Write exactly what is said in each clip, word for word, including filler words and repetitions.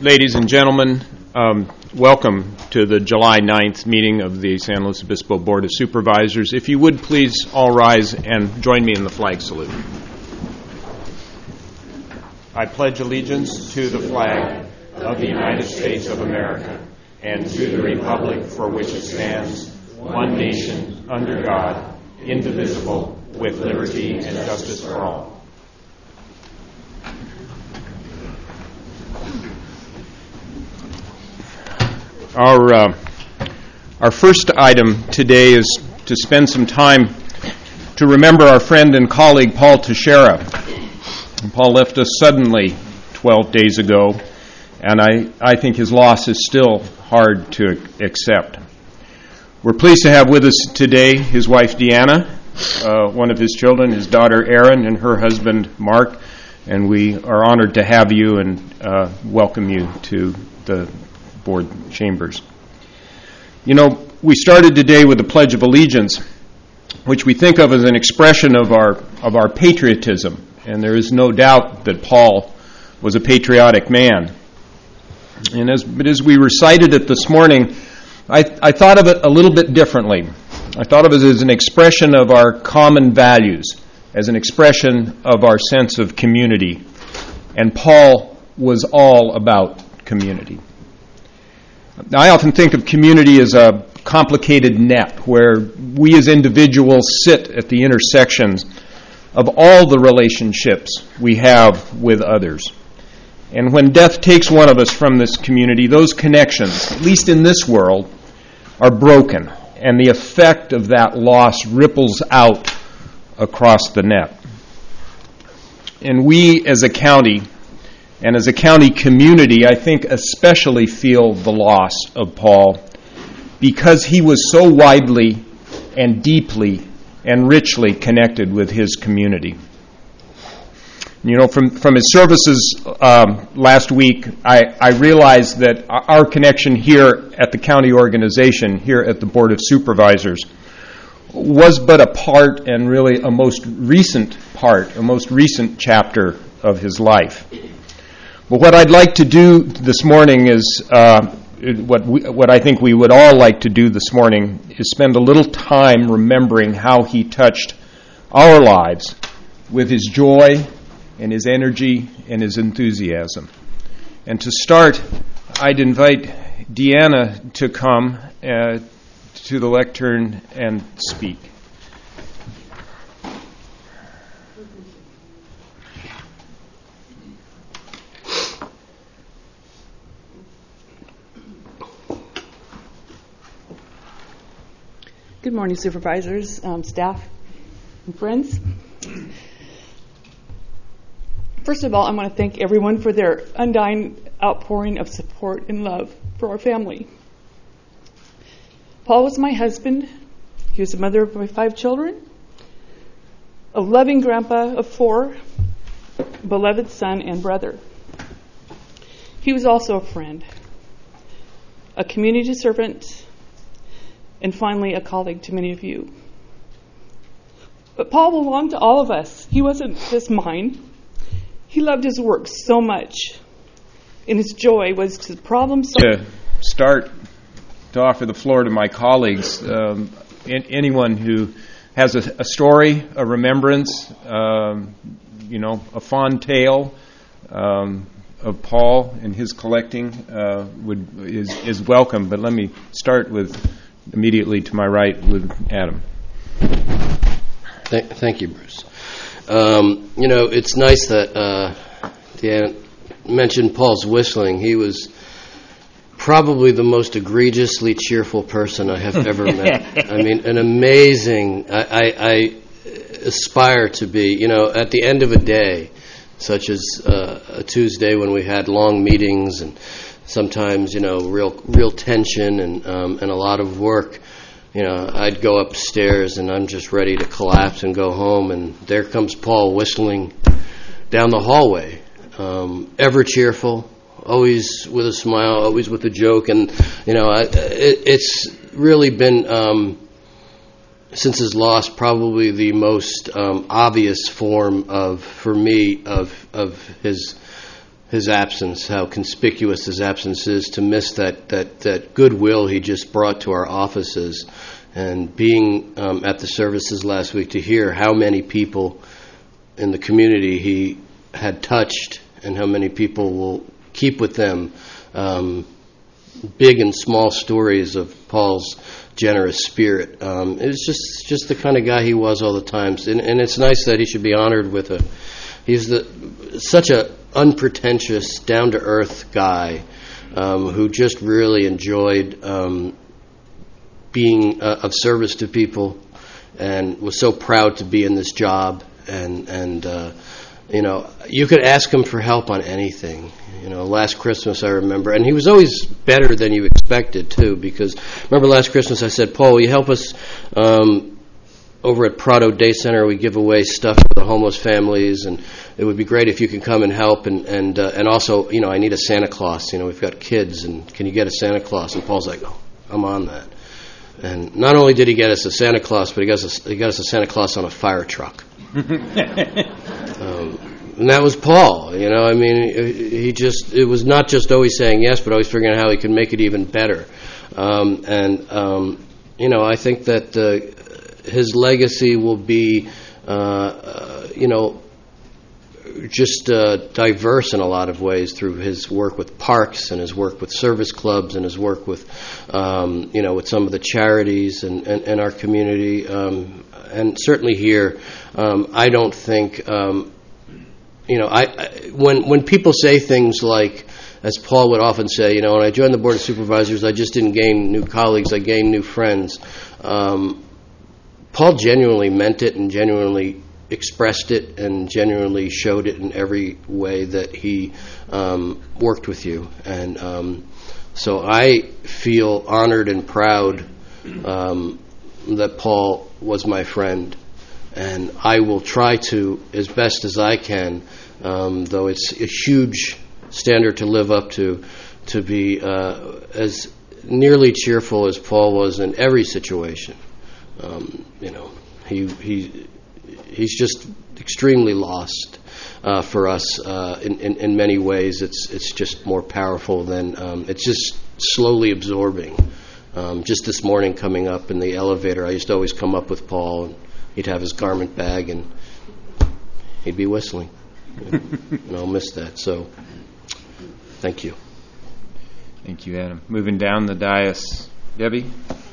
Ladies and gentlemen, um, welcome to the July ninth meeting of the San Luis Obispo Board of Supervisors. If you would please all rise and join me in the flag salute. I pledge allegiance to the flag of the United States of America and to the republic for which it stands, one nation, under God, indivisible, with liberty and justice for all. Our uh, our first item today is to spend some time to remember our friend and colleague Paul Teixeira. Paul left us suddenly twelve days ago, and I, I think his loss is still hard to accept. We're pleased to have with us today his wife Deanna, uh, one of his children, his daughter Erin, and her husband Mark, and we are honored to have you and uh, welcome you to the board chambers. You know, we started today with the Pledge of Allegiance, which we think of as an expression of our of our patriotism, and there is no doubt that Paul was a patriotic man. And as but as we recited it this morning, I, I thought of it a little bit differently. I thought of it as an expression of our common values, as an expression of our sense of community. And Paul was all about community. Now, I often think of community as a complicated net where we as individuals sit at the intersections of all the relationships we have with others. And when death takes one of us from this community, those connections, at least in this world, are broken, and the effect of that loss ripples out across the net. And we as a county, and as a county community, I think especially feel the loss of Paul because he was so widely and deeply and richly connected with his community. You know, from, from his services um, last week, I, I realized that our connection here at the county organization, here at the Board of Supervisors, was but a part and really a most recent part, a most recent chapter of his life. But what I'd like to do this morning is, uh, what we, what I think we would all like to do this morning is spend a little time remembering how he touched our lives with his joy and his energy and his enthusiasm. And to start, I'd invite Deanna to come uh, to the lectern and speak. Good morning, supervisors, um, staff, and friends. First of all, I want to thank everyone for their undying outpouring of support and love for our family. Paul was my husband. He was the mother of my five children, a loving grandpa of four, beloved son and brother. He was also a friend, a community servant, and finally, a colleague to many of you. But Paul belonged to all of us. He wasn't just mine. He loved his work so much, and his joy was to problem solve. To start, to offer the floor to my colleagues, um, in, anyone who has a, a story, a remembrance, um, you know, a fond tale um, of Paul and his collecting uh, would is, is welcome. But let me start with immediately to my right with Adam. Thank, thank you, Bruce. Um, you know, it's nice that uh, Deanna mentioned Paul's whistling. He was probably the most egregiously cheerful person I have ever met. I mean, an amazing, I, I, I aspire to be, you know, at the end of a day, such as uh, a Tuesday when we had long meetings and sometimes, you know, real real tension and um, and a lot of work. You know, I'd go upstairs and I'm just ready to collapse and go home, and there comes Paul whistling down the hallway, um, ever cheerful, always with a smile, always with a joke, and you know, I, it, it's really been um, since his loss probably the most um, obvious form of, for me, of of his his absence, how conspicuous his absence is, to miss that, that, that goodwill he just brought to our offices. And being um, at the services last week to hear how many people in the community he had touched and how many people will keep with them um, big and small stories of Paul's generous spirit. Um, it was just just the kind of guy he was all the time. And, and it's nice that he should be honored with a, he's the such a unpretentious, down-to-earth guy um, who just really enjoyed um, being uh, of service to people and was so proud to be in this job. And, and uh, you know, you could ask him for help on anything. You know, last Christmas I remember, and he was always better than you expected, too, because remember last Christmas I said, Paul, will you help us um, over at Prado Day Center? We give away stuff for the homeless families, and it would be great if you could come and help, and and, uh, and also, you know, I need a Santa Claus. You know, we've got kids, and can you get a Santa Claus? And Paul's like, oh, I'm on that. And not only did he get us a Santa Claus, but he got us a, he got us a Santa Claus on a fire truck. um, and that was Paul, you know. I mean, he just, it was not just always saying yes, but always figuring out how he could make it even better. Um, and, um, you know, I think that uh, his legacy will be, uh, uh, you know, just uh, diverse in a lot of ways through his work with parks and his work with service clubs and his work with, um, you know, with some of the charities and, and, and our community. Um, and certainly here, um, I don't think, um, you know, I, I when when people say things like, as Paul would often say, you know, when I joined the Board of Supervisors, I just didn't gain new colleagues, I gained new friends. Um, Paul genuinely meant it and genuinely expressed it and genuinely showed it in every way that he um, worked with you. And um, so I feel honored and proud um, that Paul was my friend. And I will try to, as best as I can, um, though it's a huge standard to live up to, to be uh, as nearly cheerful as Paul was in every situation. Um, you know, he he he's just extremely lost uh, for us uh, in, in in many ways. It's it's just more powerful than um, it's just slowly absorbing. Um, just this morning, coming up in the elevator, I used to always come up with Paul, and he'd have his garment bag, and he'd be whistling, and I'll miss that. So, thank you. Thank you, Adam. Moving down the dais, Debbie.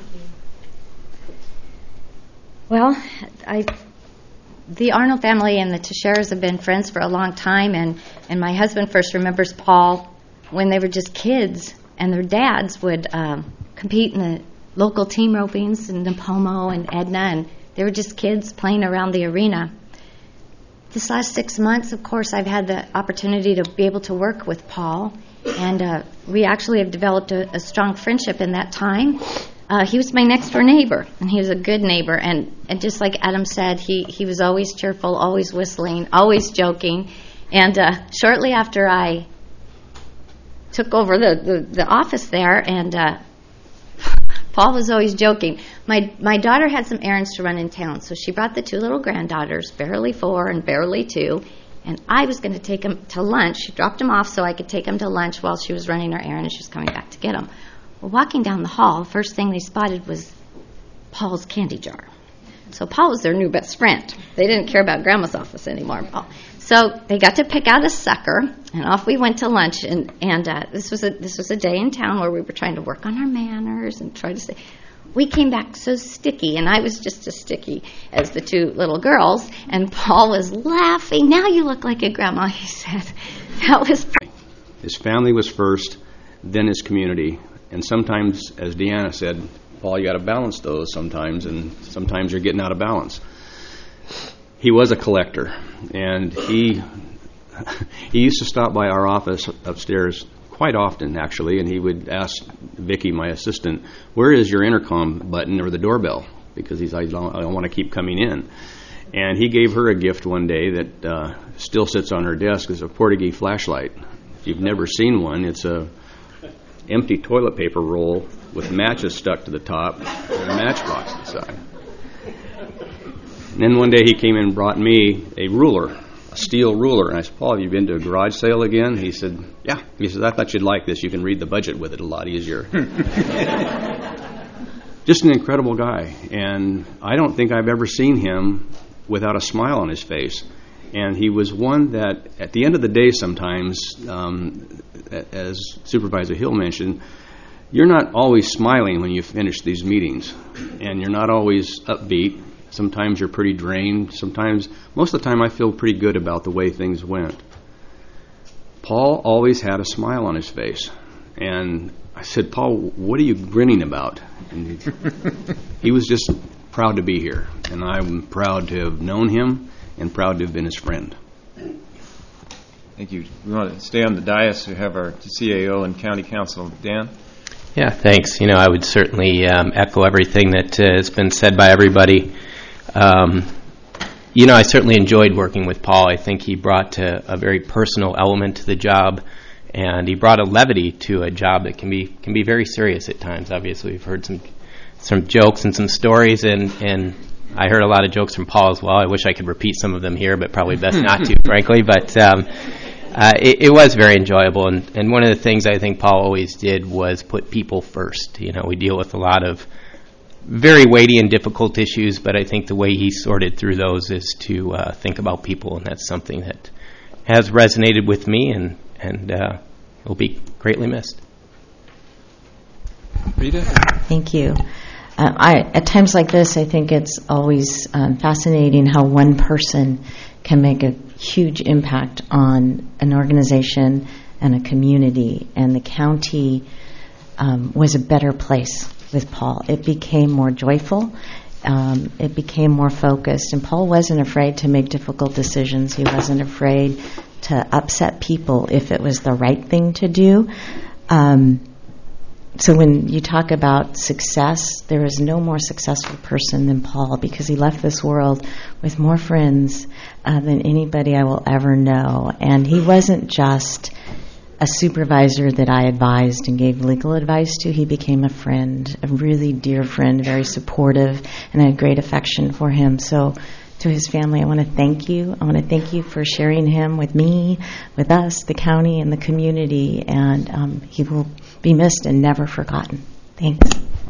Well, I, the Arnold family and the Teixeiras have been friends for a long time, and, and my husband first remembers Paul when they were just kids, and their dads would um, compete in the local team ropings in Napomo and Edna, and they were just kids playing around the arena. This last six months, of course, I've had the opportunity to be able to work with Paul, and uh, we actually have developed a, a strong friendship in that time. Uh, he was my next-door neighbor, and he was a good neighbor. And, and just like Adam said, he, he was always cheerful, always whistling, always joking. And uh, shortly after I took over the, the, the office there, and uh, Paul was always joking. My my daughter had some errands to run in town, so she brought the two little granddaughters, barely four and barely two, and I was going to take them to lunch. She dropped them off so I could take them to lunch while she was running her errand, and she was coming back to get them. Well, walking down the hall, first thing they spotted was Paul's candy jar. So Paul was their new best friend. They didn't care about Grandma's office anymore. Paul. So they got to pick out a sucker, and off we went to lunch. And, and uh, this was a this was a day in town where we were trying to work on our manners and try to say. We came back so sticky, and I was just as sticky as the two little girls. And Paul was laughing. Now you look like a grandma, he said. That was. His family was first, then his community. And sometimes, as Deanna said, Paul, you got to balance those sometimes, and sometimes you're getting out of balance. He was a collector, and he he used to stop by our office upstairs quite often, actually, and he would ask Vicki, my assistant, where is your intercom button or the doorbell? Because he's, I don't, I don't want to keep coming in. And he gave her a gift one day that uh, still sits on her desk. It's a Portuguese flashlight. If you've never seen one, it's a empty toilet paper roll with matches stuck to the top and a matchbox inside. And then one day he came in and brought me a ruler, a steel ruler. And I said, Paul, have you been to a garage sale again? He said, yeah. He said, I thought you'd like this. You can read the budget with it a lot easier. Just an incredible guy. And I don't think I've ever seen him without a smile on his face. And he was one that, at the end of the day sometimes, um, as Supervisor Hill mentioned, you're not always smiling when you finish these meetings. And you're not always upbeat. Sometimes you're pretty drained. Sometimes, most of the time, I feel pretty good about the way things went. Paul always had a smile on his face. And I said, Paul, what are you grinning about? And he, he was just proud to be here. And I'm proud to have known him and proud to have been his friend. Thank you. We want to stay on the dais. We have our C A O and County Council. Dan? Yeah, thanks. You know, I would certainly um, echo everything that uh, has been said by everybody. Um, you know, I certainly enjoyed working with Paul. I think he brought uh, a very personal element to the job, and he brought a levity to a job that can be can be very serious at times. Obviously, we've heard some some jokes and some stories, and, and I heard a lot of jokes from Paul as well. I wish I could repeat some of them here, but probably best not to, frankly. But um, uh, it, it was very enjoyable, and, and one of the things I think Paul always did was put people first. You know, we deal with a lot of very weighty and difficult issues, but I think the way he sorted through those is to uh, think about people, and that's something that has resonated with me, and, and uh, will be greatly missed. Rita? Thank you. Uh, I, at times like this, I think it's always um, fascinating how one person can make a huge impact on an organization and a community, and the county um, was a better place with Paul. It became more joyful. Um, it became more focused. And Paul wasn't afraid to make difficult decisions. He wasn't afraid to upset people if it was the right thing to do. Um, so when you talk about success, there is no more successful person than Paul, because he left this world with more friends uh, than anybody I will ever know. And he wasn't just a supervisor that I advised and gave legal advice to. He became a friend, a really dear friend, very supportive, and I had great affection for him. So to his family, I want to thank you. I want to thank you for sharing him with me, with us, the county, and the community, and um, he will be missed and never forgotten. Thanks.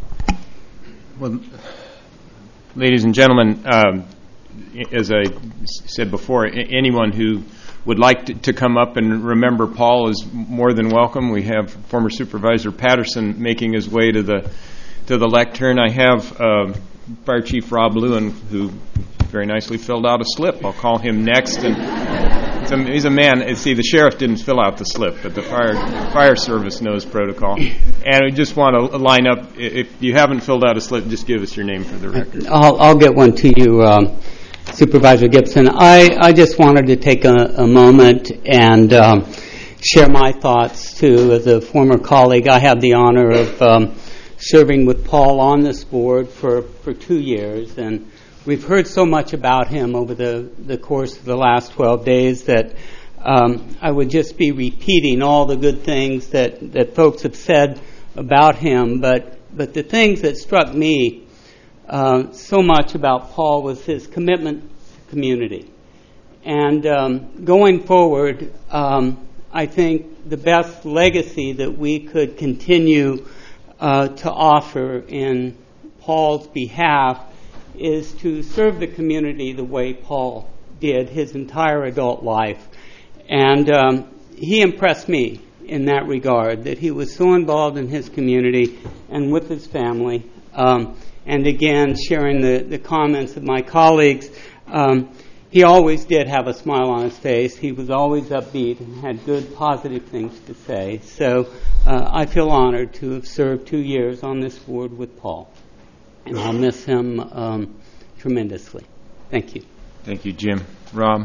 Well, ladies and gentlemen, um, as I said before, anyone who would like to, to come up and remember Paul is more than welcome. We have former Supervisor Patterson making his way to the to the lectern. I have uh, Fire Chief Rob Lewin, who very nicely filled out a slip. I'll call him next. And he's a, he's a man. See, the sheriff didn't fill out the slip, but the fire fire service knows protocol. And we just want to line up. If you haven't filled out a slip, just give us your name for the record. I'll, I'll get one to you, um, Supervisor Gibson. I, I just wanted to take a, a moment and um, share my thoughts, too. As a former colleague, I had the honor of um, serving with Paul on this board for, for two years, and we've heard so much about him over the, the course of the last twelve days that um, I would just be repeating all the good things that, that folks have said about him, but, but the things that struck me Uh, so much about Paul was his commitment to community. And um, going forward, um, I think the best legacy that we could continue uh, to offer in Paul's behalf is to serve the community the way Paul did his entire adult life. And um, he impressed me in that regard, that he was so involved in his community and with his family. Um, And again, sharing the, the comments of my colleagues, um, he always did have a smile on his face. He was always upbeat and had good, positive things to say. So uh, I feel honored to have served two years on this board with Paul. And I'll miss him um, tremendously. Thank you. Thank you, Jim. Rob?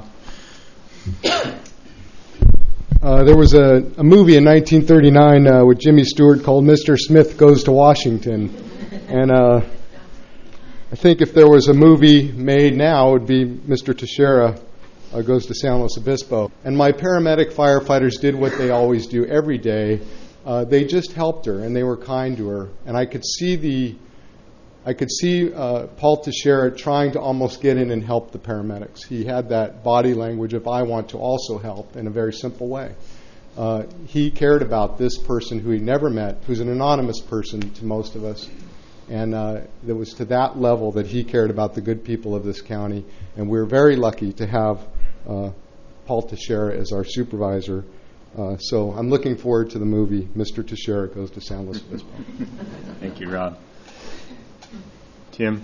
Uh, there was a, a movie in nineteen thirty-nine uh, with Jimmy Stewart called Mister Smith Goes to Washington. And uh, I think if there was a movie made now, it would be Mister Teixeira uh, Goes to San Luis Obispo. And my paramedic firefighters did what they always do every day. Uh, they just helped her, and they were kind to her. And I could see the I could see uh, Paul Teixeira trying to almost get in and help the paramedics. He had that body language of, I want to also help, in a very simple way. Uh, he cared about this person who he never met, who's an anonymous person to most of us. And uh, it was to that level that he cared about the good people of this county. And we're very lucky to have uh, Paul Teixeira as our supervisor. Uh, so I'm looking forward to the movie, Mister Teixeira Goes to San Luis Obispo. Thank you, Rob. Tim?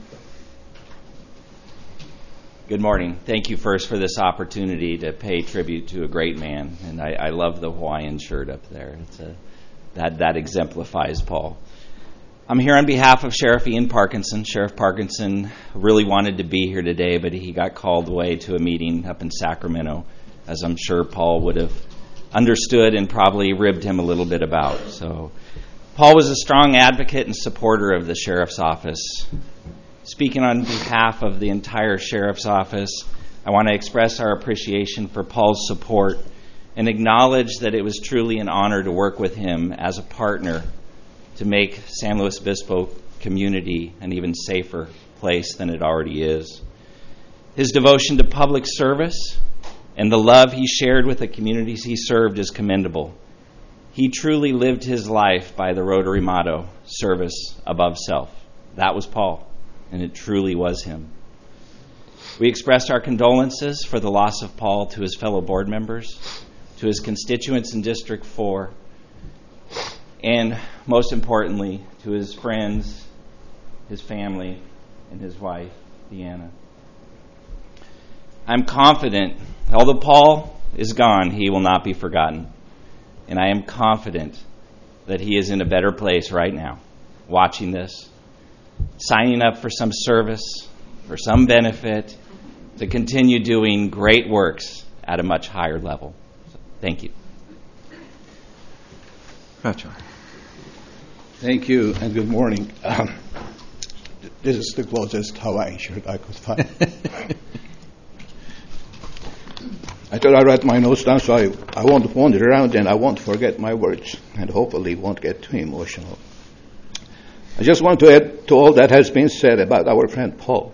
Good morning. Thank you first for this opportunity to pay tribute to a great man. And I, I love the Hawaiian shirt up there. It's a, that, that exemplifies Paul. I'm here on behalf of Sheriff Ian Parkinson. Sheriff Parkinson really wanted to be here today, but he got called away to a meeting up in Sacramento, as I'm sure Paul would have understood and probably ribbed him a little bit about. So Paul was a strong advocate and supporter of the Sheriff's Office. Speaking on behalf of the entire Sheriff's Office, I want to express our appreciation for Paul's support and acknowledge that it was truly an honor to work with him as a partner to make San Luis Obispo community an even safer place than it already is. His devotion to public service and the love he shared with the communities he served is commendable. He truly lived his life by the Rotary motto, service above self. That was Paul, and it truly was him. We express our condolences for the loss of Paul to his fellow board members, to his constituents in District four, and most importantly, to his friends, his family, and his wife, Deanna. I'm confident, although Paul is gone, he will not be forgotten. And I am confident that he is in a better place right now, watching this, signing up for some service, for some benefit, to continue doing great works at a much higher level. So, thank you. Gotcha. Thank you, and good morning. Um, this is the closest Hawaiian shirt I could find. I thought I'd write my notes down so I, I won't wander around and I won't forget my words and hopefully won't get too emotional. I just want to add to all that has been said about our friend Paul.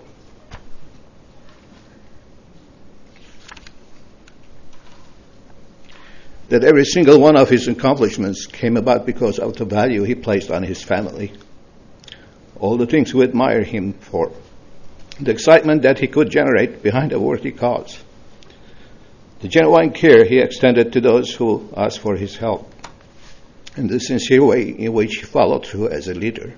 That every single one of his accomplishments came about because of the value he placed on his family. All the things we admire him for. The excitement that he could generate behind a worthy cause. The genuine care he extended to those who asked for his help. And the sincere way in which he followed through as a leader.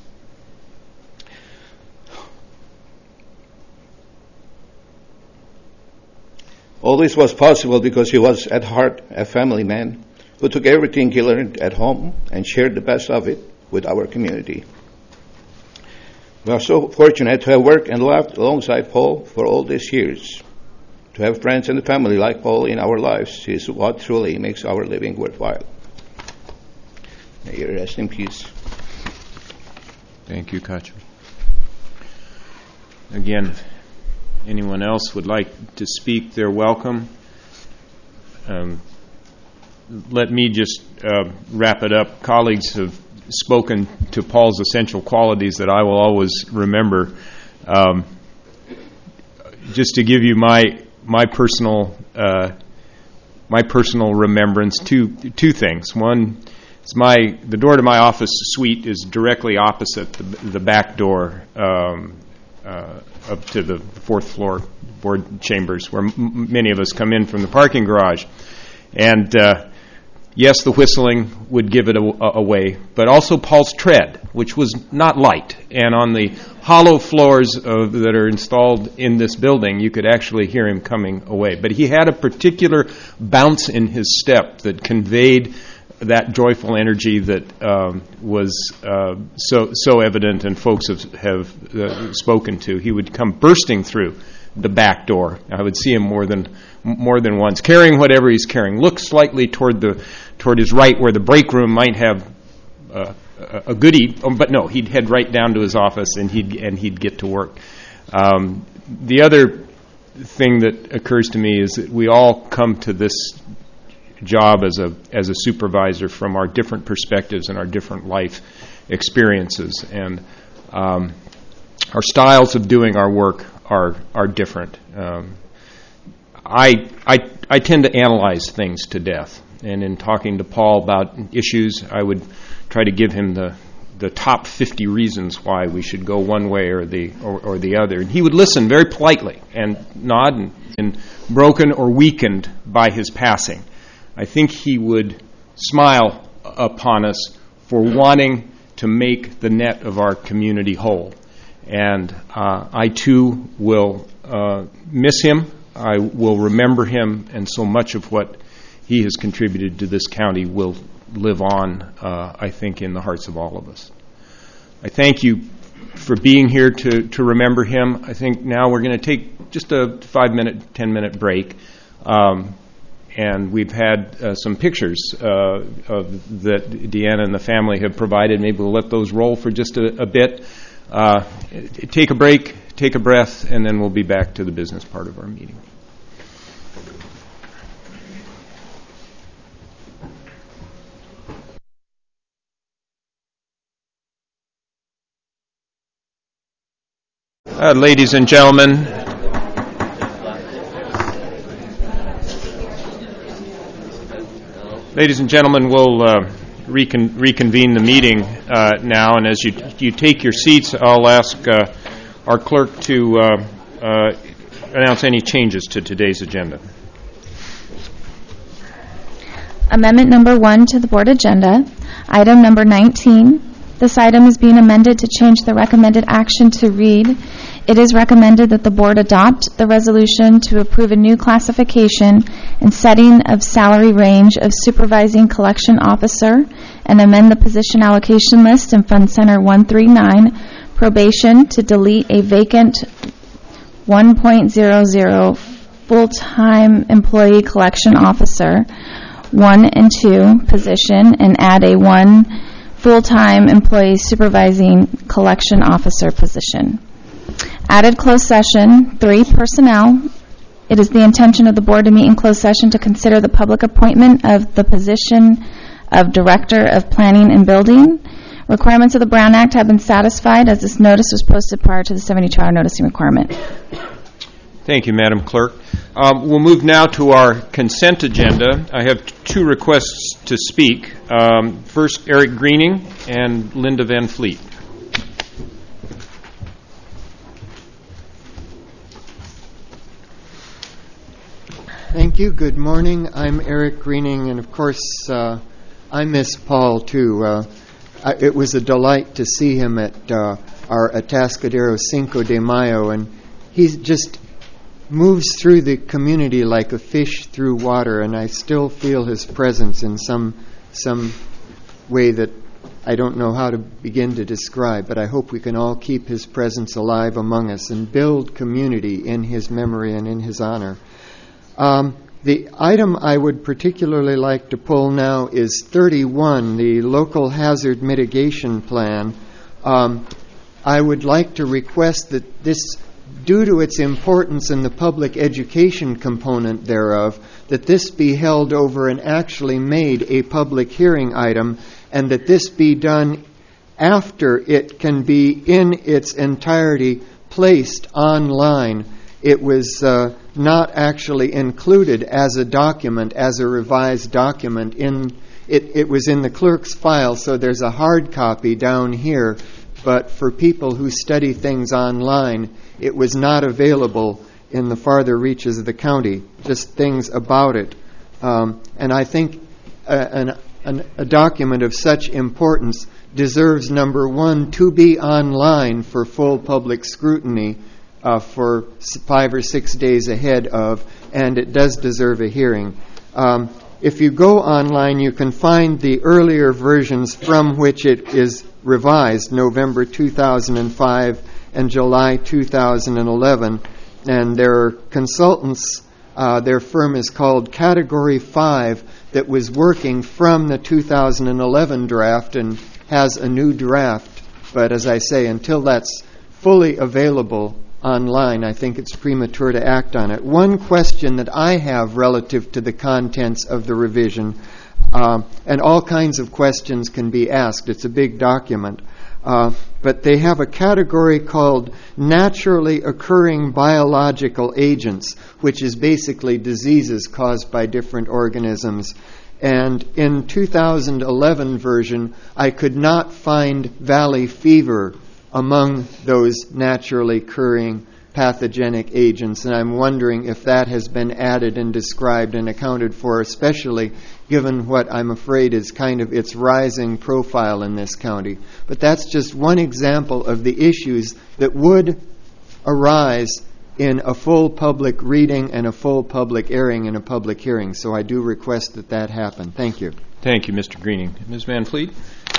All this was possible because he was at heart a family man who took everything he learned at home and shared the best of it with our community. We are so fortunate to have worked and laughed alongside Paul for all these years. To have friends and family like Paul in our lives is what truly makes our living worthwhile. May you rest in peace. Thank you, Kacho. Again, if anyone else would like to speak, they're welcome. Um, let me just uh, wrap it up. Colleagues have spoken to Paul's essential qualities that I will always remember. Um, just to give you my my personal uh, my personal remembrance, two two things. One is my the door to my office suite is directly opposite the, the back door um, uh, up to the fourth floor board chambers, where m- many of us come in from the parking garage, and. Uh, Yes, the whistling would give it a, a, away, but also Paul's tread, which was not light. And on the hollow floors of, that are installed in this building, you could actually hear him coming away. But he had a particular bounce in his step that conveyed that joyful energy that um, was uh, so so evident, and folks have, have uh, spoken to. He would come bursting through the back door. I would see him more than more than once, carrying whatever he's carrying. Look slightly toward the toward his right, where the break room might have uh, a goodie, but no, he'd head right down to his office and he'd and he'd get to work. Um, the other thing that occurs to me is that we all come to this job as a as a supervisor from our different perspectives and our different life experiences, and um, our styles of doing our work are are different. Um, I, I I tend to analyze things to death, and in talking to Paul about issues, I would try to give him the the top fifty reasons why we should go one way or the or, or the other. And he would listen very politely and nod, and, and broken or weakened by his passing, I think he would smile upon us for wanting to make the net of our community whole. And uh, I too will uh, miss him. I will remember him, and so much of what he has contributed to this county will live on, uh, I think, in the hearts of all of us. I thank you for being here to, to remember him. I think now we're going to take just a five-minute, ten-minute break. Um, and we've had uh, some pictures uh, of that Deanna and the family have provided. Maybe we'll let those roll for just a, a bit. Uh, take a break, take a breath, and then we'll be back to the business part of our meeting. Uh, ladies and gentlemen, ladies and gentlemen, we'll uh, recon- reconvene the meeting uh, now, and as you you take your seats, I'll ask uh, our clerk to uh, uh, announce any changes to today's agenda. Amendment number one to the board agenda, item number nineteen. This item is being amended to change the recommended action to read, it is recommended that the board adopt the resolution to approve a new classification and setting of salary range of supervising collection officer and amend the position allocation list in Fund Center one thirty-nine, probation, to delete a vacant one point zero zero full-time employee collection officer one and two position and add a one full-time employee supervising collection officer position. Added closed session, three, personnel. It is the intention of the board to meet in closed session to consider the public appointment of the position of Director of Planning and Building. Requirements of the Brown Act have been satisfied as this notice was posted prior to the seventy-two hour noticing requirement. Thank you, Madam Clerk. Um, we'll move now to our consent agenda. I have two requests to speak. Um, first, Eric Greening and Linda Van Fleet. Thank you. Good morning. I'm Eric Greening, and of course, uh, I miss Paul, too. Uh, I, it was a delight to see him at uh, our Atascadero Cinco de Mayo, and he just moves through the community like a fish through water, and I still feel his presence in some some way that I don't know how to begin to describe, but I hope we can all keep his presence alive among us and build community in his memory and in his honor. Um, the item I would particularly like to pull now is thirty-one, the Local Hazard Mitigation Plan. Um, I would like to request that this, due to its importance in the public education component thereof, that this be held over and actually made a public hearing item, and that this be done after it can be in its entirety placed online. It was uh, not actually included as a document, as a revised document. In it, it was in the clerk's file, so there's a hard copy down here, but for people who study things online, it was not available in the farther reaches of the county, just things about it. Um, and I think a, an, an, a document of such importance deserves, number one, to be online for full public scrutiny uh, for five or six days ahead of, and it does deserve a hearing. Um, if you go online, you can find the earlier versions from which it is revised, November two thousand five and July two thousand eleven, and there are consultants, uh, their firm is called Category five, that was working from the two thousand eleven draft and has a new draft. But as I say, until that's fully available online, I think it's premature to act on it. One question that I have relative to the contents of the revision, uh, and all kinds of questions can be asked, it's a big document. Uh, but they have a category called naturally occurring biological agents, which is basically diseases caused by different organisms. And in two thousand eleven version, I could not find valley fever among those naturally occurring pathogenic agents, and I'm wondering if that has been added and described and accounted for, especially given what I'm afraid is kind of its rising profile in this county. But that's just one example of the issues that would arise in a full public reading and a full public airing in a public hearing. So I do request that that happen. Thank you. Thank you, Mister Greening. Miz Van Fleet?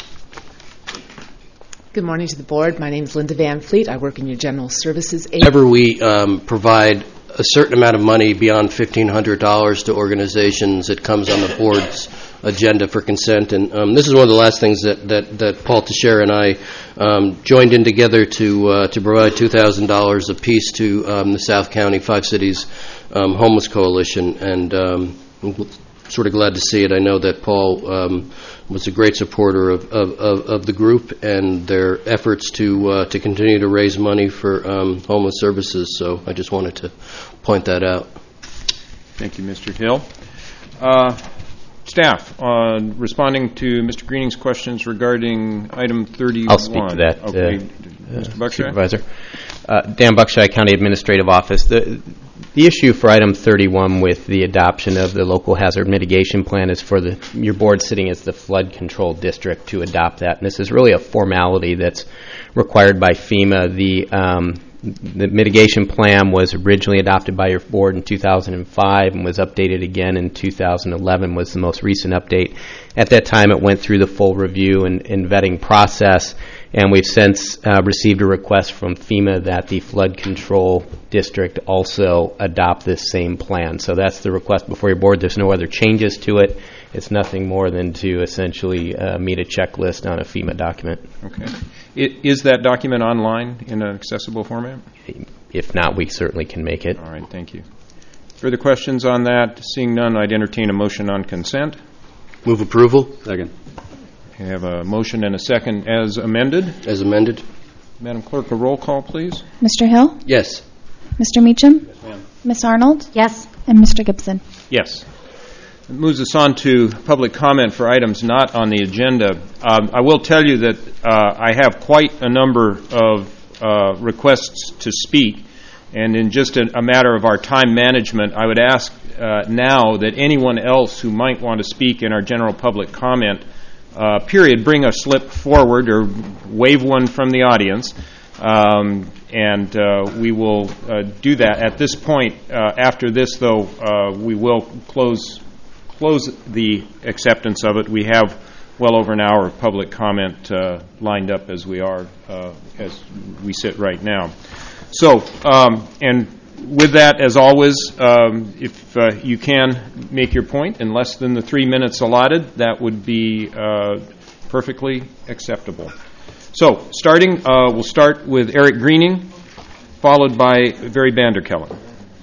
Good morning to the board. My name is Linda Van Fleet. I work in your general services agency. Whenever we um, provide a certain amount of money beyond fifteen hundred dollars to organizations, it comes on the board's agenda for consent. And um, this is one of the last things that, that, that Paul Teixeira and I um, joined in together to uh, to provide two thousand dollars apiece to um, the South County Five Cities um, Homeless Coalition. And um, I'm sort of glad to see it. I know that Paul um, was a great supporter of, of, of, of the group and their efforts to uh, to continue to raise money for um, homeless services. So I just wanted to point that out. Thank you, Mister Hill. Uh, staff, uh, responding to Mister Greening's questions regarding item thirty-one. I'll speak to that, Okay. uh, Mister uh, Buckshire? Supervisor. Uh, Dan Buckshire, County Administrative Office. The, the issue for item thirty-one with the adoption of the local hazard mitigation plan is for the your board sitting as the flood control district to adopt that. And this is really a formality that's required by FEMA. The um, The mitigation plan was originally adopted by your board in two thousand five and was updated again in two thousand eleven, was the most recent update. At that time, it went through the full review and, and vetting process, and we've since uh, received a request from FEMA that the flood control district also adopt this same plan. So that's the request before your board. There's no other changes to it. It's nothing more than to essentially uh, meet a checklist on a FEMA document. Okay. I, is that document online in an accessible format? If not, we certainly can make it. All right, thank you. Further questions on that? Seeing none, I'd entertain a motion on consent. Move approval. Second. I have a motion and a second as amended. As amended. Madam Clerk, a roll call, please. Mister Hill? Yes. Mister Meacham? Yes, ma'am. Miss Arnold? Yes. And Mister Gibson? Yes. It moves us on to public comment for items not on the agenda. Um, I will tell you that uh, I have quite a number of uh, requests to speak, and in just a, a matter of our time management, I would ask uh, now that anyone else who might want to speak in our general public comment uh, period bring a slip forward or wave one from the audience, um, and uh, we will uh, do that. At this point, uh, after this, though, uh, we will close close the acceptance of it. We have well over an hour of public comment uh, lined up as we are, uh, as we sit right now. So, um, and with that, as always, um, if uh, you can make your point in less than the three minutes allotted, that would be uh, perfectly acceptable. So, starting, uh, we'll start with Eric Greening, followed by Barry Vanderkellen.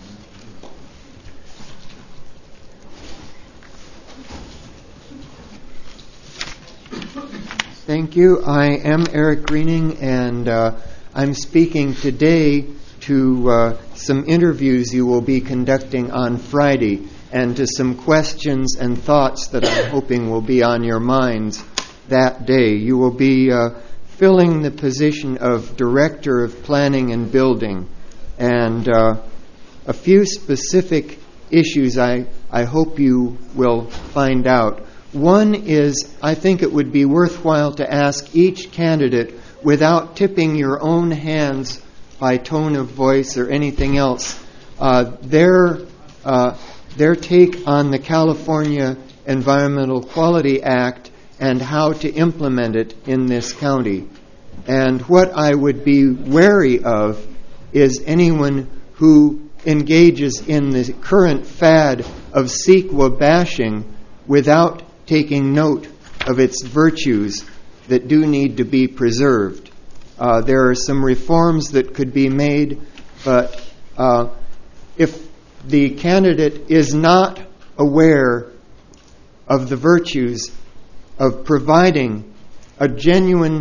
Thank you. I am Eric Greening, and uh, I'm speaking today to uh, some interviews you will be conducting on Friday and to some questions and thoughts that I'm hoping will be on your minds that day. You will be uh, filling the position of Director of Planning and Building, and uh, a few specific issues I, I hope you will find out. One is, I think it would be worthwhile to ask each candidate, without tipping your own hands by tone of voice or anything else, uh, their uh, their take on the California Environmental Quality Act and how to implement it in this county. And what I would be wary of is anyone who engages in the current fad of CEQA bashing without taking note of its virtues that do need to be preserved. Uh, there are some reforms that could be made, but uh, if the candidate is not aware of the virtues of providing a genuine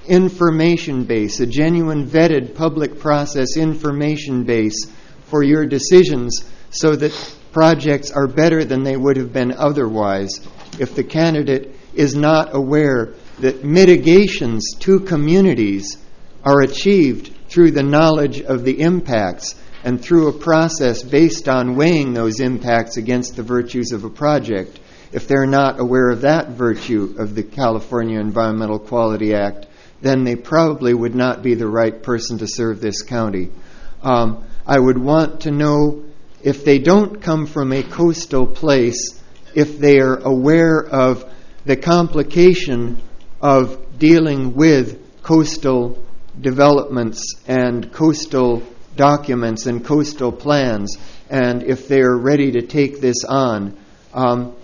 information base, a genuine vetted public process information base for your decisions so that projects are better than they would have been otherwise if the candidate is not aware that mitigations to communities are achieved through the knowledge of the impacts and through a process based on weighing those impacts against the virtues of a project. If they're not aware of that virtue of the California Environmental Quality Act, then they probably would not be the right person to serve this county. Um, I would want to know if they don't come from a coastal place, if they are aware of the complication of dealing with coastal developments and coastal documents and coastal plans, and if they're ready to take this on. Um,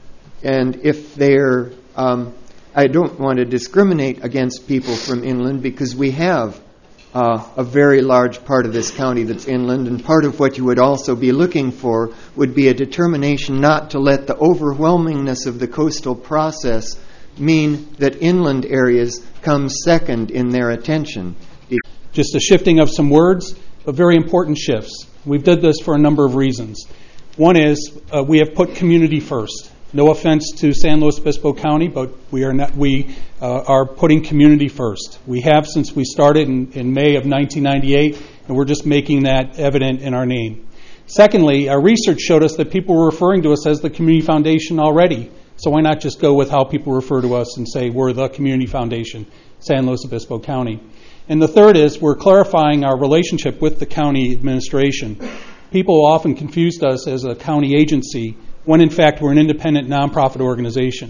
and if they're, um, I don't want to discriminate against people from inland because we have uh, a very large part of this county that's inland, and part of what you would also be looking for would be a determination not to let the overwhelmingness of the coastal process mean that inland areas come second in their attention. Just a shifting of some words, but very important shifts. We've did this for a number of reasons. One is uh, we have put community first. No offense to San Luis Obispo County, but we are not, we uh, are putting community first. We have since we started in, in May of nineteen ninety-eight, and we're just making that evident in our name. Secondly, our research showed us that people were referring to us as the Community Foundation already. So why not just go with how people refer to us and say we're the Community Foundation, San Luis Obispo County. And the third is we're clarifying our relationship with the county administration. People often confused us as a county agency when in fact we're an independent nonprofit organization.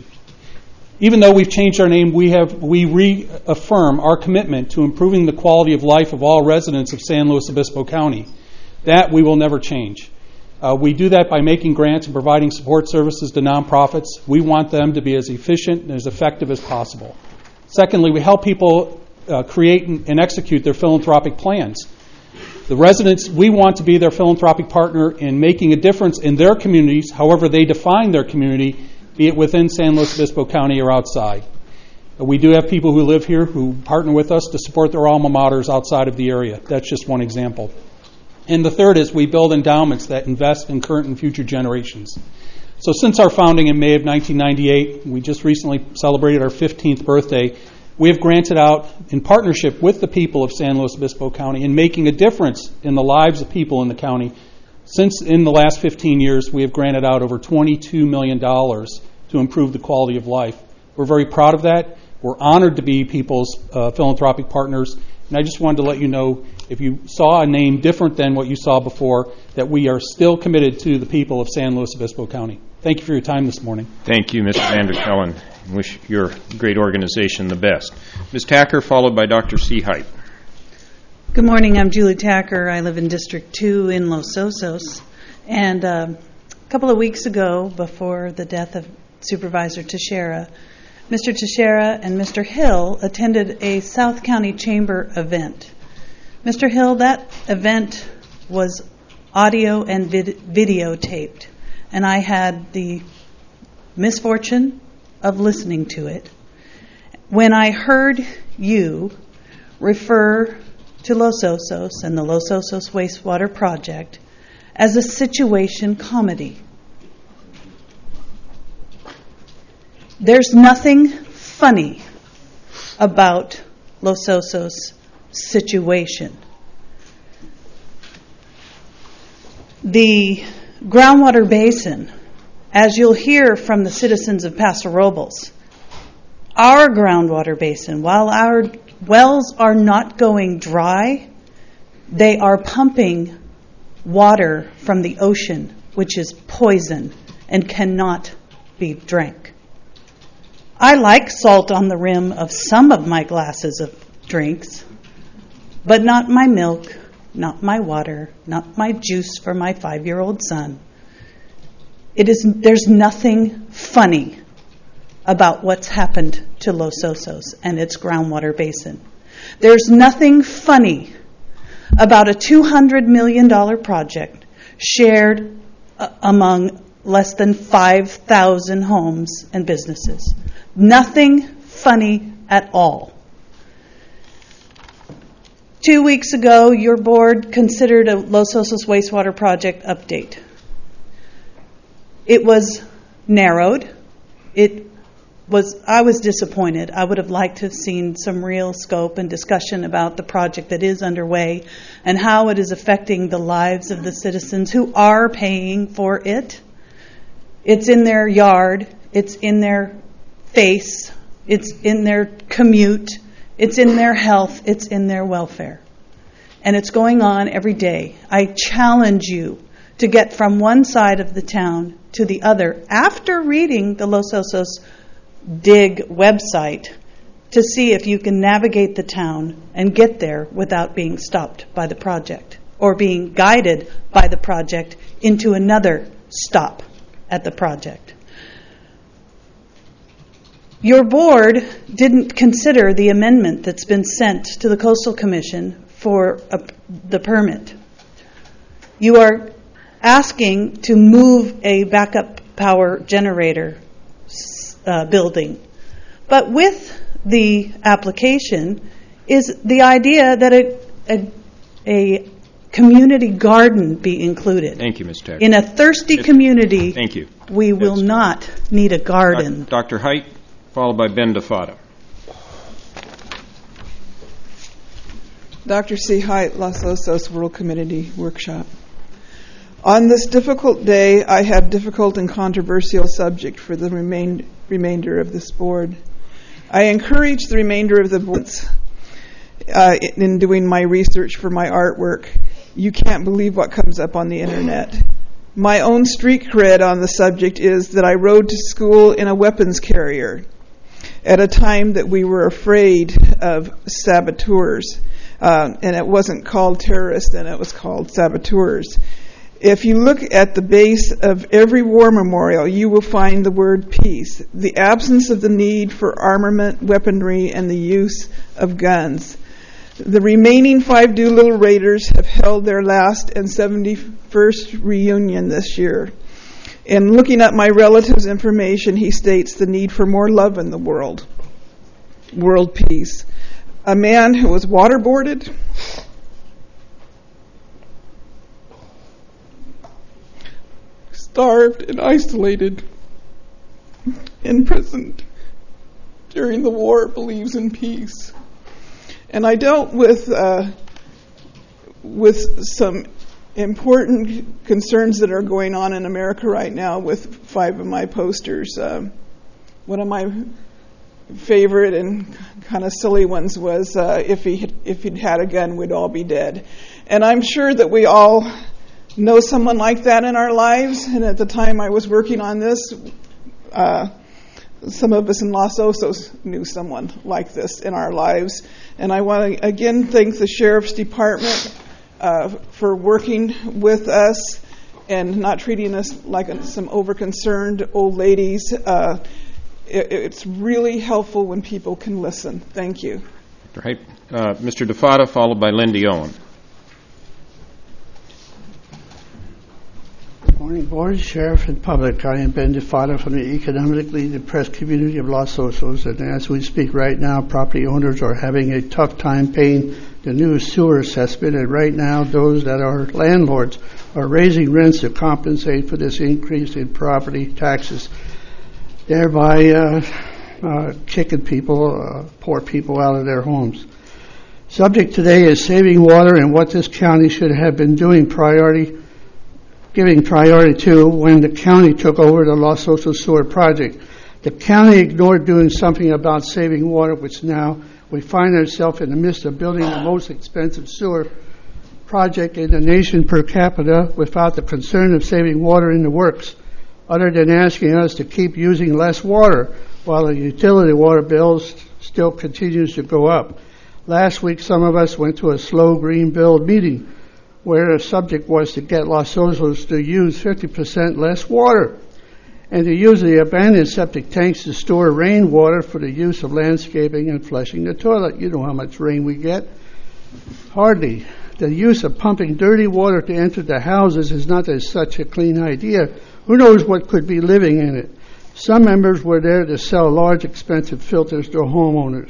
Even though we've changed our name, we have we reaffirm our commitment to improving the quality of life of all residents of San Luis Obispo County. That we will never change. Uh, we do that by making grants and providing support services to nonprofits. We want them to be as efficient and as effective as possible. Secondly, we help people uh, create and, and execute their philanthropic plans. The residents, we want to be their philanthropic partner in making a difference in their communities, however they define their community, be it within San Luis Obispo County or outside. Uh, we do have people who live here who partner with us to support their alma maters outside of the area. That's just one example. And the third is we build endowments that invest in current and future generations. So since our founding in May of nineteen ninety-eight, we just recently celebrated our fifteenth birthday, we have granted out, in partnership with the people of San Luis Obispo County, in making a difference in the lives of people in the county. Since in the last fifteen years, we have granted out over twenty-two million dollars to improve the quality of life. We're very proud of that. We're honored to be people's uh, philanthropic partners. And I just wanted to let you know, if you saw a name different than what you saw before, that we are still committed to the people of San Luis Obispo County. Thank you for your time this morning. Thank you, Mister Van der Kellen. Wish your great organization the best. Miz Tacker, followed by Doctor Seahype. Good morning. I'm Julie Tacker. I live in District two in Los Osos. And uh, a couple of weeks ago, before the death of Supervisor Teixeira, Mister Teixeira and Mister Hill attended a South County Chamber event. Mister Hill, that event was audio and vid- videotaped, and I had the misfortune of listening to it. When I heard you refer to Los Osos and the Los Osos Wastewater Project as a situation comedy, there's nothing funny about Los Osos' situation. The groundwater basin, as you'll hear from the citizens of Paso Robles, our groundwater basin, while our wells are not going dry, they are pumping water from the ocean, which is poison and cannot be drank. I like salt on the rim of some of my glasses of drinks, but not my milk, not my water, not my juice for my five-year-old son. It is, there's nothing funny about what's happened to Los Osos and its groundwater basin. There's nothing funny about a two hundred million dollars project shared uh, among less than five thousand homes and businesses. Nothing funny at all. Two weeks ago, your board considered a Los Osos wastewater project update. It was narrowed. It was, I was disappointed. I would have liked to have seen some real scope and discussion about the project that is underway and how it is affecting the lives of the citizens who are paying for it. It's in their yard. It's in their face. It's in their commute. It's in their health. It's in their welfare. And it's going on every day. I challenge you to get from one side of the town to the other after reading the Los Osos Dig website to see if you can navigate the town and get there without being stopped by the project or being guided by the project into another stop at the project. Your board didn't consider the amendment that's been sent to the Coastal Commission for a, the permit. You are asking to move a backup power generator uh, building. But with the application is the idea that a, a, a community garden be included. Thank you, Miz Tech. In a thirsty Miz community, Thank you. we will Yes. not need a garden. Doc- Doctor Height, followed by Ben DeFada. Doctor C. Height, Los Osos World Community Workshop. On this difficult day, I have difficult and controversial subject for the remain, remainder of this board. I encourage the remainder of the boards uh, in doing my research for my artwork. You can't believe what comes up on the internet. My own street cred on the subject is that I rode to school in a weapons carrier at a time that we were afraid of saboteurs. Uh, and it wasn't called terrorists, then it was called saboteurs. If you look at the base of every war memorial, you will find the word peace, the absence of the need for armament, weaponry, and the use of guns. The remaining five Doolittle Raiders have held their last and seventy-first reunion this year. In looking at my relative's information, he states the need for more love in the world, world peace. A man who was waterboarded, starved and isolated, imprisoned during the war, believes in peace. And I dealt with uh, with some important concerns that are going on in America right now with five of my posters. Uh, one of my favorite and kind of silly ones was uh, if he had, if he'd had a gun, we'd all be dead. And I'm sure that we all know someone like that in our lives. And at the time I was working on this, uh, some of us in Los Osos knew someone like this in our lives. And I want to again thank the Sheriff's Department uh, for working with us and not treating us like some over-concerned old ladies. Uh, it, it's really helpful when people can listen. Thank you. Doctor Height, uh, Mister DeFada, followed by Lindy Owen. Good morning, Board, Sheriff, and public. I am Ben DeFada from the economically depressed community of Los Osos, and as we speak right now, property owners are having a tough time paying the new sewer assessment, and right now those that are landlords are raising rents to compensate for this increase in property taxes, thereby uh, uh, kicking people, uh, poor people out of their homes. Subject today is saving water and what this county should have been doing priority giving priority to when the county took over the Los Osos Sewer Project. The county ignored doing something about saving water, which now we find ourselves in the midst of building the most expensive sewer project in the nation per capita without the concern of saving water in the works, other than asking us to keep using less water while the utility water bills still continues to go up. Last week, some of us went to a slow green build meeting where the subject was to get Los Osos to use fifty percent less water and to use the abandoned septic tanks to store rainwater for the use of landscaping and flushing the toilet. You know how much rain we get. Hardly. The use of pumping dirty water to enter the houses is not as such a clean idea. Who knows what could be living in it? Some members were there to sell large, expensive filters to homeowners.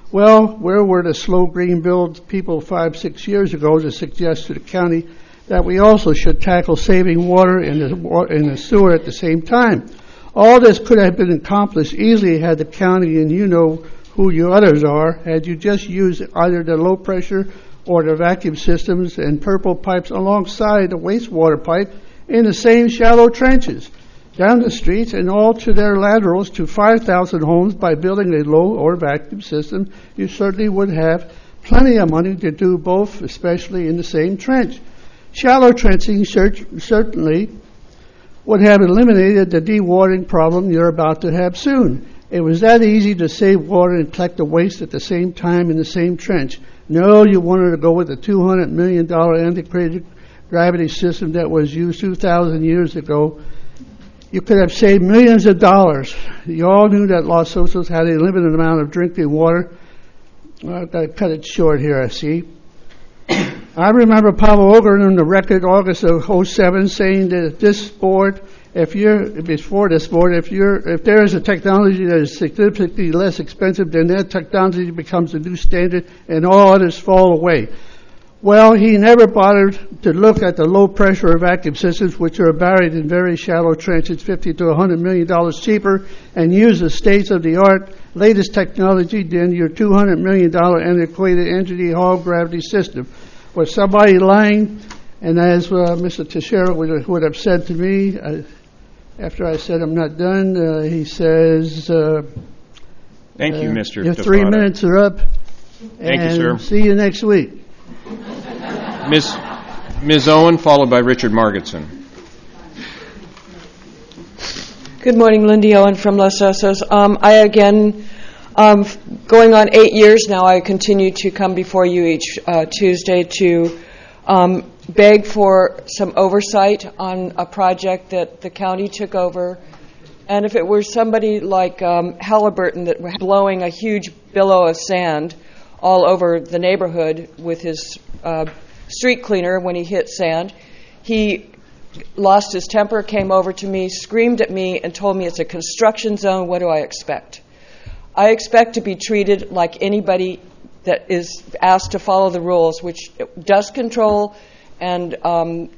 Well, where were the slow green billed people five, six years ago to suggest to the county that we also should tackle saving water in the, in the sewer at the same time? All this could have been accomplished easily had the county, and you know who you others are, had you just used either the low pressure or the vacuum systems and purple pipes alongside the wastewater pipe in the same shallow trenches down the streets and all to their laterals to five thousand homes by building a low or vacuum system. You certainly would have plenty of money to do both, especially in the same trench. Shallow trenching certainly would have eliminated the dewatering problem you're about to have soon. It was that easy to save water and collect the waste at the same time in the same trench. No, you wanted to go with the two hundred million dollars antiquated gravity system that was used two thousand years ago. You could have saved millions of dollars. You all knew that Los Osos had a limited amount of drinking water. Well, I've got to cut it short here, I see. I remember Pavel Ogren on the record August of oh seven saying that this board, if you're, before this board, if you're, if there is a technology that is significantly less expensive, then that technology becomes the new standard and all others fall away. Well, he never bothered to look at the low pressure vacuum systems, which are buried in very shallow trenches, fifty to one hundred million dollars cheaper, and use the state of the art latest technology than your two hundred million dollars antiquated Engineer Hall gravity system. Was somebody lying? And as uh, Mister Teixeira would, would have said to me, uh, after I said I'm not done, uh, he says, uh, Thank you, uh, Mister Your three Tafada. minutes are up. Thank and you, sir. See you next week. Miz Miz Owen, followed by Richard Margetson. Good morning, Lindy Owen from Los Osos. Um, I again, um, going on eight years now, I continue to come before you each uh, Tuesday to um, beg for some oversight on a project that the county took over. And if it were somebody like um, Halliburton that was blowing a huge billow of sand all over the neighborhood with his uh, street cleaner when he hit sand, he lost his temper, came over to me, screamed at me, and told me it's a construction zone. What do I expect? I expect to be treated like anybody that is asked to follow the rules, which dust control and um,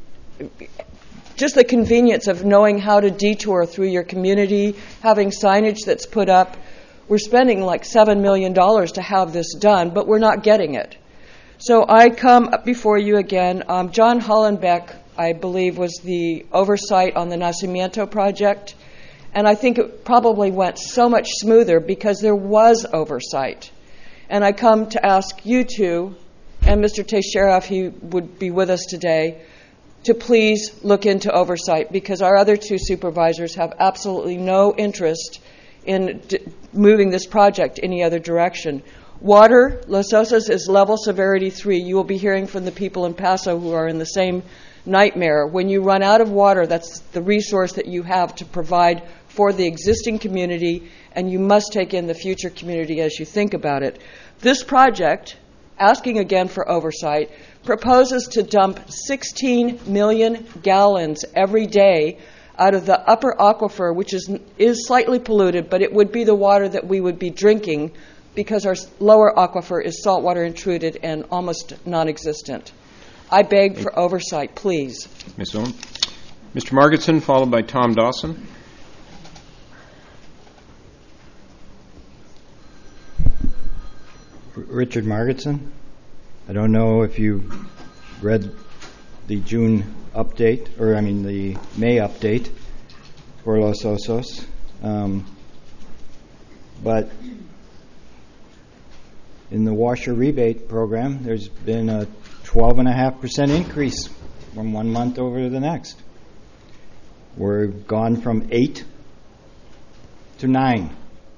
just the convenience of knowing how to detour through your community, having signage that's put up. We're spending like seven million dollars to have this done, but we're not getting it. So I come up before you again. Um, John Hollenbeck, I believe, was the oversight on the Nacimiento project, and I think it probably went so much smoother because there was oversight. And I come to ask you two, and Mister Teixeira, if he would be with us today, to please look into oversight, because our other two supervisors have absolutely no interest in d- moving this project any other direction. Water, Los Osos is level severity three. You will be hearing from the people in Paso who are in the same nightmare. When you run out of water, that's the resource that you have to provide for the existing community, and you must take in the future community as you think about it. This project, asking again for oversight, proposes to dump sixteen million gallons every day out of the upper aquifer, which is is slightly polluted, but it would be the water that we would be drinking because our lower aquifer is saltwater intruded and almost non-existent. I beg for oversight, please. Miz Owen. Mister Margetson, followed by Tom Dawson. Richard Margetson. I don't know if you read the June update, or I mean the May update for Los Osos, um, but in the washer rebate program, there's been a twelve point five percent increase from one month over to the next. We're gone from eight to nine.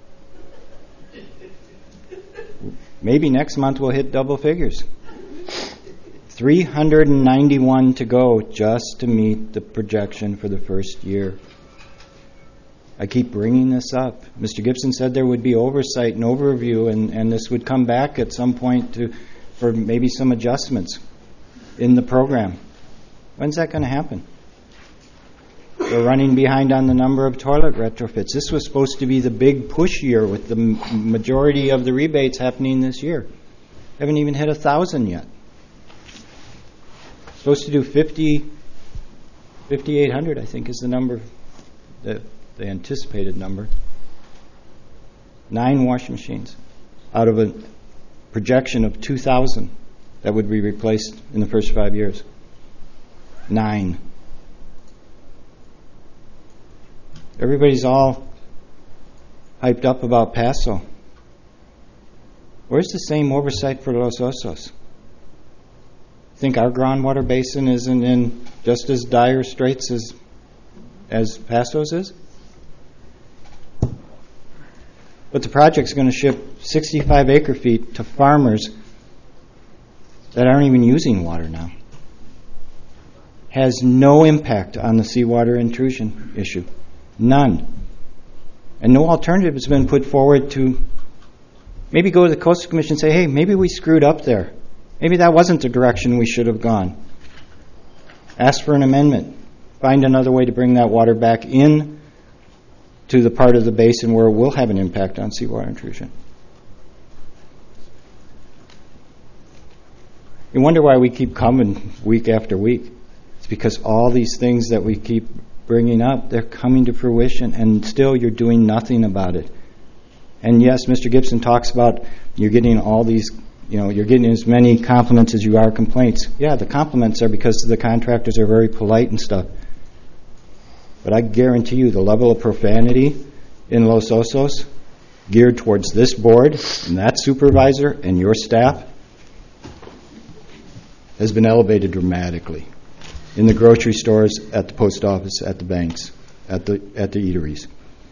Maybe next month we'll hit double figures. three hundred ninety-one to go just to meet the projection for the first year. I keep bringing this up. Mister Gibson said there would be oversight and overview, and, and this would come back at some point to for maybe some adjustments in the program. When's that going to happen? We're running behind on the number of toilet retrofits. This was supposed to be the big push year with the m- majority of the rebates happening this year. Haven't even hit a thousand yet. Supposed to do fifty, fifty-eight hundred, I think, is the number, the, the anticipated number. Nine washing machines out of a projection of two thousand that would be replaced in the first five years. Nine. Everybody's all hyped up about Paso. Where's the same oversight for Los Osos? Think our groundwater basin isn't in just as dire straits as as Paso's is? But the project's going to ship sixty-five acre feet to farmers that aren't even using water now. Has no impact on the seawater intrusion issue. None. And no alternative has been put forward to maybe go to the Coastal Commission and say, hey, maybe we screwed up there. Maybe that wasn't the direction we should have gone. Ask for an amendment. Find another way to bring that water back in to the part of the basin where it will have an impact on seawater intrusion. You wonder why we keep coming week after week. It's because all these things that we keep bringing up, they're coming to fruition, and still you're doing nothing about it. And yes, Mister Gibson talks about you're getting all these, you know, you're getting as many compliments as you are complaints. Yeah, the compliments are because the contractors are very polite and stuff. But I guarantee you the level of profanity in Los Osos geared towards this board and that supervisor and your staff has been elevated dramatically. In the grocery stores, at the post office, at the banks, at the at the eateries.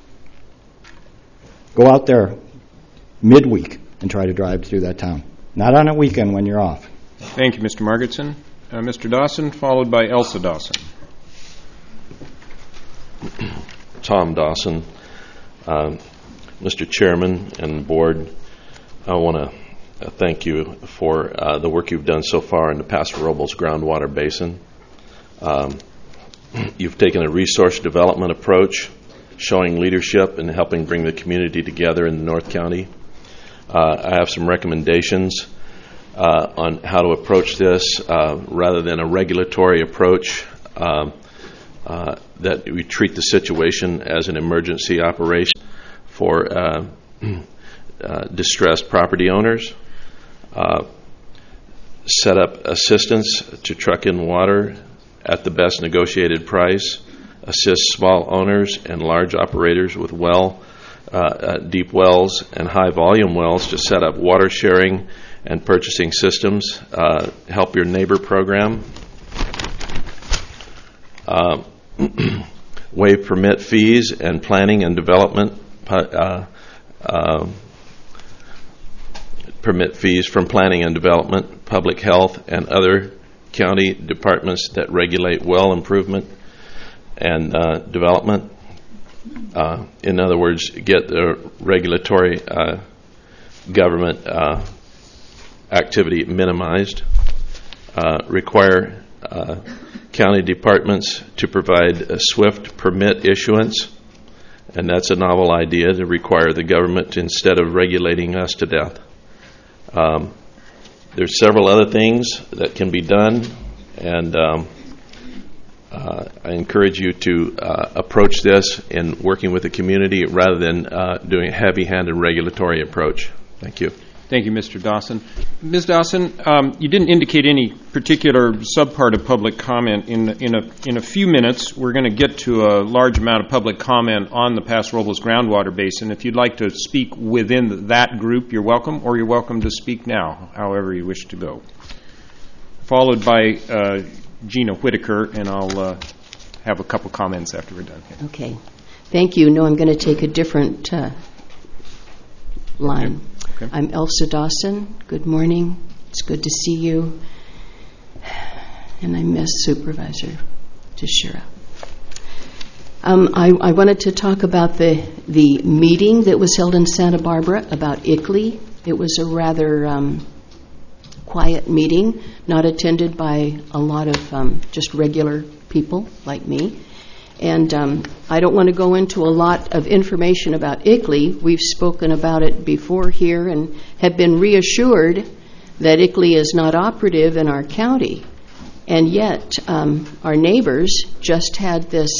Go out there midweek and try to drive through that town. Not on a weekend when you're off. Thank you, Mister Margetson. Uh, Mister Dawson, followed by Elsa Dawson. Tom Dawson. Um, Mister Chairman and Board, I want to uh, thank you for uh, the work you've done so far in the Paso Robles groundwater basin. Um, you've taken a resource development approach, showing leadership and helping bring the community together in North County. Uh, I have some recommendations uh, on how to approach this uh, rather than a regulatory approach, um, uh, that we treat the situation as an emergency operation for uh, uh, distressed property owners, uh, set up assistance to truck in water at the best negotiated price, assist small owners and large operators with well, uh, uh, deep wells and high volume wells to set up water sharing and purchasing systems, uh, help your neighbor program, uh, waive permit fees and planning and development uh, uh, permit fees from planning and development, public health, and other county departments that regulate well improvement and uh, development. Uh, in other words, get the regulatory uh, government uh, activity minimized. Uh, require uh, county departments to provide a swift permit issuance, and that's a novel idea, to require the government to, instead of regulating us to death. Um, There's several other things that can be done, and um, uh, I encourage you to uh, approach this in working with the community rather than uh, doing a heavy-handed regulatory approach. Thank you. Thank you, Mister Dawson. Miz Dawson, um, you didn't indicate any particular subpart of public comment. In in a in a few minutes, we're going to get to a large amount of public comment on the Paso Robles groundwater basin. If you'd like to speak within that group, you're welcome, or you're welcome to speak now, however you wish to go. Followed by uh, Gina Whitaker, and I'll uh, have a couple comments after we're done here. Okay. Thank you. No, I'm going to take a different uh, line. Okay. Okay. I'm Elsa Dawson. Good morning. It's good to see you. And I miss Supervisor Teixeira. Um, I, I wanted to talk about the, the meeting that was held in Santa Barbara about I C L I. It was a rather um, quiet meeting, not attended by a lot of um, just regular people like me. And um, I don't want to go into a lot of information about I C L I. We've spoken about it before here and have been reassured that I C L I is not operative in our county. And yet, um, our neighbors just had this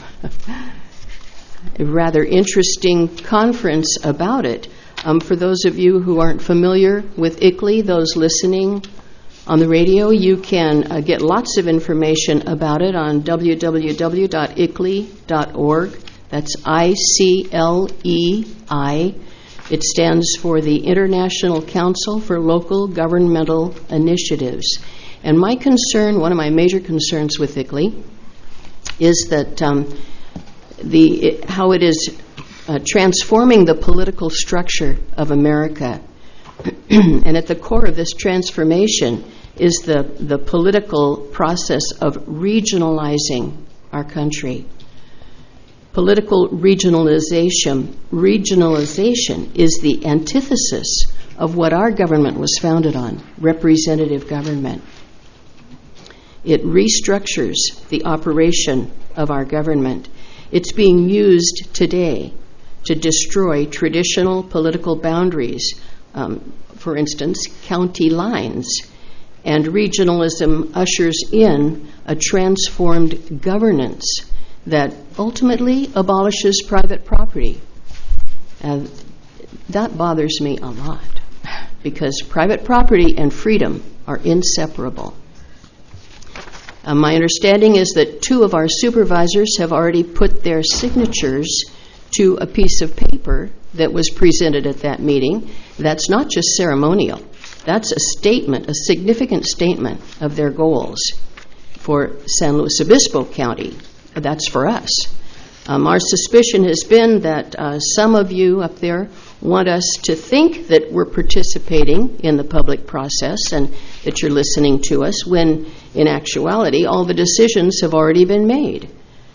rather interesting conference about it. Um, for those of you who aren't familiar with I C L I, those listening on the radio, you can uh, get lots of information about it on w w w dot i c l i dot org. That's I C L E I. It stands for the International Council for Local Governmental Initiatives. And my concern, one of my major concerns with I C L I, is that um, the it, how it is uh, transforming the political structure of America. And at the core of this transformation is the, the political process of regionalizing our country. Political regionalization, regionalization is the antithesis of what our government was founded on, representative government. It restructures the operation of our government. It's being used today to destroy traditional political boundaries, um, for instance, county lines. And regionalism ushers in a transformed governance that ultimately abolishes private property. And that bothers me a lot, because private property and freedom are inseparable. Uh, my understanding is that two of our supervisors have already put their signatures to a piece of paper that was presented at that meeting. That's not just ceremonial. That's a statement, a significant statement of their goals for San Luis Obispo County. That's for us. Um, our suspicion has been that uh, some of you up there want us to think that we're participating in the public process and that you're listening to us, when in actuality all the decisions have already been made.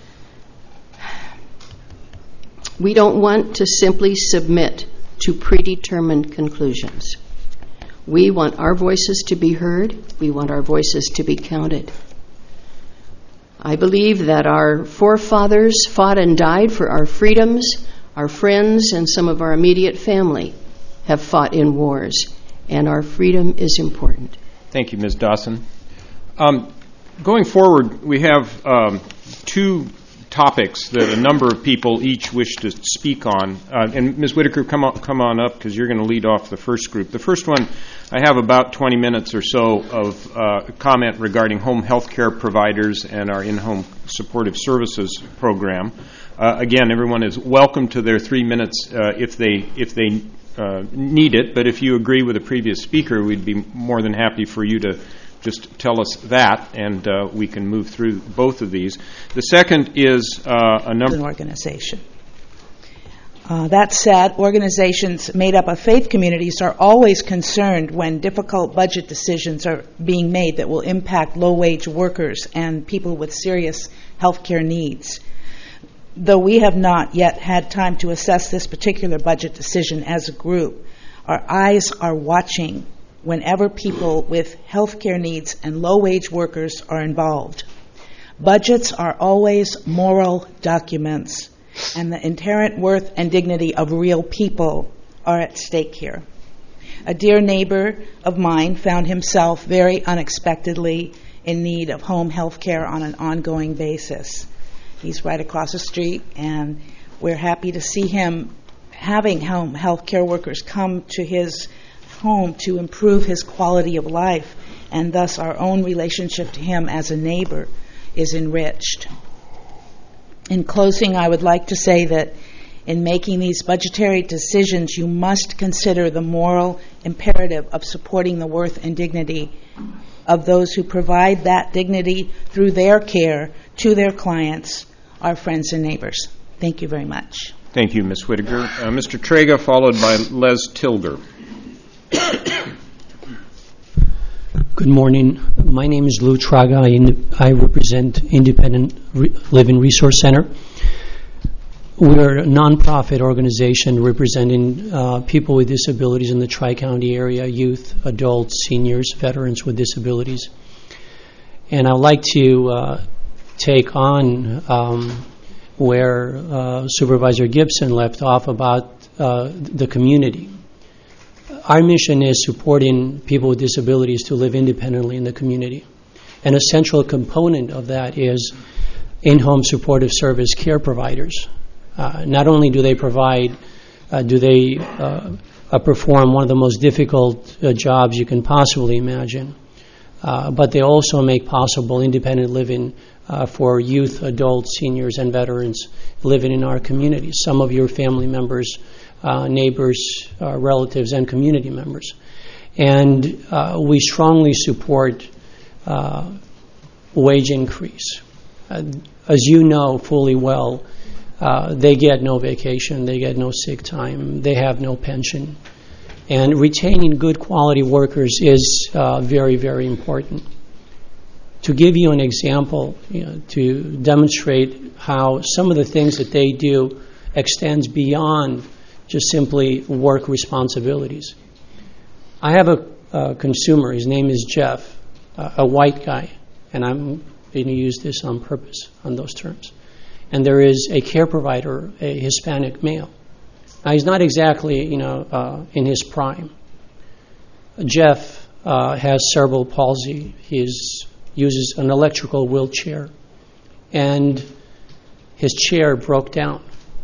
We don't want to simply submit to predetermined conclusions. We want our voices to be heard. We want our voices to be counted. I believe that our forefathers fought and died for our freedoms. Our friends and some of our immediate family have fought in wars, and our freedom is important. Thank you, Miz Dawson. Um, going forward, we have um, two topics that a number of people each wish to speak on. Uh, and Miz Whitaker, come on, come on up, because you're going to lead off the first group. The first one, I have about twenty minutes or so of uh, comment regarding home health care providers and our in-home supportive services program. Uh, again, everyone is welcome to their three minutes uh, if they if they uh, need it. But if you agree with the previous speaker, we'd be more than happy for you to just tell us that, and uh, we can move through both of these. The second is uh, a number. An organization. Uh, that said, organizations made up of faith communities are always concerned when difficult budget decisions are being made that will impact low-wage workers and people with serious health care needs. Though we have not yet had time to assess this particular budget decision as a group, our eyes are watching whenever people with health care needs and low-wage workers are involved. Budgets are always moral documents, and the inherent worth and dignity of real people are at stake here. A dear neighbor of mine found himself very unexpectedly in need of home health care on an ongoing basis. He's right across the street, and we're happy to see him having home health care workers come to his home to improve his quality of life, and thus our own relationship to him as a neighbor is enriched. In closing, I would like to say that in making these budgetary decisions, you must consider the moral imperative of supporting the worth and dignity of those who provide that dignity through their care to their clients, our friends and neighbors. Thank you very much. Thank you, Miz Whitaker. Uh, Mister Trega, followed by Les Tilger. Good morning. My name is Lou Traga. I, I represent Independent Re- Living Resource Center. We're a nonprofit organization representing uh, people with disabilities in the Tri-County area, youth, adults, seniors, veterans with disabilities. And I'd like to uh, take on um, where uh, Supervisor Gibson left off about uh, the community. Our mission is supporting people with disabilities to live independently in the community. And a central component of that is in-home supportive service care providers. Uh, not only do they provide, uh, do they uh, uh, perform one of the most difficult uh, jobs you can possibly imagine, uh, but they also make possible independent living uh, for youth, adults, seniors, and veterans living in our communities. Some of your family members, uh, neighbors, uh, relatives, and community members. And uh, we strongly support uh, wage increase. Uh, as you know fully well, uh, they get no vacation, they get no sick time, they have no pension. And retaining good quality workers is uh, very, very important. To give you an example, you know, to demonstrate how some of the things that they do extends beyond just simply work responsibilities. I have a, a consumer, his name is Jeff, uh, a white guy, and I'm going to use this on purpose on those terms. And there is a care provider, a Hispanic male. Now, he's not exactly, you know, uh, in his prime. Jeff uh, has cerebral palsy. He uses an electrical wheelchair. And his chair broke down.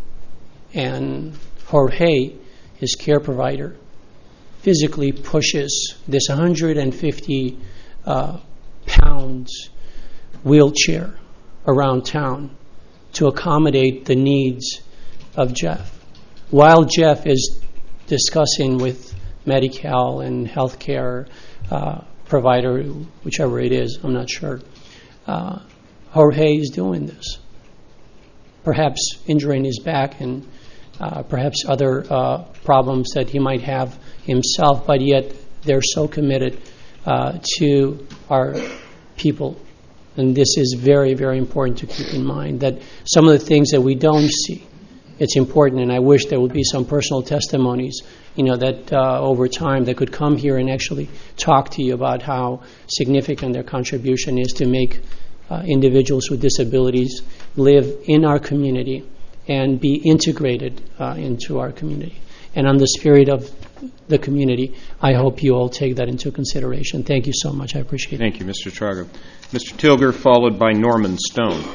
And Jorge, his care provider, physically pushes this one hundred fifty uh, pounds wheelchair around town to accommodate the needs of Jeff. While Jeff is discussing with Medi-Cal and healthcare uh, provider, whichever it is, I'm not sure, uh, Jorge is doing this. Perhaps injuring his back and uh, perhaps other uh, problems that he might have himself, but yet they're so committed uh, to our people. And this is very, very important to keep in mind, that some of the things that we don't see, it's important, and I wish there would be some personal testimonies, you know, that uh, over time that could come here and actually talk to you about how significant their contribution is to make uh, individuals with disabilities live in our community and be integrated uh, into our community. And on the spirit of the community, I hope you all take that into consideration. Thank you so much. I appreciate it. Thank you, Mister Trago. Mister Tilger, followed by Norman Stone.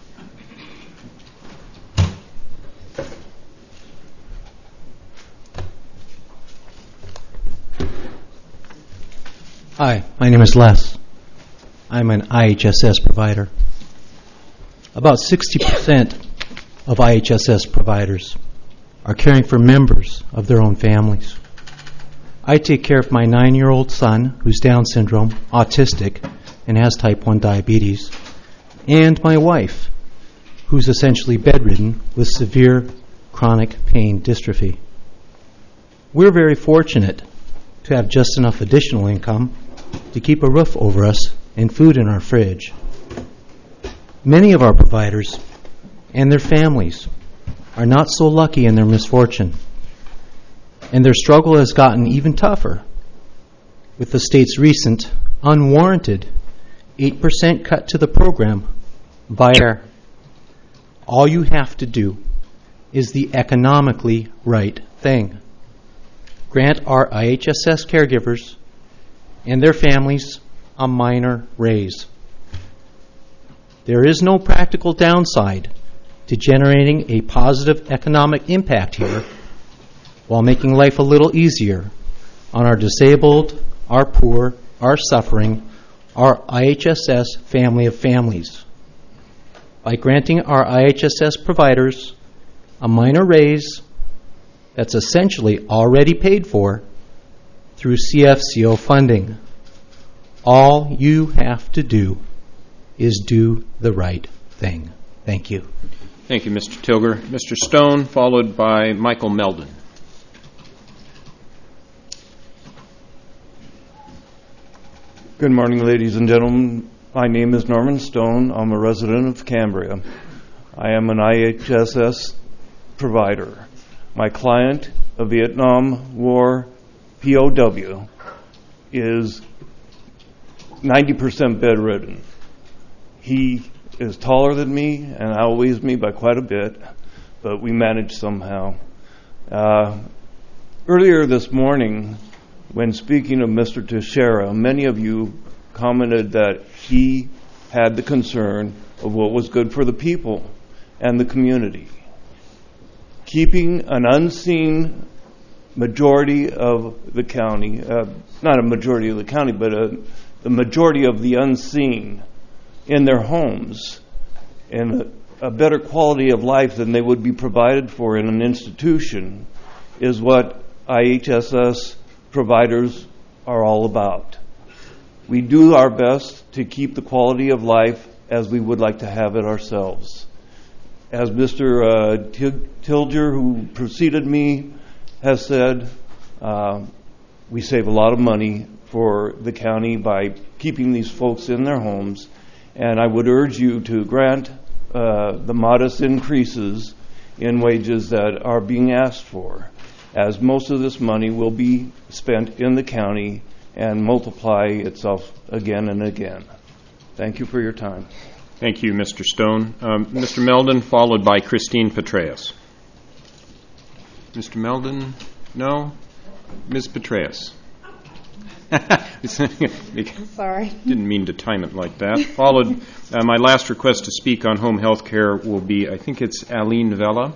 Hi, my name is Les. I'm an I H S S provider. About sixty percent of I H S S providers are caring for members of their own families. I take care of my nine-year-old son, who's Down syndrome, autistic, and has type one diabetes, and my wife, who's essentially bedridden with severe chronic pain dystrophy. We're very fortunate to have just enough additional income to keep a roof over us and food in our fridge. Many of our providers and their families are not so lucky in their misfortune, and their struggle has gotten even tougher with the state's recent, unwarranted eight percent cut to the program by air. All you have to do is the economically right thing. Grant our I H S S caregivers and their families a minor raise. There is no practical downside to generating a positive economic impact here while making life a little easier on our disabled, our poor, our suffering, our I H S S family of families. By granting our I H S S providers a minor raise that's essentially already paid for through C F C O funding, all you have to do is do the right thing. Thank you. Thank you, Mister Tilger. Mister Stone, followed by Michael Meldon. Good morning, ladies and gentlemen. My name is Norman Stone. I'm a resident of Cambria. I am an I H S S provider. My client, a Vietnam War P O W, is ninety percent bedridden. He is taller than me and outweighs me by quite a bit, but we managed somehow. Uh, earlier this morning, when speaking of Mister Teixeira, many of you commented that he had the concern of what was good for the people and the community. Keeping an unseen majority of the county, uh, not a majority of the county, but a, the majority of the unseen in their homes and a, a better quality of life than they would be provided for in an institution is what I H S S providers are all about. We do our best to keep the quality of life as we would like to have it ourselves. As Mister Uh, Tilger, who preceded me, has said, uh, we save a lot of money for the county by keeping these folks in their homes, and I would urge you to grant uh, the modest increases in wages that are being asked for, as most of this money will be spent in the county and multiply itself again and again. Thank you for your time. Thank you, Mister Stone. Um, Mister Meldon, followed by Christine Petraeus. Mister Meldon? No? Miz Petraeus. Sorry. Didn't mean to time it like that. Followed, uh, my last request to speak on home health care will be, I think it's Aline Vela.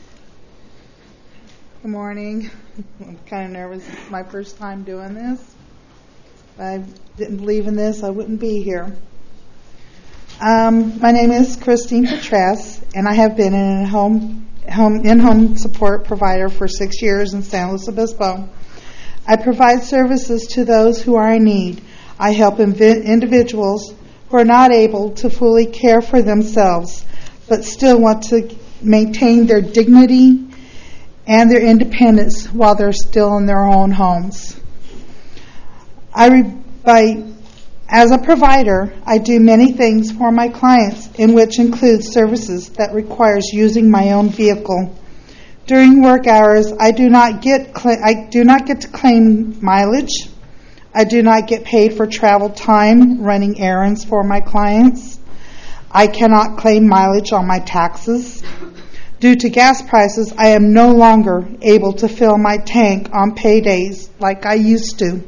Good morning. I'm kind of nervous. It's my first time doing this. If I didn't believe in this, I wouldn't be here. Um, my name is Christine Petraeus, and I have been in a home, home in-home support provider for six years in San Luis Obispo. I provide services to those who are in need. I help inv- individuals who are not able to fully care for themselves, but still want to maintain their dignity and their independence while they're still in their own homes. I re- by As a provider, I do many things for my clients, in which includes services that requires using my own vehicle. During work hours, I do not get cl- I do not get to claim mileage. I do not get paid for travel time running errands for my clients. I cannot claim mileage on my taxes. Due to gas prices, I am no longer able to fill my tank on paydays like I used to.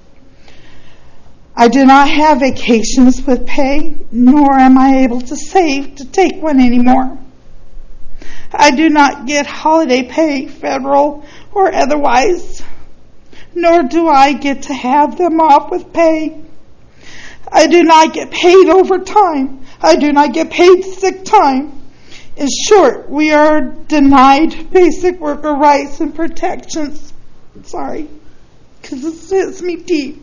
I do not have vacations with pay, nor am I able to save to take one anymore. I do not get holiday pay, federal or otherwise, nor do I get to have them off with pay. I do not get paid overtime. I do not get paid sick time. In short, we are denied basic worker rights and protections. Sorry, because this hits me deep.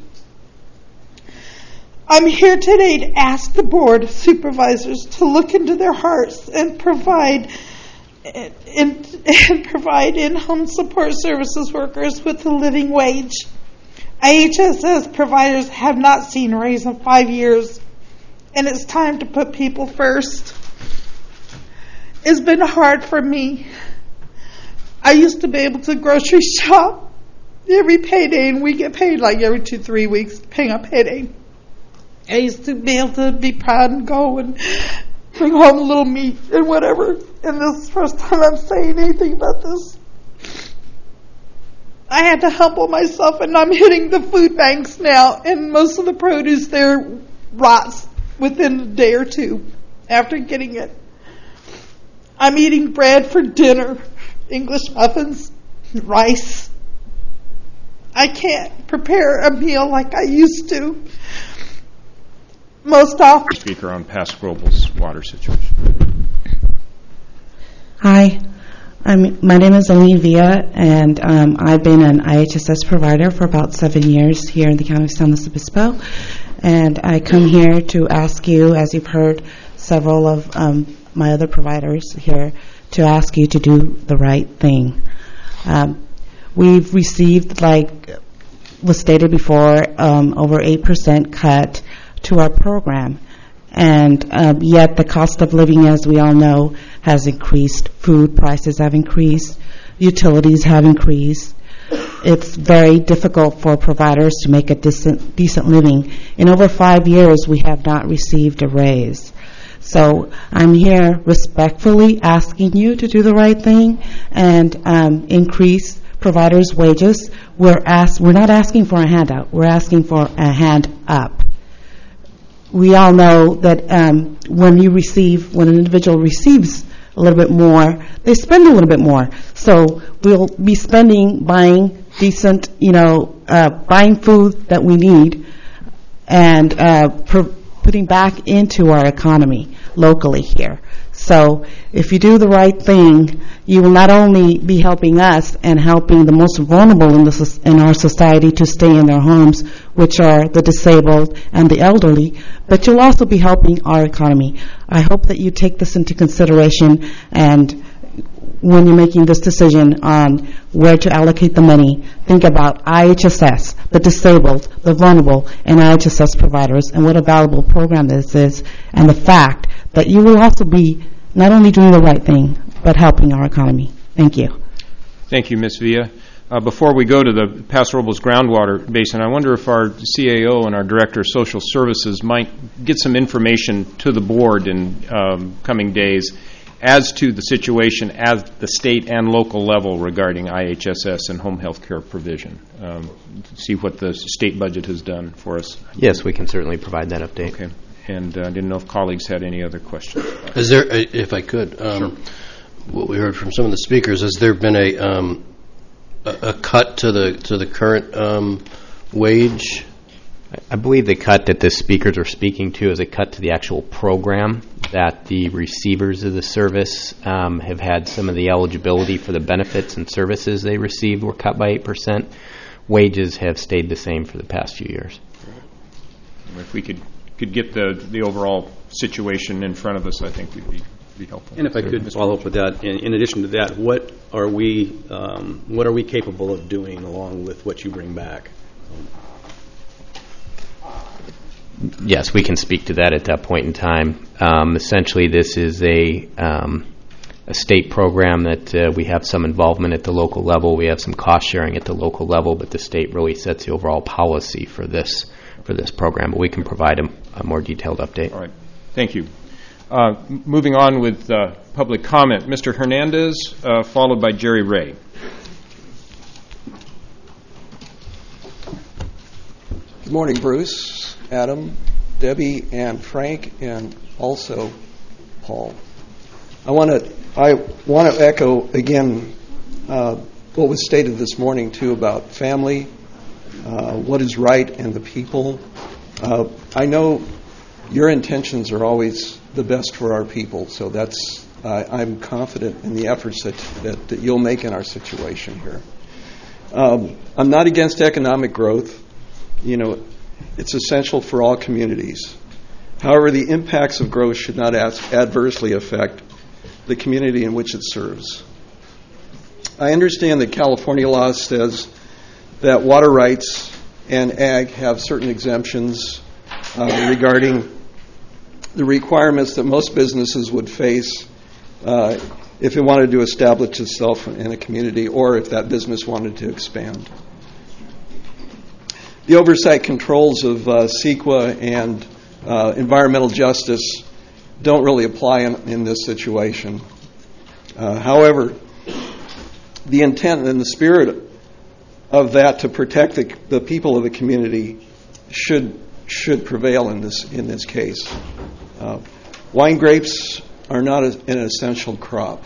I'm here today to ask the Board of Supervisors to look into their hearts and provide and, and provide in-home support services workers with a living wage. I H S S providers have not seen a raise in five years, and it's time to put people first. It's been hard for me. I used to be able to grocery shop every payday, and we get paid like every two, three weeks, paying a payday. I used to be able to be proud and go and bring home a little meat and whatever. And this is the first time I'm saying anything about this. I had to humble myself, and I'm hitting the food banks now, and most of the produce there rots within a day or two after getting it. I'm eating bread for dinner, English muffins, rice. I can't prepare a meal like I used to. Most often. Speaker on Paso Robles water situation. Hi, I'm, my name is Olivia, and um, I've been an I H S S provider for about seven years here in the county of San Luis Obispo. And I come here to ask you, as you've heard several of um, my other providers here, to ask you to do the right thing. Um, we've received, like was stated before, um, over eight percent cut to our program. And um, yet the cost of living, as we all know, has increased. Food prices have increased. Utilities have increased. It's very difficult for providers to make a decent, decent living. In over five years, we have not received a raise. So I'm here respectfully asking you to do the right thing and um, increase providers' wages. We're ask, we're not asking for a handout. We're asking for a hand up. We all know that um, when you receive, when an individual receives a little bit more, they spend a little bit more. So we'll be spending, buying decent, you know, uh, buying food that we need and uh, per- putting back into our economy locally here. So if you do the right thing, you will not only be helping us and helping the most vulnerable in, the, in our society to stay in their homes, which are the disabled and the elderly, but you'll also be helping our economy. I hope that you take this into consideration, and when you're making this decision on where to allocate the money, think about I H S S, the disabled, the vulnerable, and I H S S providers, and what a valuable program this is, and the fact that you will also be not only doing the right thing, but helping our economy. Thank you. Thank you, Miz Villa. Uh, before we go to the Paso Robles groundwater basin, I wonder if our C A O and our Director of Social Services might get some information to the board in um, coming days as to the situation at the state and local level regarding I H S S and home health care provision. Um, see what the state budget has done for us. Yes, we can certainly provide that update. Okay. And I uh, didn't know if colleagues had any other questions. Is there, if I could, um, sure. What we heard from some of the speakers, has there been a um, a, a cut to the to the current um, wage? I believe the cut that the speakers are speaking to is a cut to the actual program, that the receivers of the service um, have had some of the eligibility for the benefits and services they received were cut by eight percent. Wages have stayed the same for the past few years. If we could could get the the overall situation in front of us, I think would be, be helpful. And if I could follow up with that, in, in addition to that, what are we um, what are we capable of doing along with what you bring back? Yes, we can speak to that at that point in time. Um, essentially, this is a um, a state program that uh, we have some involvement at the local level. We have some cost sharing at the local level, but the state really sets the overall policy for this for this program. But we can provide a, a more detailed update. All right. Thank you. Uh, m- moving on with uh, public comment, Mister Hernandez, uh, followed by Jerry Ray. Good morning, Bruce, Adam, Debbie, and Frank, and also Paul. I want to I want to echo again uh, what was stated this morning too about family, uh, what is right, and the people. Uh, I know your intentions are always the best for our people, so that's uh, I'm confident in the efforts that, that that you'll make in our situation here. Um, I'm not against economic growth. You know, it's essential for all communities. However, the impacts of growth should not as- adversely affect the community in which it serves. I understand that California law says that water rights and ag have certain exemptions uh, regarding the requirements that most businesses would face uh, if it wanted to establish itself in a community or if that business wanted to expand. The oversight controls of uh, CEQA and uh, environmental justice don't really apply in, in this situation. Uh, however, the intent and the spirit of that to protect the, the people of the community should should prevail in this in this case. Uh, wine grapes are not a, an essential crop.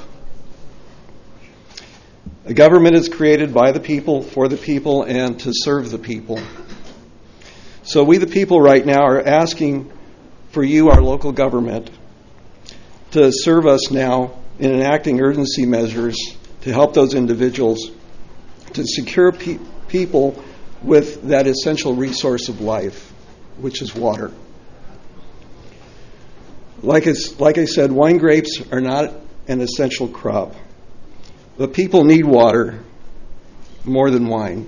A government is created by the people, for the people, and to serve the people. So we, the people, right now are asking for you, our local government, to serve us now in enacting urgency measures to help those individuals to secure pe- people with that essential resource of life, which is water. Like, it's, like I said, wine grapes are not an essential crop, but people need water more than wine.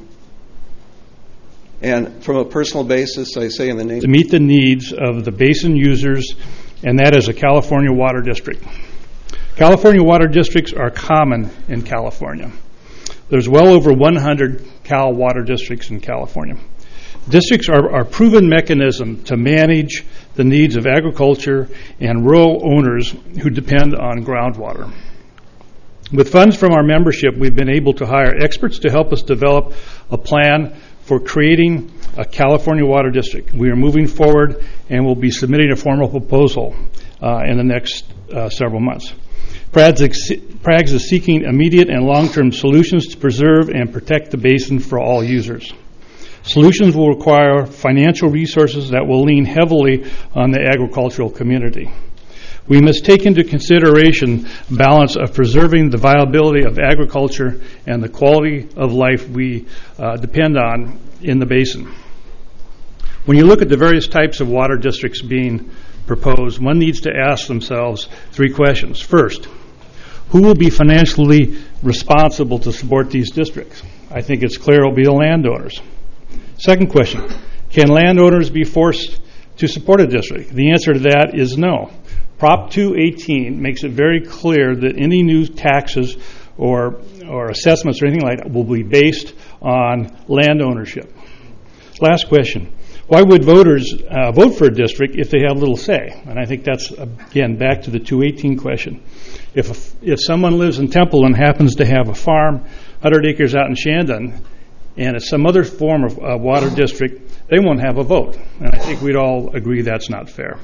And from a personal basis, I say in the name... to meet the needs of the basin users, and that is a California water district. California water districts are common in California. There's well over one hundred Cal water districts in California. Districts are, are proven mechanism to manage the needs of agriculture and rural owners who depend on groundwater. With funds from our membership, we've been able to hire experts to help us develop a plan for creating a California Water District. We are moving forward and will be submitting a formal proposal uh, in the next uh, several months. PRAGS is seeking immediate and long-term solutions to preserve and protect the basin for all users. Solutions will require financial resources that will lean heavily on the agricultural community. We must take into consideration balance of preserving the viability of agriculture and the quality of life we uh, depend on in the basin. When you look at the various types of water districts being proposed, one needs to ask themselves three questions. First, who will be financially responsible to support these districts? I think it's clear it will be the landowners. Second question, can landowners be forced to support a district? The answer to that is no. Prop two eighteen makes it very clear that any new taxes or or assessments or anything like that will be based on land ownership. Last question. Why would voters uh, vote for a district if they have little say? And I think that's, again, back to the two eighteen question. If a, if someone lives in Temple and happens to have a farm, one hundred acres out in Shandon, and it's some other form of uh, water district, they won't have a vote. And I think we'd all agree that's not fair.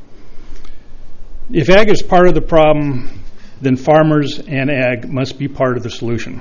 If ag is part of the problem, then farmers and ag must be part of the solution.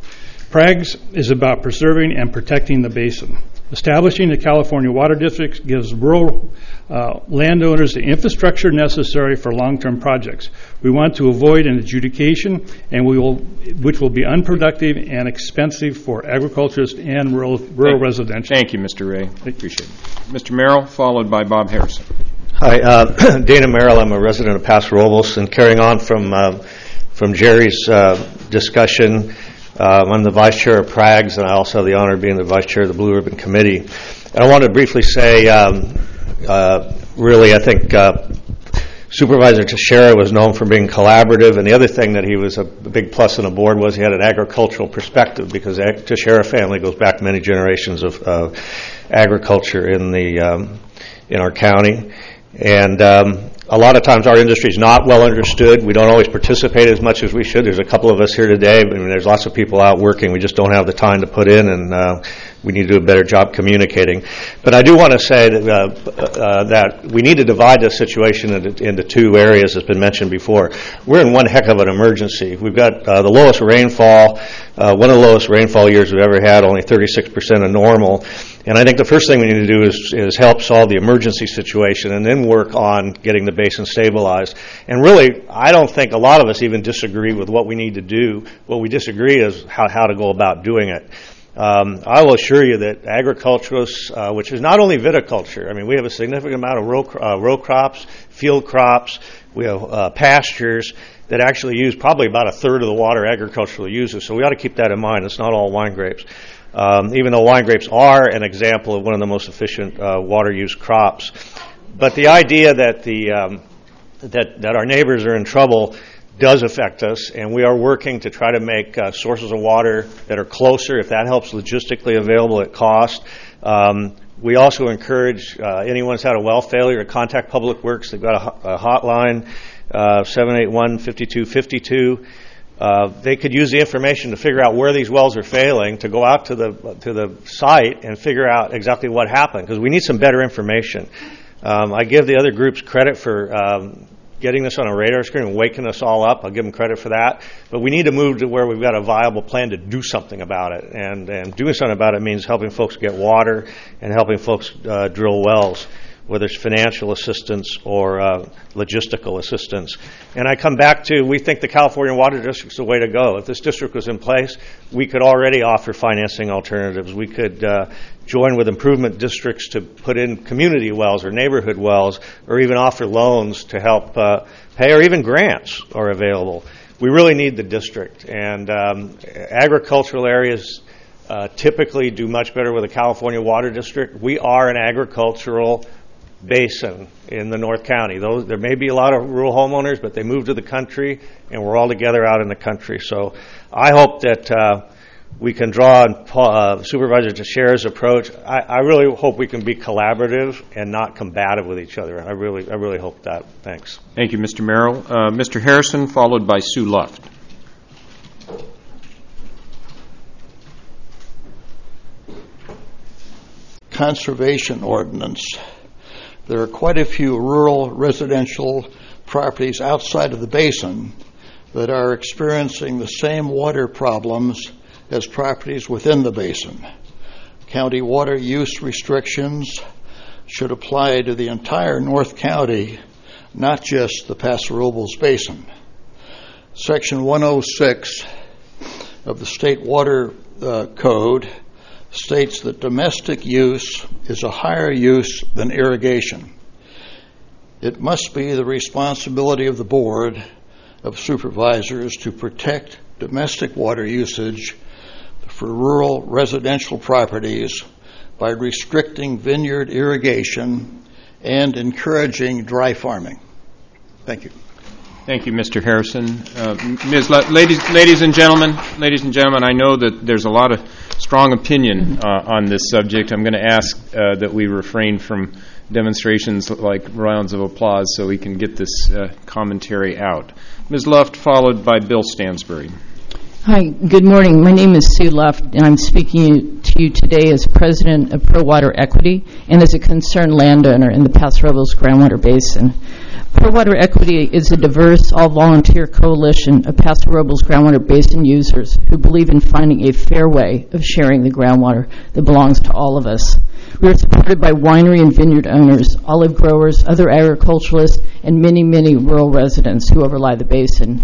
PRAGS is about preserving and protecting the basin. Establishing the California Water District gives rural uh, landowners the infrastructure necessary for long-term projects. We want to avoid an adjudication, and we will, which will be unproductive and expensive for agriculturists and rural, rural thank, residential. Thank you, Mister Ray. I appreciate it. Mister Merrill, followed by Bob Harrison. Hi, uh, Dana Merrill. I'm a resident of Paso Robles, and carrying on from uh, from Jerry's uh, discussion. Uh, I'm the vice chair of PRAGS, and I also have the honor of being the vice chair of the Blue Ribbon Committee. And I want to briefly say, um, uh, really, I think uh, Supervisor Teixeira was known for being collaborative, and the other thing that he was a big plus on the board was he had an agricultural perspective, because the Teixeira family goes back many generations of uh, agriculture in the um, in our county. And um, a lot of times our industry is not well understood. We don't always participate as much as we should. There's a couple of us here today. I mean, there's lots of people out working. We just don't have the time to put in, and uh, we need to do a better job communicating. But I do want to say that, uh, uh, that we need to divide this situation into, into two areas, as has been mentioned before. We're in one heck of an emergency. We've got uh, the lowest rainfall, uh, one of the lowest rainfall years we've ever had, only thirty-six percent of normal. And I think the first thing we need to do is, is help solve the emergency situation and then work on getting the basin stabilized. And really, I don't think a lot of us even disagree with what we need to do. What we disagree is how, how to go about doing it. Um, I will assure you that agriculturists, uh, which is not only viticulture, I mean, we have a significant amount of row, uh, row crops, field crops, we have uh, pastures that actually use probably about a third of the water agricultural uses. So we ought to keep that in mind. It's not all wine grapes. Um, even though wine grapes are an example of one of the most efficient uh, water use crops. But the idea that the um, that that our neighbors are in trouble does affect us, and we are working to try to make uh, sources of water that are closer, if that helps logistically available at cost. Um, we also encourage uh, anyone who's had a well failure to contact Public Works. They've got a, a hotline, uh, seven eight one, five two five two. Uh, they could use the information to figure out where these wells are failing, to go out to the to the site and figure out exactly what happened, because we need some better information. Um, I give the other groups credit for um, getting this on a radar screen and waking us all up. I'll give them credit for that. But we need to move to where we've got a viable plan to do something about it. And, and doing something about it means helping folks get water and helping folks uh, drill wells, whether it's financial assistance or uh, logistical assistance. And I come back to, we think the California Water District is the way to go. If this district was in place, we could already offer financing alternatives. We could uh, join with improvement districts to put in community wells or neighborhood wells, or even offer loans to help uh, pay, or even grants are available. We really need the district. And um, agricultural areas uh, typically do much better with the California Water District. We are an agricultural basin in the North County. Those, there may be a lot of rural homeowners, but they move to the country, and we're all together out in the country. So I hope that uh, we can draw on uh, Supervisor Teixeira's approach. I, I really hope we can be collaborative and not combative with each other. I really, I really hope that. Thanks. Thank you, Mister Merrill. Uh, Mister Harrison, followed by Sue Luft. Conservation ordinance. There are quite a few rural residential properties outside of the basin that are experiencing the same water problems as properties within the basin. County water use restrictions should apply to the entire North County, not just the Paso Robles Basin. Section one oh six of the State Water uh, Code states that domestic use is a higher use than irrigation. It must be the responsibility of the Board of Supervisors to protect domestic water usage for rural residential properties by restricting vineyard irrigation and encouraging dry farming. Thank you. Thank you, Mister Harrison. Uh, Miz La- ladies, ladies and gentlemen, ladies and gentlemen, I know that there's a lot of strong opinion uh, on this subject. I'm going to ask uh, that we refrain from demonstrations like rounds of applause so we can get this uh, commentary out. Miz Luft, followed by Bill Stansbury. Hi, good morning. My name is Sue Luft, and I'm speaking to you today as president of Pro Water Equity and as a concerned landowner in the Paso Robles groundwater basin. Pro Water Equity is a diverse, all-volunteer coalition of Paso Robles groundwater basin users who believe in finding a fair way of sharing the groundwater that belongs to all of us. We are supported by winery and vineyard owners, olive growers, other agriculturalists, and many, many rural residents who overlie the basin.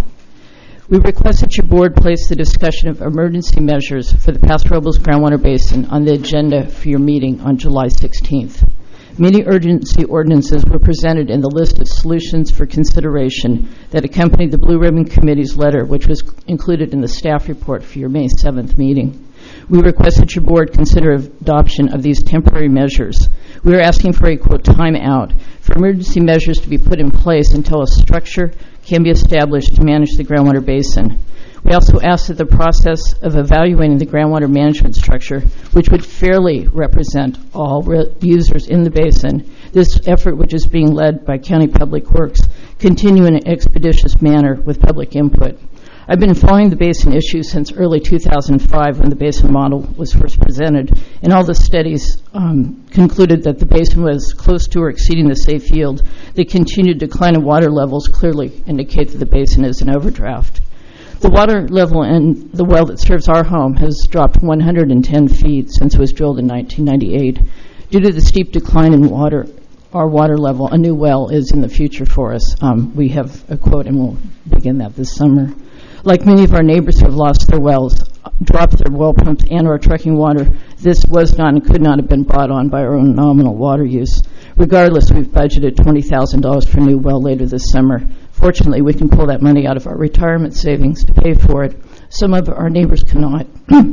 We request that your board place the discussion of emergency measures for the Paso Robles groundwater basin on the agenda for your meeting on July sixteenth. Many urgency ordinances were presented in the list of solutions for consideration that accompanied the Blue Ribbon Committee's letter, which was included in the staff report for your May seventh meeting. We request that your board consider adoption of these temporary measures. We are asking for a, quote, timeout for emergency measures to be put in place until a structure can be established to manage the groundwater basin. We also ask that the process of evaluating the groundwater management structure, which would fairly represent all re- users in the basin, this effort, which is being led by County Public Works, continue in an expeditious manner with public input. I've been following the basin issue since early two thousand five when the basin model was first presented, and all the studies um, concluded that the basin was close to or exceeding the safe yield. The continued decline of water levels clearly indicate that the basin is in overdraft. The water level in the well that serves our home has dropped one hundred ten feet since it was drilled in nineteen ninety-eight. Due to the steep decline in water, our water level, a new well is in the future for us. Um, we have a quote, and we'll begin that this summer. Like many of our neighbors who have lost their wells, dropped their well pumps, and or trucking water, this was not and could not have been brought on by our own nominal water use. Regardless, we've budgeted twenty thousand dollars for a new well later this summer. Fortunately, we can pull that money out of our retirement savings to pay for it. Some of our neighbors cannot.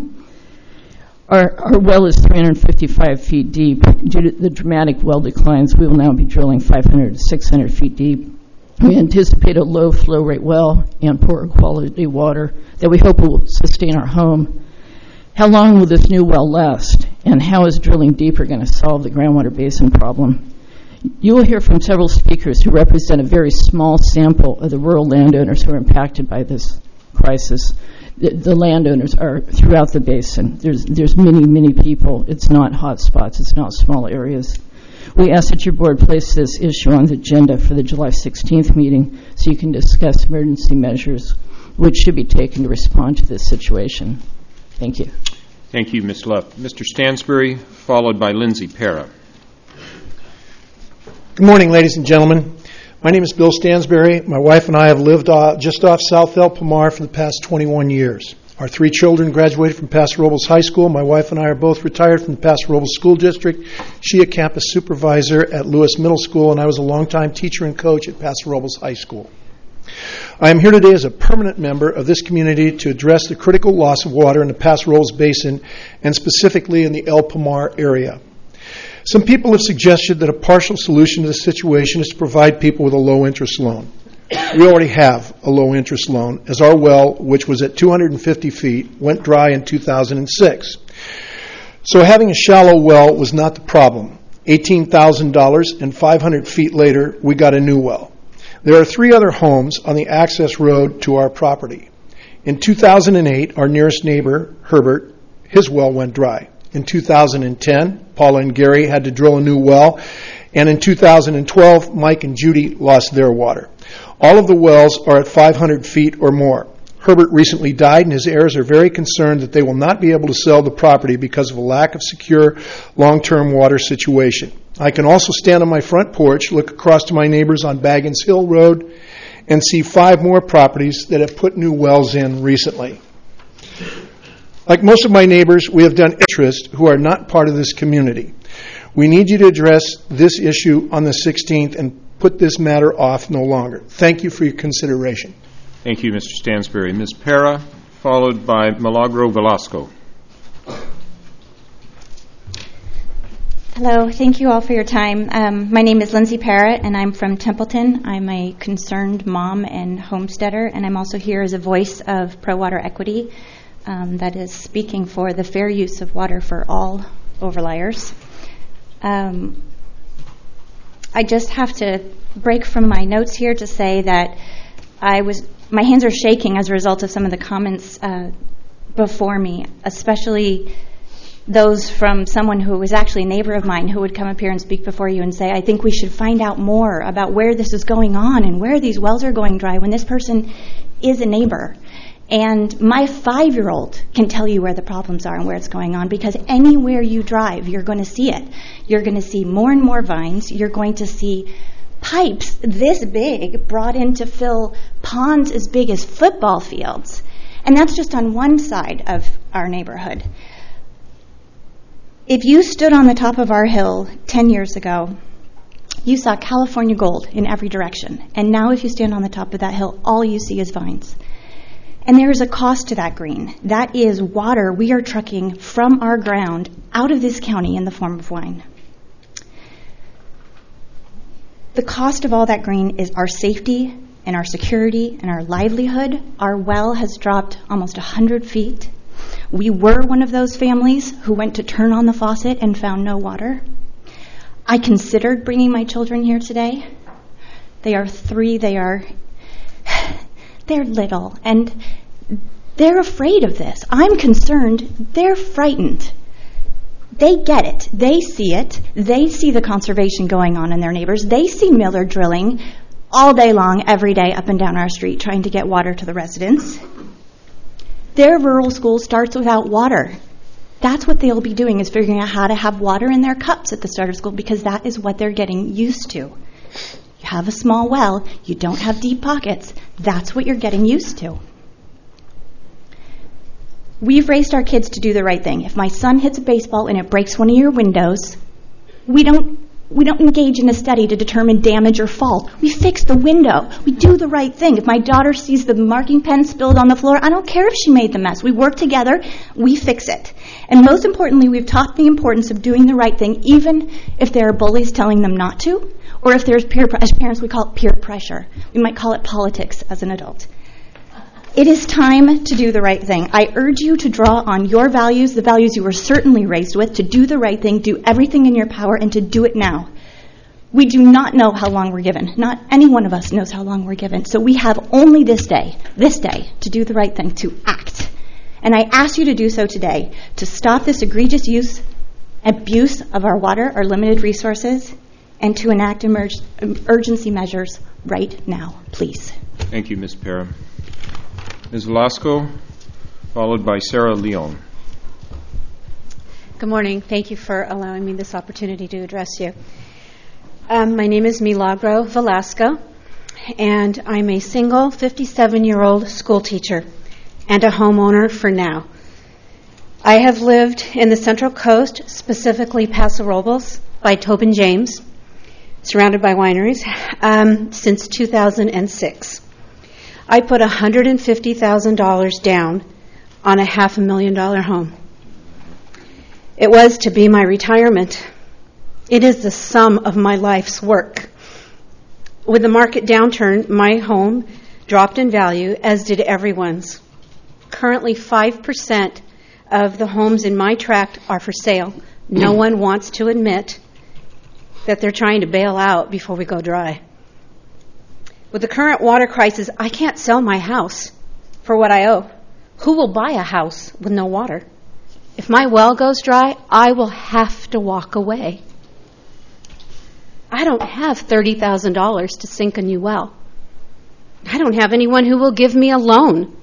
our, our well is three hundred fifty-five feet deep. Due to the dramatic well declines, we will now be drilling five hundred to six hundred feet deep. We anticipate a low flow rate well and poor quality water that we hope will sustain our home. How long will this new well last, and how is drilling deeper going to solve the groundwater basin problem? You will hear from several speakers who represent a very small sample of the rural landowners who are impacted by this crisis. The, the landowners are throughout the basin. There's, there's many, many people. It's not hot spots. It's not small areas. We ask that your board place this issue on the agenda for the July sixteenth meeting so you can discuss emergency measures which should be taken to respond to this situation. Thank you. Thank you, Miz Luft. Mister Stansbury, followed by Lindsay Para. Good morning, ladies and gentlemen. My name is Bill Stansbury. My wife and I have lived uh, just off South El Pomar for the past twenty-one years. Our three children graduated from Paso Robles High School. My wife and I are both retired from the Paso Robles School District. She a campus supervisor at Lewis Middle School, and I was a longtime teacher and coach at Paso Robles High School. I am here today as a permanent member of this community to address the critical loss of water in the Paso Robles Basin, and specifically in the El Pomar area. Some people have suggested that a partial solution to the situation is to provide people with a low-interest loan. We already have a low-interest loan, as our well, which was at two hundred fifty feet, went dry in two thousand six. So having a shallow well was not the problem. eighteen thousand dollars, and five hundred feet later, we got a new well. There are three other homes on the access road to our property. In two thousand eight, our nearest neighbor, Herbert, his well went dry. In two thousand ten, Paula and Gary had to drill a new well. And in two thousand twelve, Mike and Judy lost their water. All of the wells are at five hundred feet or more. Herbert recently died, and his heirs are very concerned that they will not be able to sell the property because of a lack of secure long-term water situation. I can also stand on my front porch, look across to my neighbors on Baggins Hill Road, and see five more properties that have put new wells in recently. Like most of my neighbors, we have done interest who are not part of this community. We need you to address this issue on the sixteenth and put this matter off no longer. Thank you for your consideration. Thank you, Mister Stansberry. Miz Para, followed by Milagro Velasco. Hello, thank you all for your time. Um, my name is Lindsay Parrott, and I'm from Templeton. I'm a concerned mom and homesteader, and I'm also here as a voice of pro-water equity um, that is speaking for the fair use of water for all overliers. Um, I just have to break from my notes here to say that I was, my hands are shaking as a result of some of the comments uh, before me, especially those from someone who was actually a neighbor of mine who would come up here and speak before you and say, I think we should find out more about where this is going on and where these wells are going dry, when this person is a neighbor. And my five-year-old can tell you where the problems are and where it's going on, because anywhere you drive, you're going to see it. You're going to see more and more vines. You're going to see pipes this big brought in to fill ponds as big as football fields. And that's just on one side of our neighborhood. If you stood on the top of our hill ten years ago, you saw California gold in every direction. And now if you stand on the top of that hill, all you see is vines. And there is a cost to that green. That is water we are trucking from our ground out of this county in the form of wine. The cost of all that green is our safety and our security and our livelihood. Our well has dropped almost one hundred feet. We were one of those families who went to turn on the faucet and found no water. I considered bringing my children here today. They are three, they are... They're little, and they're afraid of this. I'm concerned. They're frightened. They get it. They see it. They see the conservation going on in their neighbors. They see Miller drilling all day long, every day, up and down our street, trying to get water to the residents. Their rural school starts without water. That's what they'll be doing, is figuring out how to have water in their cups at the start of school, because that is what they're getting used to. You have a small well, you don't have deep pockets. That's what you're getting used to. We've raised our kids to do the right thing. If my son hits a baseball and it breaks one of your windows, we don't we don't engage in a study to determine damage or fault. We fix the window. We do the right thing. If my daughter sees the marking pen spilled on the floor, I don't care if she made the mess. We work together. We fix it. And most importantly, we've taught the importance of doing the right thing, even if there are bullies telling them not to, or if there's peer, as parents, we call it peer pressure. We might call it politics as an adult. It is time to do the right thing. I urge you to draw on your values, the values you were certainly raised with, to do the right thing, do everything in your power, and to do it now. We do not know how long we're given. Not any one of us knows how long we're given. So we have only this day, this day, to do the right thing, to act. And I ask you to do so today, to stop this egregious use, abuse of our water, our limited resources, and to enact emerg- urgency measures right now, please. Thank you, Miz Para. Miz Velasco, followed by Sarah Leon. Good morning. Thank you for allowing me this opportunity to address you. Um, my name is Milagro Velasco, and I'm a single fifty-seven-year-old school teacher and a homeowner for now. I have lived in the Central Coast, specifically Paso Robles, by Tobin James, surrounded by wineries, um, since two thousand six. I put one hundred fifty thousand dollars down on a half a million dollar home. It was to be my retirement. It is the sum of my life's work. With the market downturn, my home dropped in value, as did everyone's. Currently, five percent of the homes in my tract are for sale. No one wants to admit that they're trying to bail out before we go dry. With the current water crisis, I can't sell my house for what I owe. Who will buy a house with no water? If my well goes dry, I will have to walk away. I don't have thirty thousand dollars to sink a new well. I don't have anyone who will give me a loan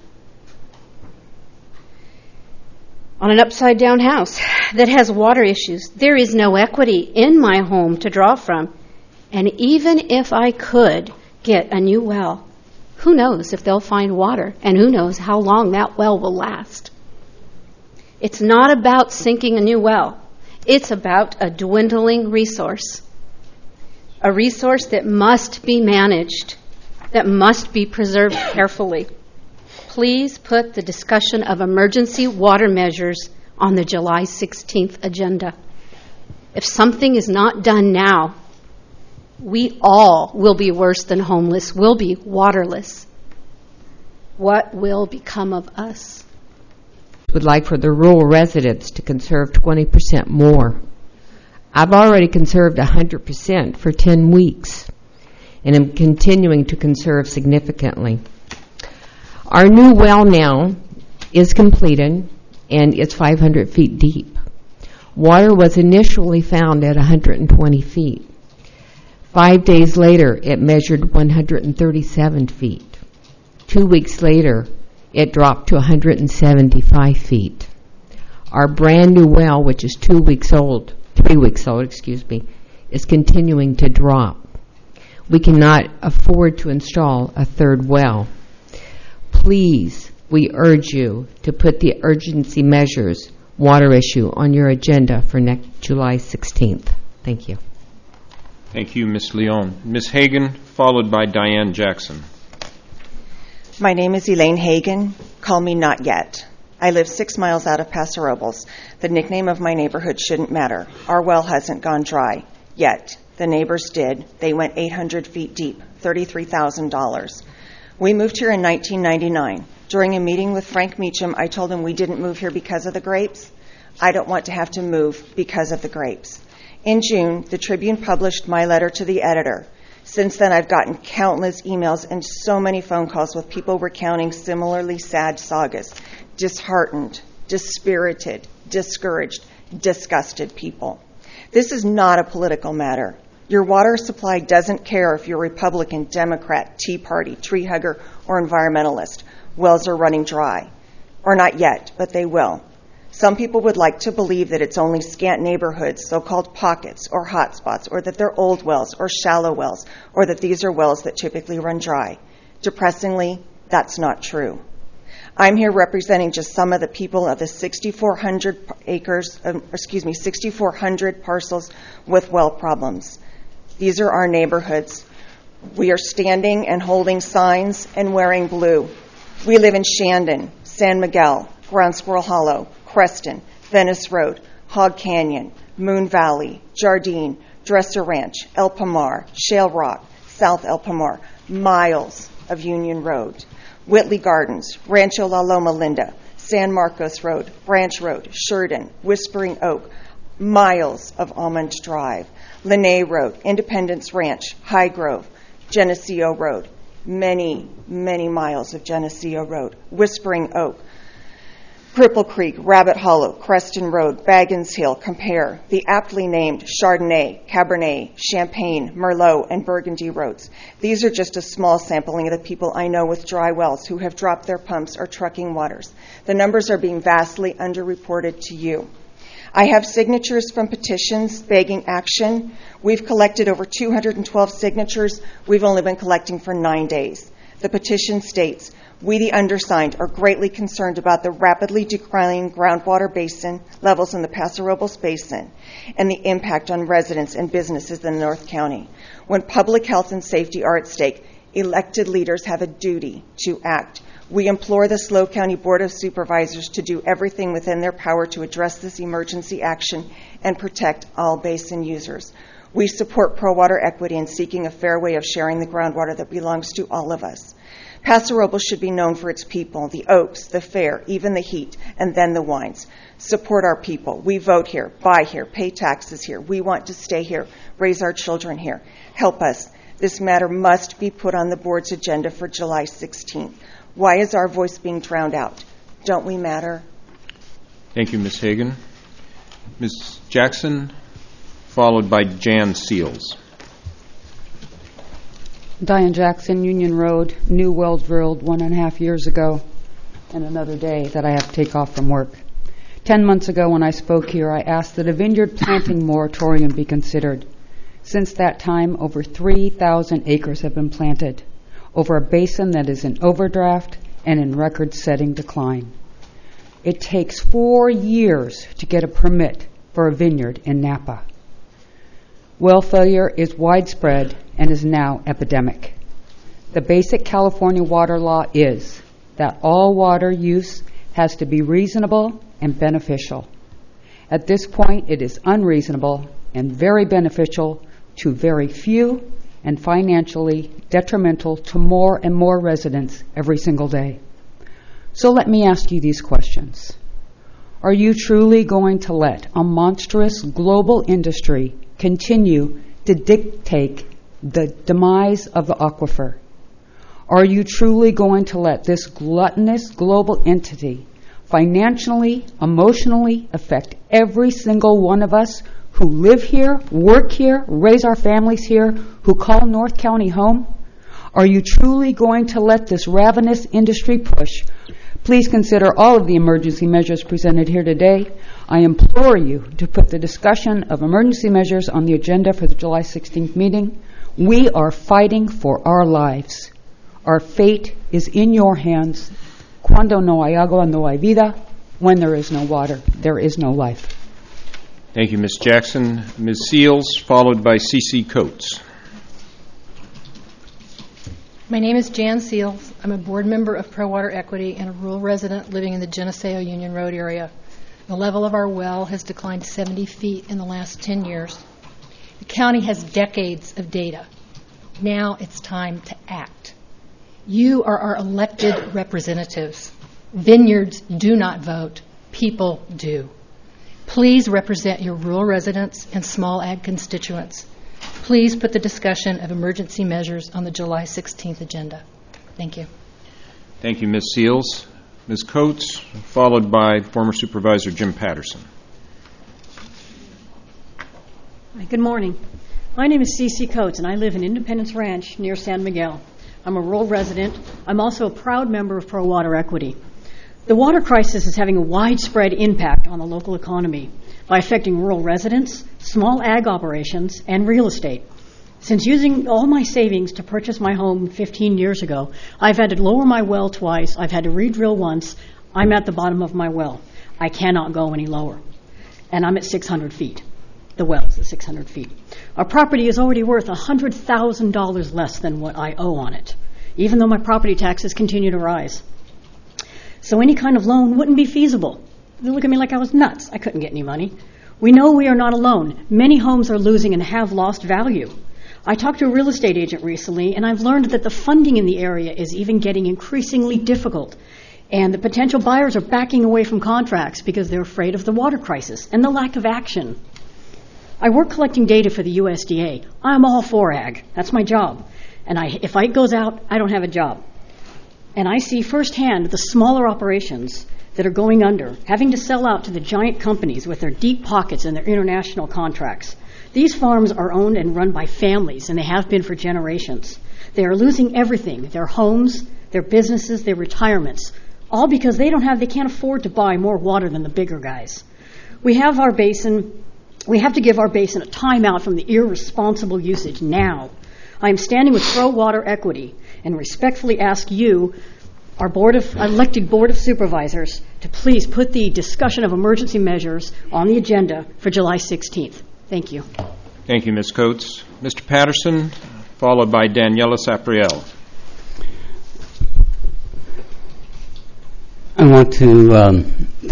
on an upside-down house that has water issues. There is no equity in my home to draw from. And even if I could get a new well, who knows if they'll find water, and who knows how long that well will last. It's not about sinking a new well. It's about a dwindling resource, a resource that must be managed, that must be preserved carefully. Please put the discussion of emergency water measures on the July sixteenth agenda. If something is not done now, we all will be worse than homeless, will be waterless. What will become of us? Would like for the rural residents to conserve twenty percent more. I've already conserved one hundred percent for ten weeks, and am continuing to conserve significantly. Our new well now is completed, and it's five hundred feet deep. Water was initially found at one hundred twenty feet. Five days later, it measured one hundred thirty-seven feet. Two weeks later, it dropped to one hundred seventy-five feet. Our brand new well, which is two weeks old, three weeks old, excuse me, is continuing to drop. We cannot afford to install a third well. Please, we urge you to put the urgency measures water issue on your agenda for next July sixteenth. Thank you. Thank you, Miz Leon. Miz Hagan, followed by Diane Jackson. My name is Elaine Hagan. Call me Not Yet. I live six miles out of Paso Robles. The nickname of my neighborhood shouldn't matter. Our well hasn't gone dry yet. The neighbors did. They went eight hundred feet deep, thirty-three thousand dollars. We moved here in nineteen ninety-nine. During a meeting with Frank Meacham, I told him we didn't move here because of the grapes. I don't want to have to move because of the grapes. In June, the Tribune published my letter to the editor. Since then, I've gotten countless emails and so many phone calls with people recounting similarly sad sagas. Disheartened, dispirited, discouraged, disgusted people. This is not a political matter. Your water supply doesn't care if you're Republican, Democrat, Tea Party, tree hugger, or environmentalist. Wells are running dry. Or not yet, but they will. Some people would like to believe that it's only scant neighborhoods, so-called pockets or hotspots, or that they're old wells or shallow wells, or that these are wells that typically run dry. Depressingly, that's not true. I'm here representing just some of the people of the sixty-four hundred acres, um, excuse me, sixty-four hundred parcels with well problems. These are our neighborhoods. We are standing and holding signs and wearing blue. We live in Shandon, San Miguel, Ground Squirrel Hollow, Creston, Venice Road, Hog Canyon, Moon Valley, Jardine, Dresser Ranch, El Pomar, Shale Rock, South El Pomar, miles of Union Road, Whitley Gardens, Rancho La Loma Linda, San Marcos Road, Branch Road, Sheridan, Whispering Oak, miles of Almond Drive, Lene Road, Independence Ranch, High Grove, Geneseo Road, many, many miles of Geneseo Road, Whispering Oak, Cripple Creek, Rabbit Hollow, Creston Road, Baggins Hill, Compare, the aptly named Chardonnay, Cabernet, Champagne, Merlot, and Burgundy roads. These are just a small sampling of the people I know with dry wells who have dropped their pumps or trucking waters. The numbers are being vastly underreported to you. I have signatures from petitions begging action. We've collected over two hundred twelve signatures. We've only been collecting for nine days. The petition states, we, the undersigned, are greatly concerned about the rapidly declining groundwater basin levels in the Paso Robles Basin and the impact on residents and businesses in North County. When public health and safety are at stake, elected leaders have a duty to act. We implore the SLO County Board of Supervisors to do everything within their power to address this emergency action and protect all basin users. We support pro-water equity in seeking a fair way of sharing the groundwater that belongs to all of us. Paso Robles should be known for its people, the oaks, the fair, even the heat, and then the wines. Support our people. We vote here, buy here, pay taxes here. We want to stay here, raise our children here. Help us. This matter must be put on the board's agenda for July sixteenth. Why is our voice being drowned out? Don't we matter? Thank you, Miz Hagan. Miz Jackson, followed by Jan Seals. Diane Jackson, Union Road, new well drilled one and a half years ago, and another day that I have to take off from work. Ten months ago when I spoke here, I asked that a vineyard planting moratorium be considered. Since that time, over three thousand acres have been planted over a basin that is in overdraft and in record-setting decline. It takes four years to get a permit for a vineyard in Napa. Well failure is widespread and is now epidemic. The basic California water law is that all water use has to be reasonable and beneficial. At this point, it is unreasonable and very beneficial to very few and financially detrimental to more and more residents every single day. So let me ask you these questions. Are you truly going to let a monstrous global industry continue to dictate the demise of the aquifer? Are you truly going to let this gluttonous global entity financially, emotionally affect every single one of us who live here, work here, raise our families here, who call North County home? Are you truly going to let this ravenous industry push? Please consider all of the emergency measures presented here today. I implore you to put the discussion of emergency measures on the agenda for the July sixteenth meeting. We are fighting for our lives. Our fate is in your hands. Cuando no hay agua, no hay vida. When there is no water, there is no life. Thank you, Miz Jackson. Miz Seals, followed by C C Coates. My name is Jan Seals. I'm a board member of Pro Water Equity and a rural resident living in the Geneseo Union Road area. The level of our well has declined seventy feet in the last ten years. The county has decades of data. Now it's time to act. You are our elected representatives. Vineyards do not vote. People do. Please represent your rural residents and small ag constituents. Please put the discussion of emergency measures on the July sixteenth agenda. Thank you. Thank you, Miz Seals. Miz Coates, followed by former Supervisor Jim Patterson. Hi, good morning. My name is C C Coates, and I live in Independence Ranch near San Miguel. I'm a rural resident. I'm also a proud member of Pro Water Equity. The water crisis is having a widespread impact on the local economy by affecting rural residents, small ag operations, and real estate. Since using all my savings to purchase my home fifteen years ago, I've had to lower my well twice. I've had to re-drill once. I'm at the bottom of my well. I cannot go any lower. And I'm at six hundred feet. The well's at six hundred feet. Our property is already worth one hundred thousand dollars less than what I owe on it, even though my property taxes continue to rise. So any kind of loan wouldn't be feasible. They look at me like I was nuts. I couldn't get any money. We know we are not alone. Many homes are losing and have lost value. I talked to a real estate agent recently, and I've learned that the funding in the area is even getting increasingly difficult. And the potential buyers are backing away from contracts because they're afraid of the water crisis and the lack of action. I work collecting data for the U S D A. I'm all for ag. That's my job. And I, if it goes out, I don't have a job. And I see firsthand the smaller operations that are going under, having to sell out to the giant companies with their deep pockets and their international contracts. These farms are owned and run by families, and they have been for generations. They are losing everything, their homes, their businesses, their retirements, all because they don't have, they can't afford to buy more water than the bigger guys. We have our basin, we have to give our basin a timeout from the irresponsible usage now. I am standing with Pro Water Equity and respectfully ask you, our board of elected Board of Supervisors, to please put the discussion of emergency measures on the agenda for July sixteenth. Thank you. Thank you, Miz Coates. Mister Patterson, followed by Daniela Sapriel. I want to um, thank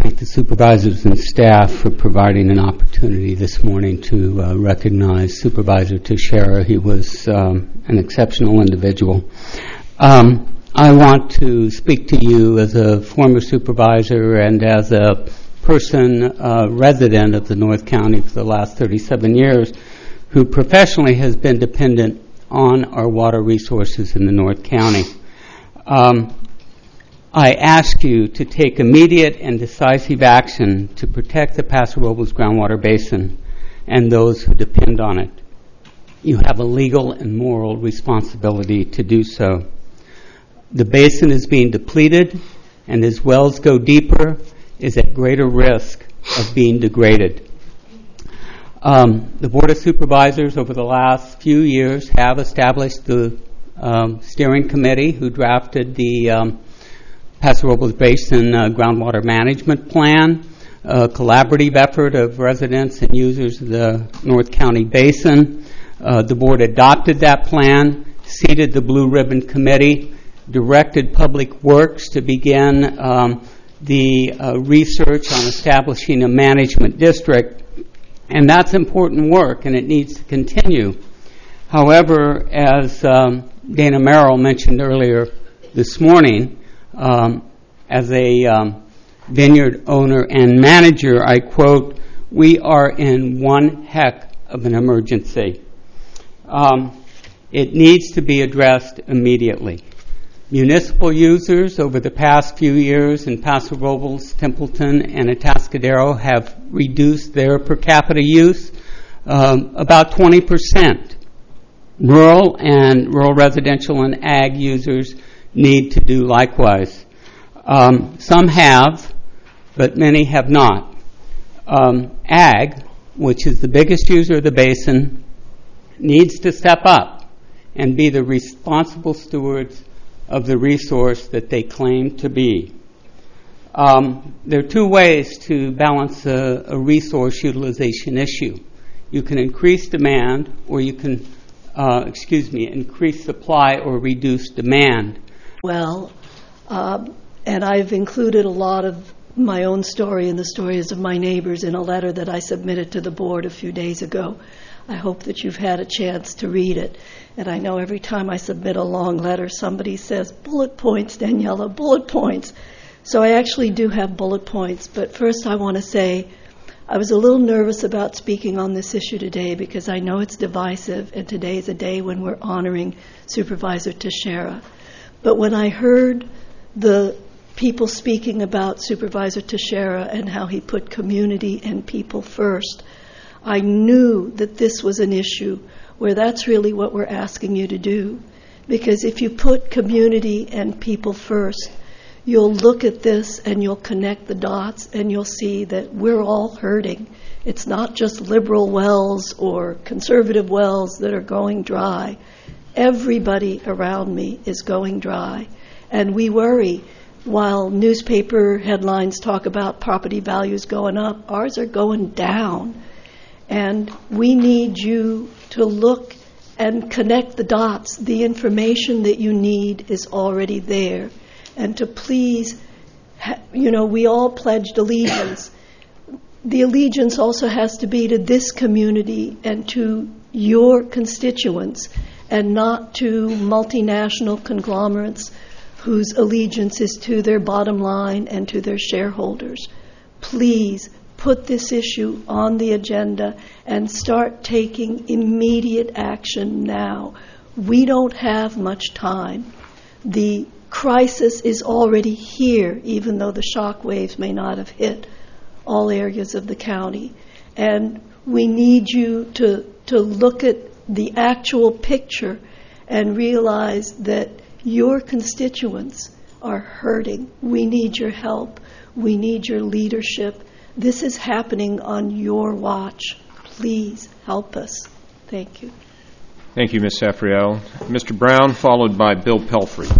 thank the supervisors and staff for providing an opportunity this morning to uh, recognize Supervisor Teixeira. He was um, an exceptional individual. Um, I want to speak to you as a former supervisor and as a person, uh, resident of the North County for the last thirty-seven years, who professionally has been dependent on our water resources in the North County. Um, I ask you to take immediate and decisive action to protect the Paso Robles groundwater basin and those who depend on it. You have a legal and moral responsibility to do so. The basin is being depleted, and as wells go deeper, is at greater risk of being degraded. Um, the Board of Supervisors over the last few years have established the um, steering committee who drafted the um, Paso Robles Basin uh, Groundwater Management Plan, a collaborative effort of residents and users of the North County Basin. Uh, the board adopted that plan, seated the Blue Ribbon Committee, directed Public Works to begin um, the uh, research on establishing a management district, and that's important work, and it needs to continue. However, as um, Dana Merrill mentioned earlier this morning, Um, as a um, vineyard owner and manager, I quote, "We are in one heck of an emergency." Um, it needs to be addressed immediately. Municipal users over the past few years in Paso Robles, Templeton, and Atascadero have reduced their per capita use um, about twenty percent. Rural and rural residential and ag users need to do likewise. Um, some have, but many have not. Um, ag, which is the biggest user of the basin, needs to step up and be the responsible stewards of the resource that they claim to be. Um, there are two ways to balance a, a resource utilization issue. You can increase demand, or you can, uh, excuse me, increase supply or reduce demand. Well, um, and I've included a lot of my own story and the stories of my neighbors in a letter that I submitted to the board a few days ago. I hope that you've had a chance to read it. And I know every time I submit a long letter, somebody says, bullet points, Daniela, bullet points. So I actually do have bullet points. But first I want to say I was a little nervous about speaking on this issue today because I know it's divisive, and today is a day when we're honoring Supervisor Teixeira. But when I heard the people speaking about Supervisor Teixeira and how he put community and people first, I knew that this was an issue where that's really what we're asking you to do. Because if you put community and people first, you'll look at this and you'll connect the dots and you'll see that we're all hurting. It's not just liberal wells or conservative wells that are going dry. Everybody around me is going dry. And we worry. While newspaper headlines talk about property values going up, ours are going down. And we need you to look and connect the dots. The information that you need is already there. And to please, you know, we all pledged allegiance. The allegiance also has to be to this community and to your constituents, and not to multinational conglomerates whose allegiance is to their bottom line and to their shareholders. Please put this issue on the agenda and start taking immediate action now. We don't have much time. The crisis is already here, even though the shock waves may not have hit all areas of the county. And we need you to, to look at the actual picture and realize that your constituents are hurting. We need your help. We need your leadership. This is happening on your watch. Please help us. Thank you. Thank you, Miz Safriel. Mister Brown, followed by Bill Pelfrey.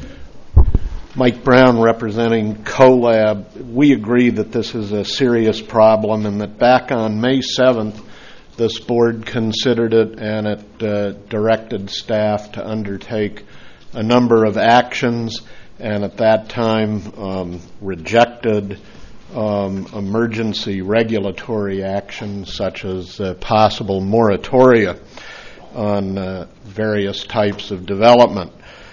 Mike Brown, representing CoLab. We agree that this is a serious problem and that back on May seventh, this board considered it and it uh, directed staff to undertake a number of actions, and at that time um, rejected um, emergency regulatory action, such as uh, possible moratoria on uh, various types of development.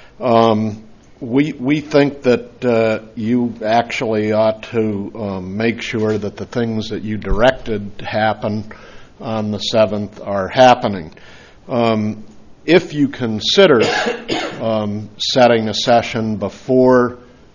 Um, we we think that uh, you actually ought to um, make sure that the things that you directed happen on the seventh are happening. Um, if you consider um, setting a session before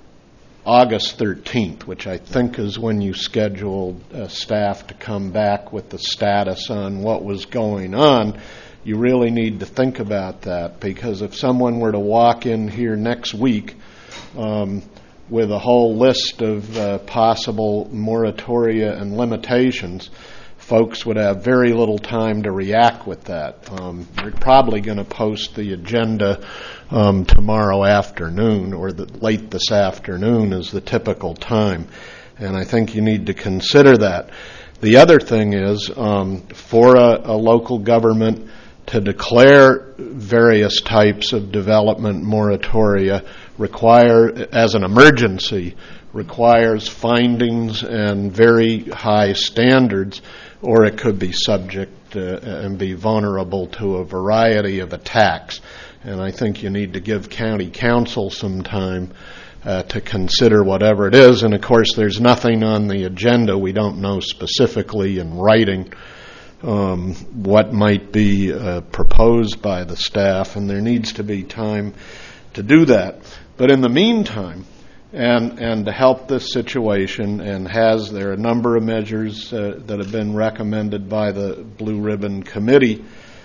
August thirteenth, which I think is when you scheduled uh, staff to come back with the status on what was going on, you really need to think about that, because if someone were to walk in here next week um, with a whole list of uh, possible moratoria and limitations, folks would have very little time to react with that. Um, you're probably going to post the agenda um, tomorrow afternoon, or the, late this afternoon is the typical time, and I think you need to consider that. The other thing is, um, for a, a local government to declare various types of development moratoria require, as an emergency, requires findings and very high standards, or it could be subject uh, and be vulnerable to a variety of attacks. And I think you need to give county council some time uh, to consider whatever it is. And of course, there's nothing on the agenda. We don't know specifically in writing um, what might be uh, proposed by the staff, and there needs to be time to do that. But in the meantime, and and to help this situation, and has there are a number of measures uh, that have been recommended by the Blue Ribbon Committee,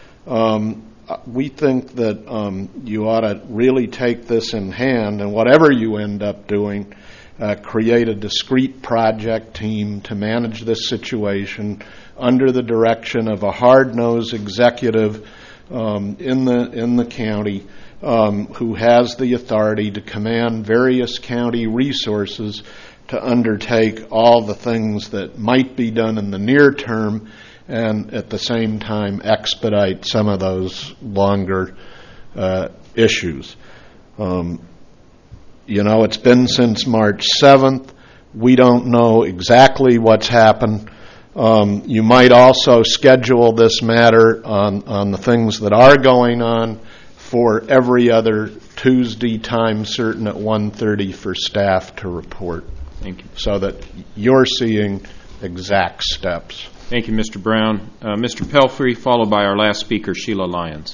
um, we think that um, you ought to really take this in hand, and whatever you end up doing, uh, create a discrete project team to manage this situation under the direction of a hard-nosed executive um, in the in the county um, who has the authority to command various county resources to undertake all the things that might be done in the near term, and at the same time expedite some of those longer uh, issues. Um, you know, it's been since March seventh. We don't know exactly what's happened. Um, you might also schedule this matter on, on the things that are going on for every other Tuesday time certain at one thirty for staff to report. Thank you. So that you're seeing exact steps. Thank you, Mister Brown. Uh, Mister Pelfrey, followed by our last speaker, Sheila Lyons.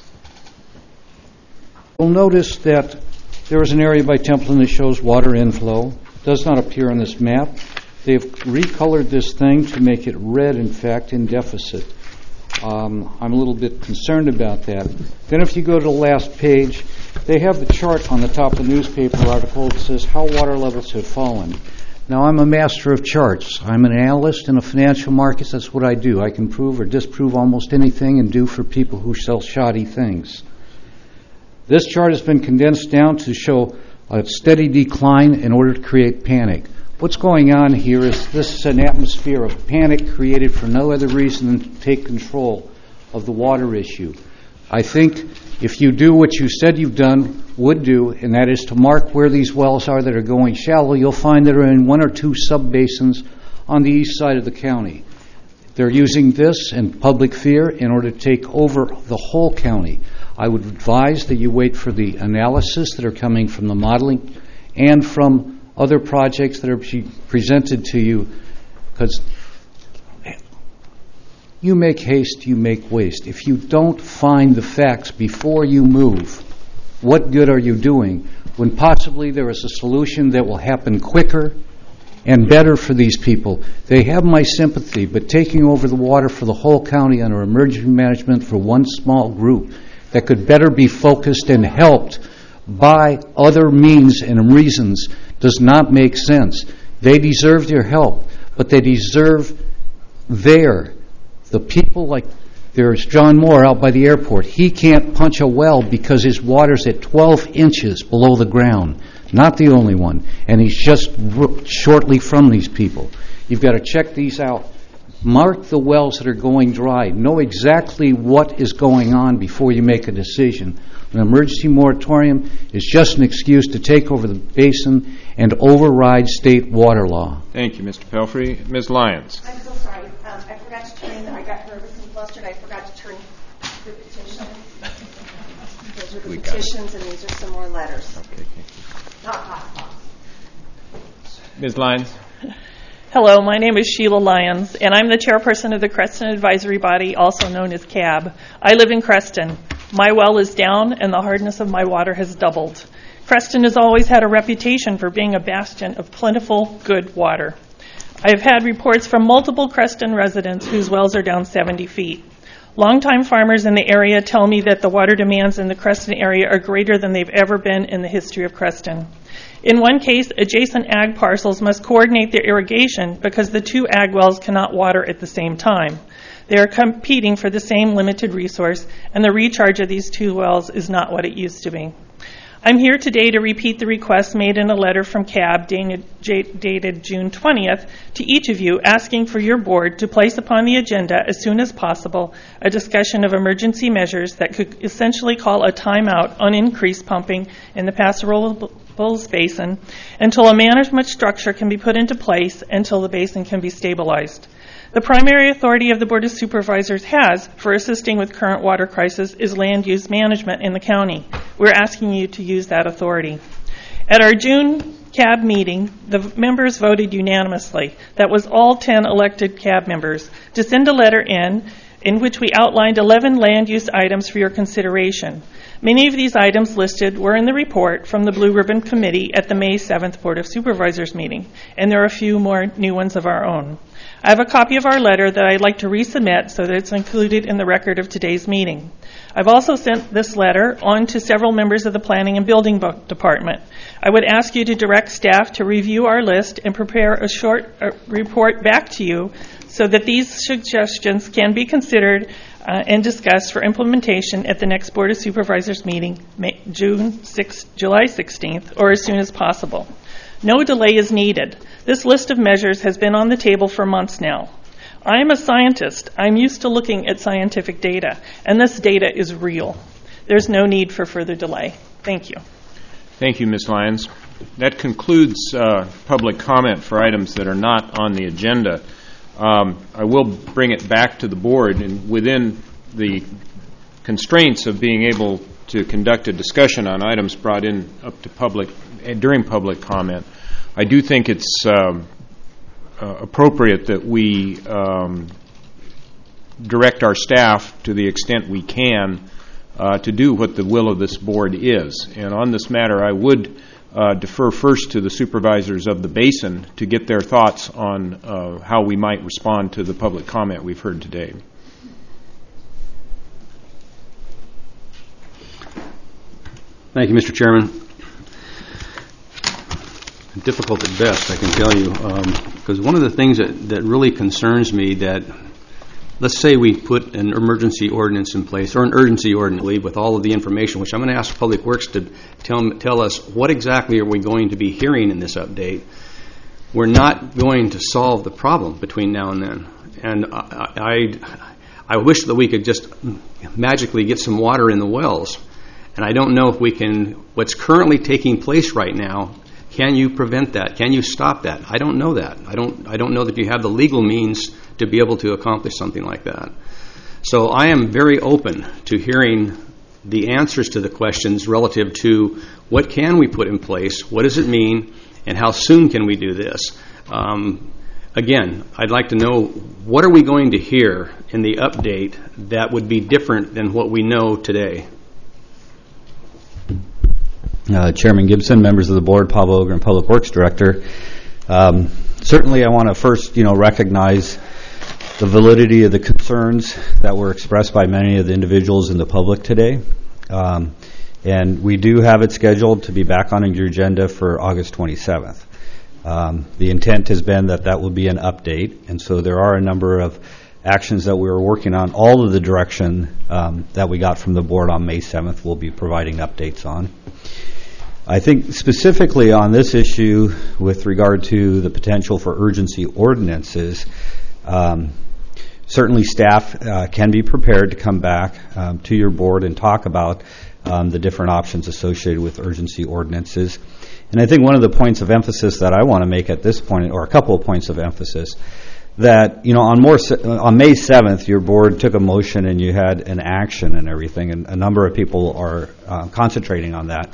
You'll notice that there is an area by Templeton that shows water inflow. It does not appear on this map. They've recolored this thing to make it red, in fact, in deficit. Um, I'm a little bit concerned about that. Then if you go to the last page, they have the chart on the top of the newspaper article that says how water levels have fallen. Now, I'm a master of charts. I'm an analyst in the financial markets. That's what I do. I can prove or disprove almost anything and do for people who sell shoddy things. This chart has been condensed down to show a steady decline in order to create panic. What's going on here is this is an atmosphere of panic created for no other reason than to take control of the water issue. I think if you do what you said you've done, would do, and that is to mark where these wells are that are going shallow, you'll find that are in one or two sub-basins on the east side of the county. They're using this and public fear in order to take over the whole county. I would advise that you wait for the analysis that are coming from the modeling and from other projects that are presented to you, because you make haste, you make waste. If you don't find the facts before you move, what good are you doing when possibly there is a solution that will happen quicker and better for these people? They have my sympathy, but taking over the water for the whole county under emergency management for one small group that could better be focused and helped by other means and reasons does not make sense. They deserve your help, but they deserve their, the people like, there's John Moore out by the airport. He can't punch a well because his water's at twelve inches below the ground. Not the only one. And he's just r- shortly from these people. You've got to check these out. Mark the wells that are going dry. Know exactly what is going on before you make a decision. An emergency moratorium is just an excuse to take over the basin and override state water law. Thank you, Mister Pelfrey. Miz Lyons. I'm so sorry. Um, I forgot to turn, I got nervous and flustered. I forgot to turn the petition. Those are the We got it. petitions, and these are some more letters. Okay. Not hot. Miz Lyons. Hello, my name is Sheila Lyons, and I'm the chairperson of the Creston Advisory Body, also known as C A B. I live in Creston. My well is down, and the hardness of my water has doubled. Creston has always had a reputation for being a bastion of plentiful, good water. I have had reports from multiple Creston residents whose wells are down seventy feet. Longtime farmers in the area tell me that the water demands in the Creston area are greater than they've ever been in the history of Creston. In one case, adjacent ag parcels must coordinate their irrigation because the two ag wells cannot water at the same time. They are competing for the same limited resource, and the recharge of these two wells is not what it used to be. I'm here today to repeat the request made in a letter from C A B dated June twentieth to each of you, asking for your board to place upon the agenda as soon as possible a discussion of emergency measures that could essentially call a timeout on increased pumping in the Paso Robles Basin until a management structure can be put into place until the basin can be stabilized. The primary authority of the Board of Supervisors has for assisting with current water crisis is land use management in the county. We're asking you to use that authority. At our June C A B meeting, the members voted unanimously, that was all ten elected C A B members, to send a letter in in which we outlined eleven land use items for your consideration. Many of these items listed were in the report from the Blue Ribbon Committee at the May seventh Board of Supervisors meeting, and there are a few more new ones of our own. I have a copy of our letter that I'd like to resubmit so that it's included in the record of today's meeting. I've also sent this letter on to several members of the Planning and Building Department. I would ask you to direct staff to review our list and prepare a short uh, report back to you so that these suggestions can be considered uh, and discussed for implementation at the next Board of Supervisors meeting, May, June sixth, July sixteenth, or as soon as possible. No delay is needed. This list of measures has been on the table for months now. I am a scientist. I'm used to looking at scientific data, and this data is real. There's no need for further delay. Thank you. Thank you, Miz Lyons. That concludes uh, public comment for items that are not on the agenda. Um, I will bring it back to the board, and within the constraints of being able to conduct a discussion on items brought in up to public uh, during public comment, I do think it's um, uh, appropriate that we um, direct our staff to the extent we can uh, to do what the will of this board is. And on this matter, I would uh, defer first to the supervisors of the basin to get their thoughts on uh, how we might respond to the public comment we've heard today. Thank you, Mister Chairman. Difficult at best, I can tell you, because um, one of the things that, that really concerns me that, let's say we put an emergency ordinance in place, or an urgency ordinance with all of the information, which I'm going to ask Public Works to tell, tell us what exactly are we going to be hearing in this update. We're not going to solve the problem between now and then. And I, I, I wish that we could just magically get some water in the wells. And I don't know if we can, what's currently taking place right now, can you prevent that? Can you stop that? I don't know that. I don't I don't know that you have the legal means to be able to accomplish something like that. So I am very open to hearing the answers to the questions relative to what can we put in place, what does it mean, and how soon can we do this? Um, again, I'd like to know what are we going to hear in the update that would be different than what we know today? Uh, Chairman Gibson, members of the board, Paul Ogren, Public Works Director. Um, certainly I want to first, you know, recognize the validity of the concerns that were expressed by many of the individuals in the public today. Um, and we do have it scheduled to be back on your agenda for August twenty-seventh. Um, the intent has been that that will be an update, and so there are a number of actions that we were working on. All of the direction um, that we got from the board on May seventh we'll be providing updates on. I think specifically on this issue with regard to the potential for urgency ordinances, um, certainly staff uh, can be prepared to come back um, to your board and talk about um, the different options associated with urgency ordinances. And I think one of the points of emphasis that I want to make at this point, or a couple of points of emphasis, that, you know, on more on May seventh, your board took a motion and you had an action and everything, and a number of people are uh, concentrating on that.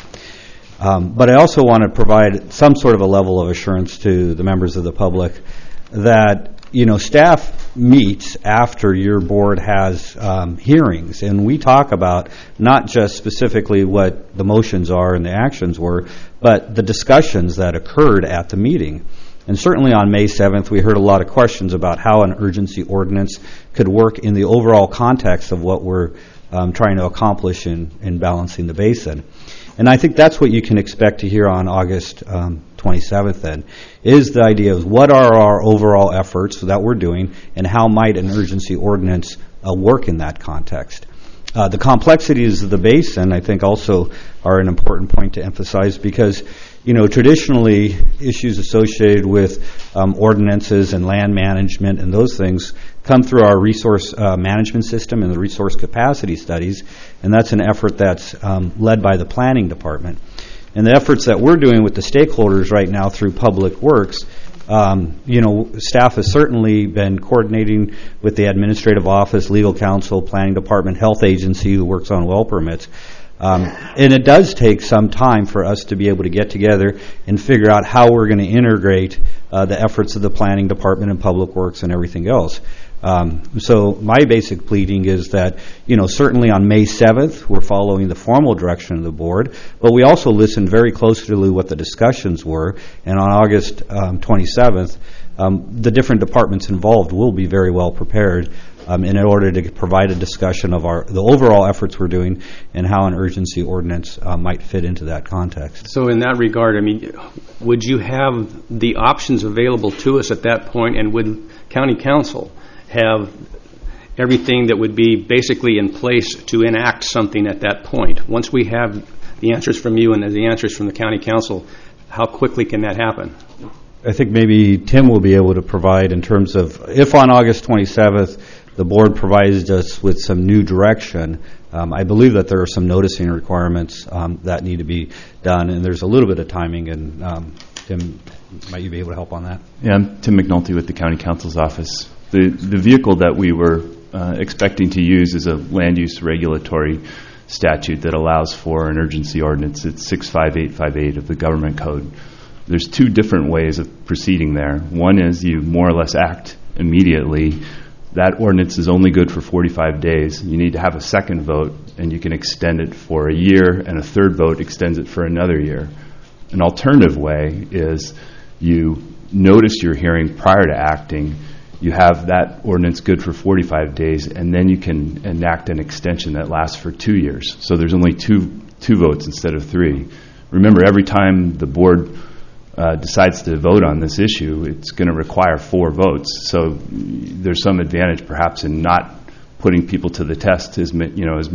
Um, but I also want to provide some sort of a level of assurance to the members of the public that, you know, staff meets after your board has um, hearings, and we talk about not just specifically what the motions are and the actions were, but the discussions that occurred at the meeting. And certainly on May seventh, we heard a lot of questions about how an urgency ordinance could work in the overall context of what we're um, trying to accomplish in, in balancing the basin. And I think that's what you can expect to hear on August um, twenty-seventh then, is the idea of what are our overall efforts that we're doing and how might an urgency ordinance uh, work in that context. Uh, the complexities of the basin, I think, also are an important point to emphasize because, you know, traditionally issues associated with um, ordinances and land management and those things come through our resource uh, management system and the resource capacity studies, and that's an effort that's um, led by the planning department. And the efforts that we're doing with the stakeholders right now through Public Works, Um, you know, staff has certainly been coordinating with the administrative office, legal counsel, planning department, health agency who works on well permits. Um, and it does take some time for us to be able to get together and figure out how we're going to integrate uh, the efforts of the planning department and Public Works and everything else. Um, so my basic pleading is that, you know, certainly on May seventh, we're following the formal direction of the board, but we also listened very closely to what the discussions were, and on August um, twenty-seventh, um, the different departments involved will be very well prepared um, in order to provide a discussion of our the overall efforts we're doing and how an urgency ordinance uh, might fit into that context. So in that regard, I mean, would you have the options available to us at that point, and would County Council have everything that would be basically in place to enact something at that point? Once we have the answers from you and the answers from the County Council, how quickly can that happen? I think maybe Tim will be able to provide in terms of, if on August twenty-seventh the board provides us with some new direction, um, I believe that there are some noticing requirements um, that need to be done, and there's a little bit of timing, and um, Tim, might you be able to help on that? Yeah, I'm Tim McNulty with the County Council's office. The, the vehicle that we were uh, expecting to use is a land use regulatory statute that allows for an urgency ordinance. It's six five eight five eight of the government code. There's two different ways of proceeding there. One is you more or less act immediately. That ordinance is only good for forty-five days. You need to have a second vote, and you can extend it for a year, and a third vote extends it for another year. An alternative way is you notice your hearing prior to acting. You have that ordinance good for forty-five days, and then you can enact an extension that lasts for two years. So there's only two two votes instead of three. Remember, every time the board uh, decides to vote on this issue, it's going to require four votes. So there's some advantage, perhaps, in not putting people to the test. As you know, as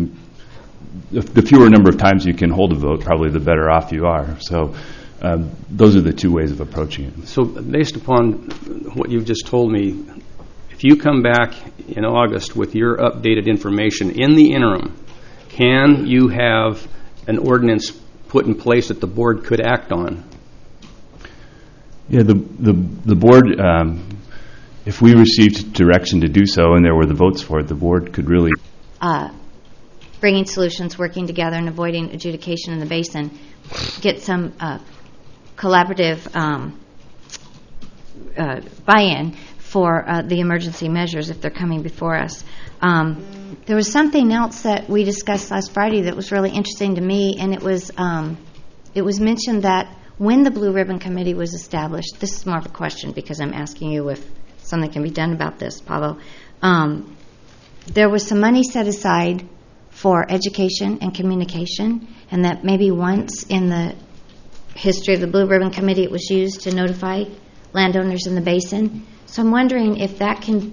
the fewer number of times you can hold a vote, probably the better off you are. So. Um, those are the two ways of approaching it. So based upon what you've just told me, if you come back in August with your updated information in the interim, can you have an ordinance put in place that the board could act on? Yeah, the the, the board, um, if we received direction to do so and there were the votes for it, the board could really... Uh, bringing solutions, working together, and avoiding adjudication in the basin, get some... Uh, collaborative um, uh, buy-in for uh, the emergency measures if they're coming before us. Um, there was something else that we discussed last Friday that was really interesting to me, and it was um, it was mentioned that when the Blue Ribbon Committee was established, this is more of a question because I'm asking you if something can be done about this, Pablo. Um, there was some money set aside for education and communication, and that maybe once in the history of the Blue Ribbon Committee it was used to notify landowners in the basin. So I'm wondering if that can,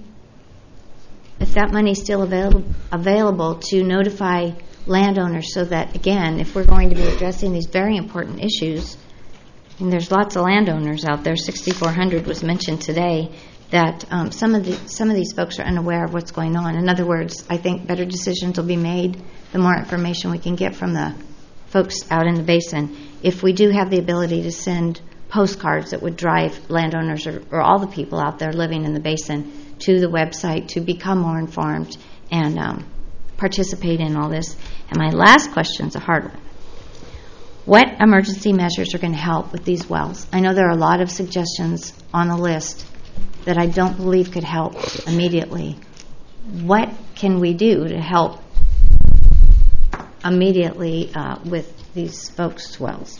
if that money is still available available to notify landowners so that, again, if we're going to be addressing these very important issues, and there's lots of landowners out there, sixty-four hundred was mentioned today, that um, some of the some of these folks are unaware of what's going on. In other words, I think better decisions will be made the more information we can get from the folks out in the basin. If we do have the ability to send postcards that would drive landowners or, or all the people out there living in the basin to the website to become more informed and um, participate in all this. And my last question is a hard one. What emergency measures are going to help with these wells? I know there are a lot of suggestions on the list that I don't believe could help immediately. What can we do to help immediately uh, with these folks' wells?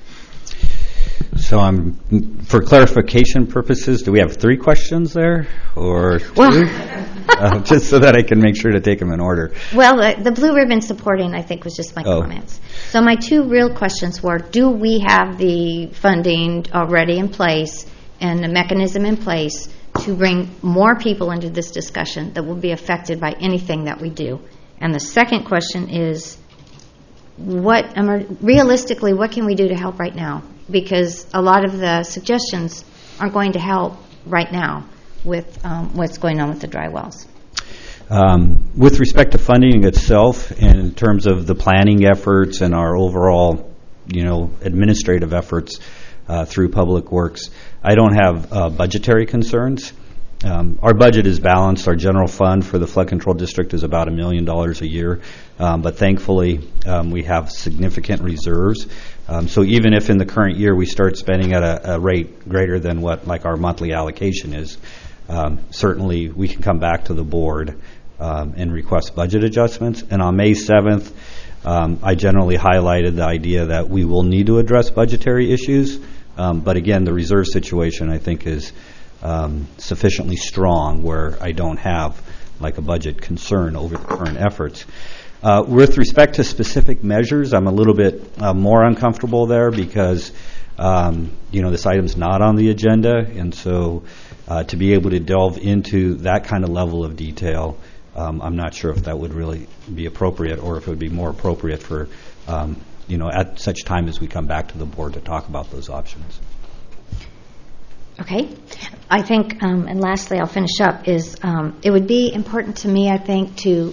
So I'm, for clarification purposes, do we have three questions there, or two? Well, uh, just so that I can make sure to take them in order. Well, the, the blue ribbon supporting, I think, was just my Oh. comments. So my two real questions were, do we have the funding already in place and the mechanism in place to bring more people into this discussion that will be affected by anything that we do? And the second question is, what emer- realistically, what can we do to help right now? Because a lot of the suggestions aren't going to help right now with um, what's going on with the dry wells. Um, with respect to funding itself, and in terms of the planning efforts and our overall, you know, administrative efforts uh, through Public Works, I don't have uh, budgetary concerns. Um, our budget is balanced. Our general fund for the flood control district is about a million dollars a year, um, but thankfully um, we have significant reserves. Um, so even if in the current year we start spending at a, a rate greater than what like our monthly allocation is, um, certainly we can come back to the board um, and request budget adjustments. And on May seventh, um, I generally highlighted the idea that we will need to address budgetary issues, um, but again, the reserve situation I think is Um, sufficiently strong where I don't have like a budget concern over the current efforts. Uh, with respect to specific measures, I'm a little bit uh, more uncomfortable there because um, you know this item's not on the agenda, and so uh, to be able to delve into that kind of level of detail, um, I'm not sure if that would really be appropriate, or if it would be more appropriate for um, you know at such time as we come back to the board to talk about those options. Okay. I think, um, and lastly, I'll finish up, is um, it would be important to me, I think, to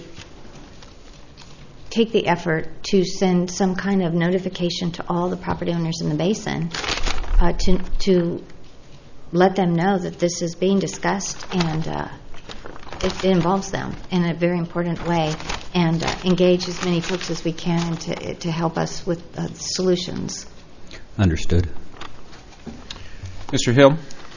take the effort to send some kind of notification to all the property owners in the basin uh, to to let them know that this is being discussed and uh, it, it involves them in a very important way, and uh, engage as many folks as we can to, to help us with uh, solutions. Understood. Mister Hill?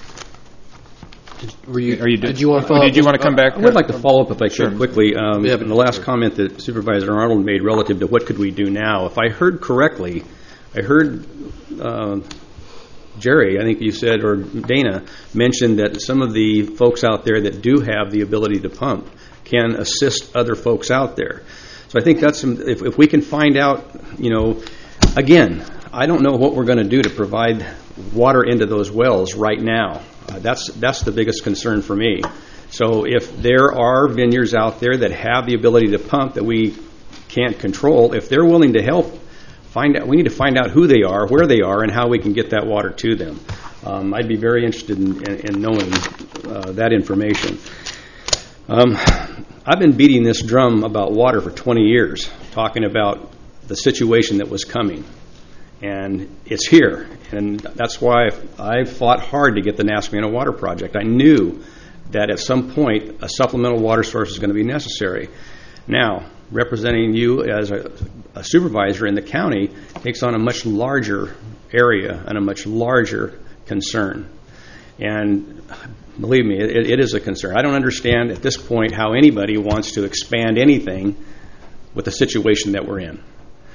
Were you, Are you did you want to follow Did you want to come back? I would like to follow up, if I could, Sure. quickly. Um, Yeah, in the last comment that Supervisor Arnold made relative to what could we do now, if I heard correctly, I heard uh, Jerry, I think you said, or Dana, mentioned that some of the folks out there that do have the ability to pump can assist other folks out there. So I think that's some, if, if we can find out, you know, again, I don't know what we're going to do to provide water into those wells right now. Uh, that's that's the biggest concern for me. So if there are vineyards out there that have the ability to pump that we can't control, if they're willing to help, find out. We need to find out who they are, where they are, and how we can get that water to them. Um, I'd be very interested in, in, in knowing uh, that information. Um, I've been beating this drum about water for twenty years, talking about the situation that was coming. And it's here, and that's why I fought hard to get the Nascimento Water Project. I knew that at some point a supplemental water source is going to be necessary. Now, representing you as a, a supervisor in the county takes on a much larger area and a much larger concern. And believe me, it, it is a concern. I don't understand at this point how anybody wants to expand anything with the situation that we're in.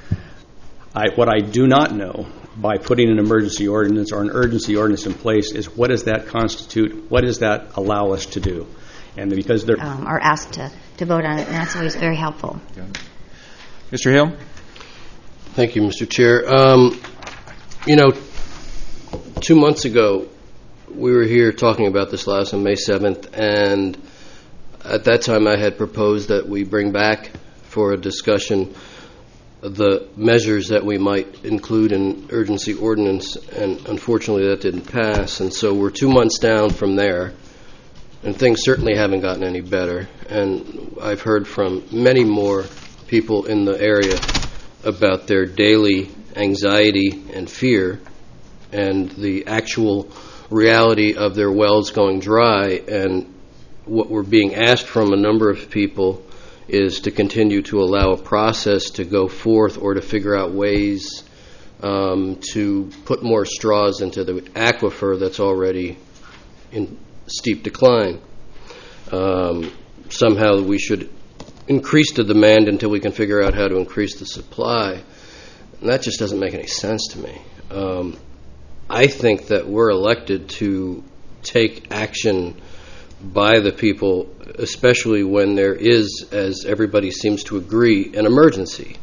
I, what I do not know by putting an emergency ordinance or an urgency ordinance in place is what does that constitute, what does that allow us to do? And because they're Um, are asked to, to vote on it, and that's always very helpful. Mister Hill? Thank you, Mister Chair. Um, you know, two months ago, we were here talking about this last on May seventh, and at that time I had proposed that we bring back for a discussion the measures that we might include in urgency ordinance, and unfortunately that didn't pass, and so we're two months down from there, and things certainly haven't gotten any better. And I've heard from many more people in the area about their daily anxiety and fear and the actual reality of their wells going dry. And what we're being asked from a number of people is to continue to allow a process to go forth or to figure out ways um, to put more straws into the aquifer that's already in steep decline. Um, somehow we should increase the demand until we can figure out how to increase the supply. And that just doesn't make any sense to me. Um, I think that we're elected to take action by the people, especially when there is, as everybody seems to agree, an emergency.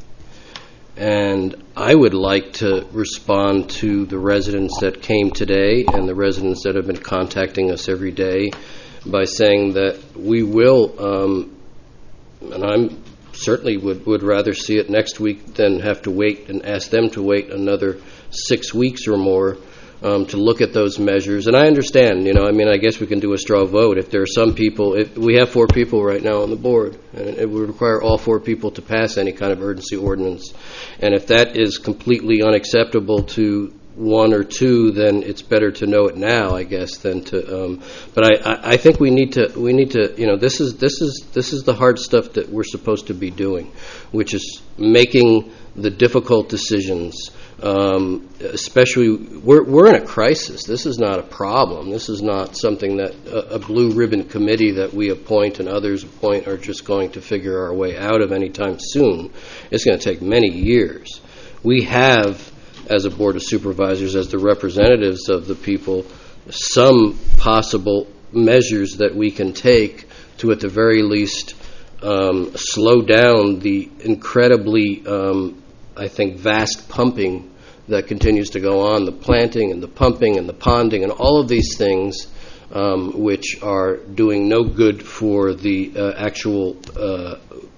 And I would like to respond to the residents that came today and the residents that have been contacting us every day by saying that we will, um, and I'm certainly would, would rather see it next week than have to wait and ask them to wait another six weeks or more um, to look at those measures. And I understand, you know, I mean, I guess we can do a straw vote. If there are some people, if we have four people right now on the board, and it would require all four people to pass any kind of urgency ordinance. And if that is completely unacceptable to one or two, then it's better to know it now, I guess, than to. Um, but I, I, I think we need to. We need to. You know, this is this is this is the hard stuff that we're supposed to be doing, which is making the difficult decisions. Um, especially, we're we're in a crisis. This is not a problem. This is not something that a, a blue ribbon committee that we appoint and others appoint are just going to figure our way out of anytime soon. It's going to take many years. We have, as a Board of Supervisors, as the representatives of the people, some possible measures that we can take to, at the very least, um, slow down the incredibly, um, I think, vast pumping that continues to go on, the planting and the pumping and the ponding and all of these things, um, which are doing no good for the uh, actual uh,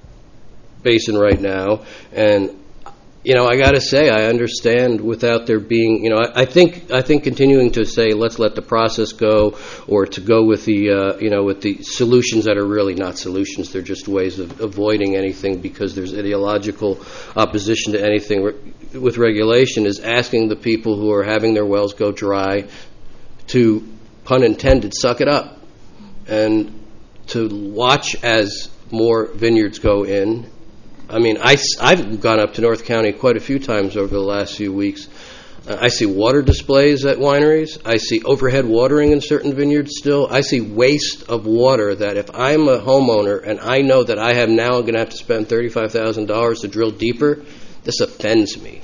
basin right now. And You know, I got to say, I understand without there being, you know, I, I think I think continuing to say let's let the process go, or to go with the, uh, you know, with the solutions that are really not solutions, they're just ways of avoiding anything because there's ideological opposition to anything re- with regulation, is asking the people who are having their wells go dry to, pun intended, suck it up, and to watch as more vineyards go in. I mean, I, I've gone up to North County quite a few times over the last few weeks. Uh, I see water displays at wineries. I see overhead watering in certain vineyards still. I see waste of water that if I'm a homeowner and I know that I have now going to have to spend thirty-five thousand dollars to drill deeper, this offends me.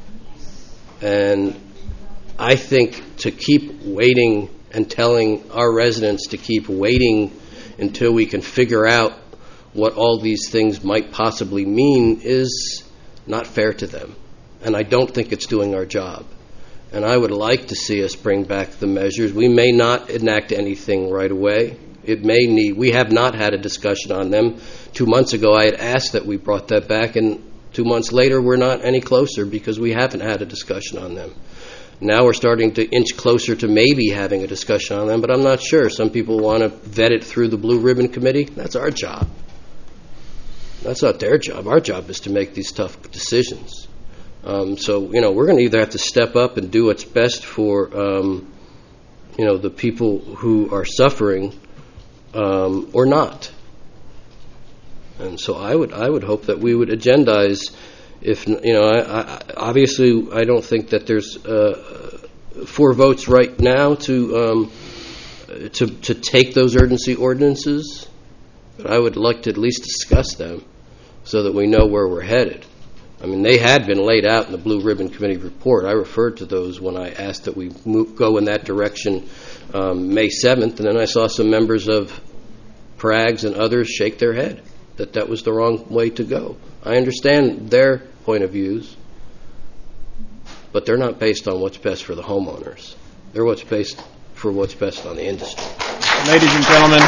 And I think to keep waiting and telling our residents to keep waiting until we can figure out what all these things might possibly mean is not fair to them. And I don't think it's doing our job. And I would like to see us bring back the measures. We may not enact anything right away. It may need, we have not had a discussion on them. Two months ago I had asked that we brought that back, and two months later we're not any closer because we haven't had a discussion on them. Now we're starting to inch closer to maybe having a discussion on them, but I'm not sure. Some people want to vet it through the Blue Ribbon Committee. That's our job. That's not their job. Our job is to make these tough decisions. Um, so, you know, we're going to either have to step up and do what's best for, um, you know, the people who are suffering, um, or not. And so I would, I would hope that we would agendize. If you know, I, I, obviously, I don't think that there's uh, four votes right now to um, to to take those urgency ordinances. But I would like to at least discuss them so that we know where we're headed. I mean, they had been laid out in the Blue Ribbon Committee report. I referred to those when I asked that we move, go in that direction um, May seventh, and then I saw some members of P R A Gs and others shake their head that that was the wrong way to go. I understand their point of views, but they're not based on what's best for the homeowners. They're what's based for what's best on the industry. Ladies and gentlemen,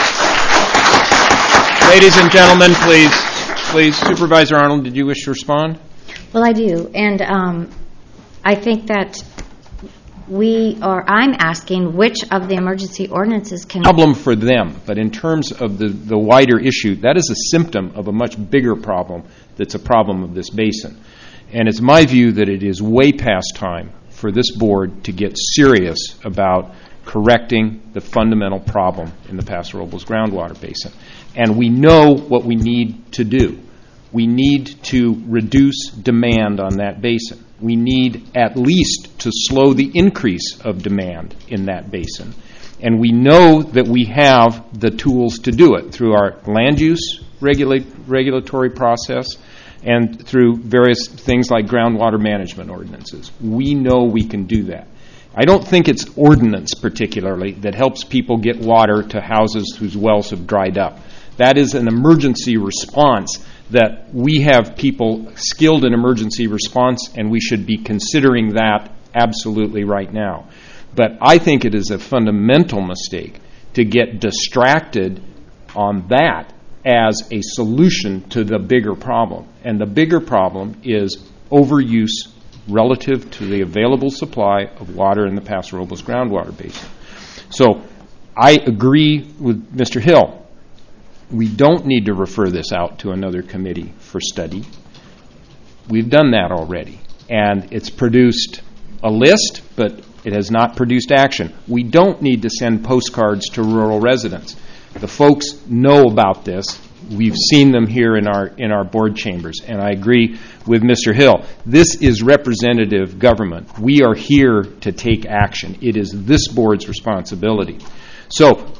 Ladies and gentlemen, please, please. Supervisor Arnold, did you wish to respond? Well, I do. And um, I think that we, or I'm asking which of the emergency ordinances can... Problem for them, but in terms of the, the wider issue, that is a symptom of a much bigger problem that's a problem of this basin. And it's my view that it is way past time for this board to get serious about correcting the fundamental problem in the Paso Robles groundwater basin. And we know what we need to do. We need to reduce demand on that basin. We need at least to slow the increase of demand in that basin. And we know that we have the tools to do it through our land use regula- regulatory process and through various things like groundwater management ordinances. We know we can do that. I don't think it's ordinance particularly that helps people get water to houses whose wells have dried up. That is an emergency response that we have people skilled in emergency response, and we should be considering that absolutely right now. But I think it is a fundamental mistake to get distracted on that as a solution to the bigger problem. And the bigger problem is overuse relative to the available supply of water in the Paso Robles groundwater basin. So I agree with Mister Hill. We don't need to refer this out to another committee for study. We've done that already. And it's produced a list, but it has not produced action. We don't need to send postcards to rural residents. The folks know about this. We've seen them here in our in our board chambers, and I agree with Mister Hill. This is representative government. We are here to take action. It is this board's responsibility. So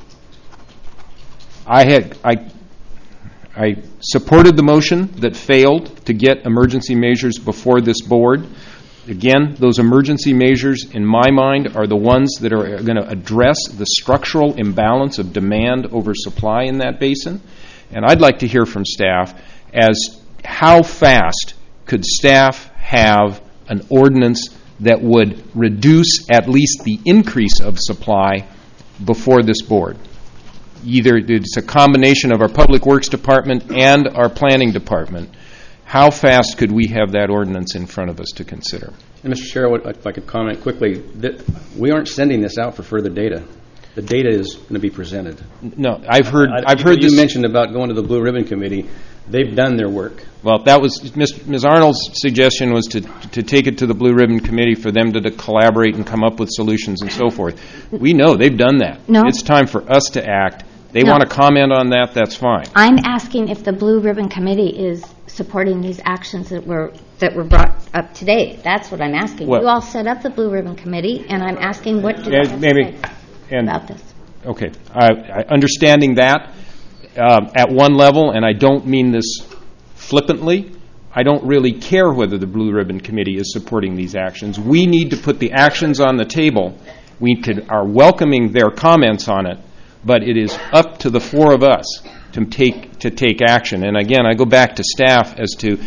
I had I I supported the motion that failed to get emergency measures before this board. Again, those emergency measures, in my mind, are the ones that are going to address the structural imbalance of demand over supply in that basin. And I'd like to hear from staff as how fast could staff have an ordinance that would reduce at least the increase of supply before this board. Either it's a combination of our Public Works Department and our Planning Department. How fast could we have that ordinance in front of us to consider? And Mister Chair, if I could comment quickly, that we aren't sending this out for further data. The data is going to be presented. No, I've heard. I, I've heard you this. mentioned about going to the Blue Ribbon Committee. They've done their work. Well, that was Miz Arnold's suggestion was to to take it to the Blue Ribbon Committee for them to, to collaborate and come up with solutions and so forth. We know they've done that. No. It's time for us to act. They No. want to comment on that. That's fine. I'm asking if the Blue Ribbon Committee is supporting these actions that were that were brought up today. That's what I'm asking. Well, you all set up the Blue Ribbon Committee, and I'm asking what do you and have maybe to say and about this? Okay, I, I, understanding that um, at one level, and I don't mean this flippantly, I don't really care whether the Blue Ribbon Committee is supporting these actions. We need to put the actions on the table. We could, are welcoming their comments on it, but it is up to the four of us to take to take action. And again, I go back to staff as to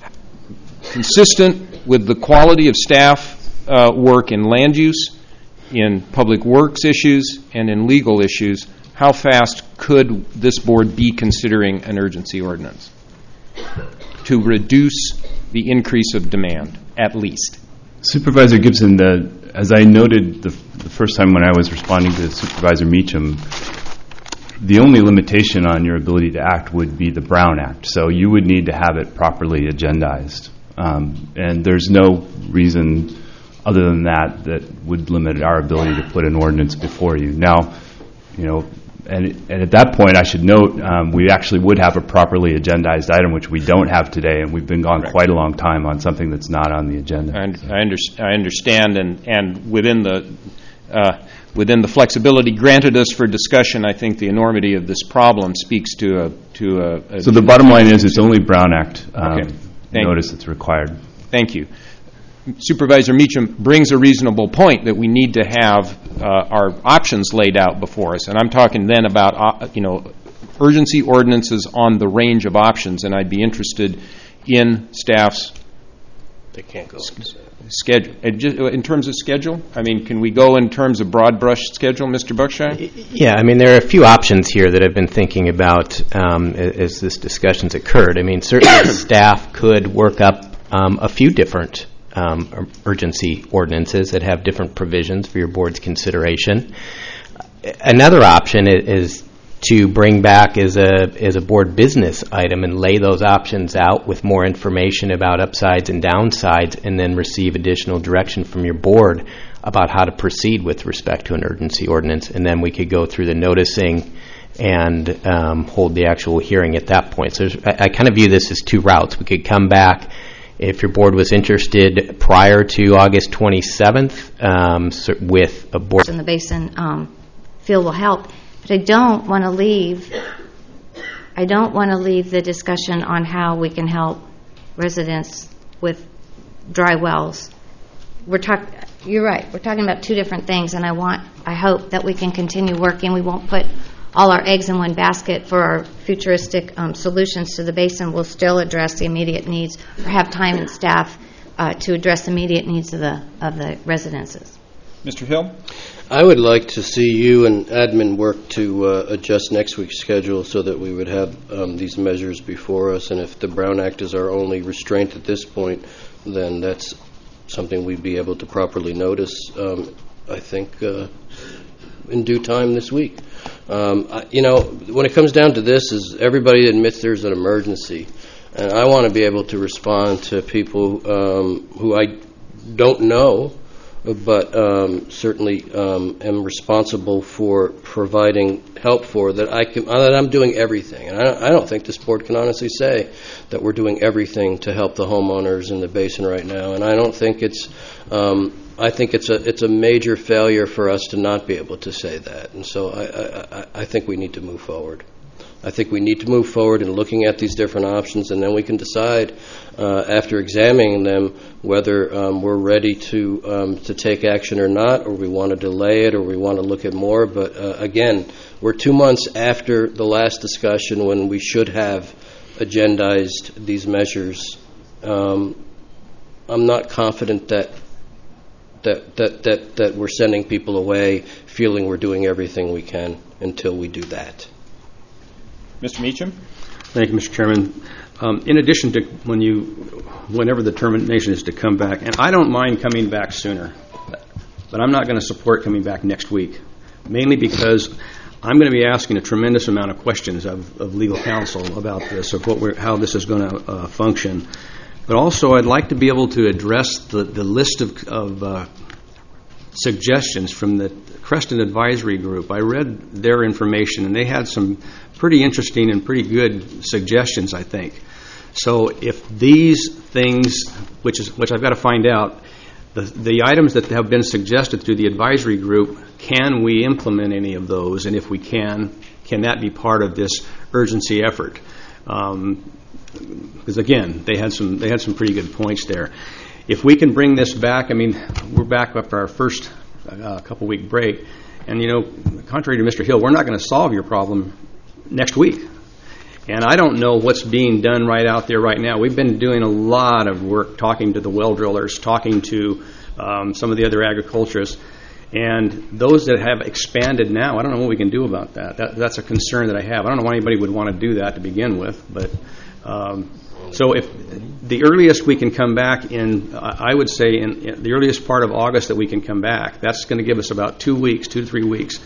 consistent with the quality of staff uh, work in land use, in public works issues, and in legal issues. How fast could this board be considering an urgency ordinance to reduce the increase of demand, at least? Supervisor Gibson, the, as I noted the, the first time when I was responding to Supervisor Meacham, the only limitation on your ability to act would be the Brown Act. So you would need to have it properly agendized. Um, and there's no reason other than that that would limit our ability to put an ordinance before you. Now, you know, and, and at that point I should note um, we actually would have a properly agendized item, which we don't have today, and we've been gone Correct. quite a long time on something that's not on the agenda. And I, under, I understand, and, and within the uh, within the flexibility granted us for discussion, I think the enormity of this problem speaks to a to a. a so the bottom line is it's only Brown Act um, okay. notice you. that's required. Thank you. Supervisor Meacham brings a reasonable point that we need to have uh, our options laid out before us, and I'm talking then about uh, you know urgency ordinances on the range of options, and I'd be interested in staff's they can't go s- schedule. In terms of schedule, I mean, can we go in terms of broad brush schedule, Mister Buckshire? Yeah, I mean, there are a few options here that I've been thinking about um, as this discussion's occurred. I mean, certainly staff could work up um, a few different um, urgency ordinances that have different provisions for your board's consideration. Another option is to bring back as a as a board business item and lay those options out with more information about upsides and downsides, and then receive additional direction from your board about how to proceed with respect to an urgency ordinance. And then we could go through the noticing and um, hold the actual hearing at that point. So I, I kind of view this as two routes. We could come back if your board was interested prior to August twenty-seventh um, with a board in the basin um, feel will help. But I don't want to leave. I don't want to leave the discussion on how we can help residents with dry wells. We're talking. You're right. We're talking about two different things, and I want. I hope that we can continue working. We won't put all our eggs in one basket for our futuristic um, solutions to the basin. We'll still address the immediate needs, or have time and staff uh, to address the immediate needs of the of the residences. Mister Hill? I would like to see you and admin work to uh, adjust next week's schedule so that we would have um, these measures before us. And if the Brown Act is our only restraint at this point, then that's something we'd be able to properly notice, um, I think, uh, in due time this week. Um, I, you know, when it comes down to this, is everybody admits there's an emergency. And I want to be able to respond to people um, who I don't know, but um, certainly um, am responsible for providing help for, that I can, that I'm doing everything. And I, I don't think this board can honestly say that we're doing everything to help the homeowners in the basin right now. And I don't think it's, um, I think it's a it's a major failure for us to not be able to say that. And so I, I, I think we need to move forward. I think we need to move forward in looking at these different options, and then we can decide uh, after examining them whether um, we're ready to um, to take action or not, or we want to delay it, or we want to look at more. But uh, again, we're two months after the last discussion when we should have agendized these measures. Um, I'm not confident that that, that that that we're sending people away feeling we're doing everything we can until we do that. Mister Meacham? Thank you, Mister Chairman. Um, in addition to when you, whenever the determination is to come back, and I don't mind coming back sooner, but I'm not going to support coming back next week, mainly because I'm going to be asking a tremendous amount of questions of, of legal counsel about this, of what we're, how this is going to uh, function. But also, I'd like to be able to address the, the list of, of uh, suggestions from the Creston Advisory Group. I read their information, and they had some pretty interesting and pretty good suggestions, I think. So if these things, which is which I've got to find out, the, the items that have been suggested through the advisory group, can we implement any of those? And if we can, can that be part of this urgency effort? Um, because again, they had some they had some pretty good points there. If we can bring this back, I mean, we're back after our first uh, couple week break, and you know, contrary to Mister Hill, we're not going to solve your problem next week. And I don't know what's being done right out there right now. We've been doing a lot of work talking to the well drillers, talking to um, some of the other agriculturists, and those that have expanded now, I don't know what we can do about that. that that's a concern that I have. I don't know why anybody would want to do that to begin with, but um, so if the earliest we can come back in, uh, I would say in, in the earliest part of August that we can come back, that's going to give us about two weeks, two to three weeks.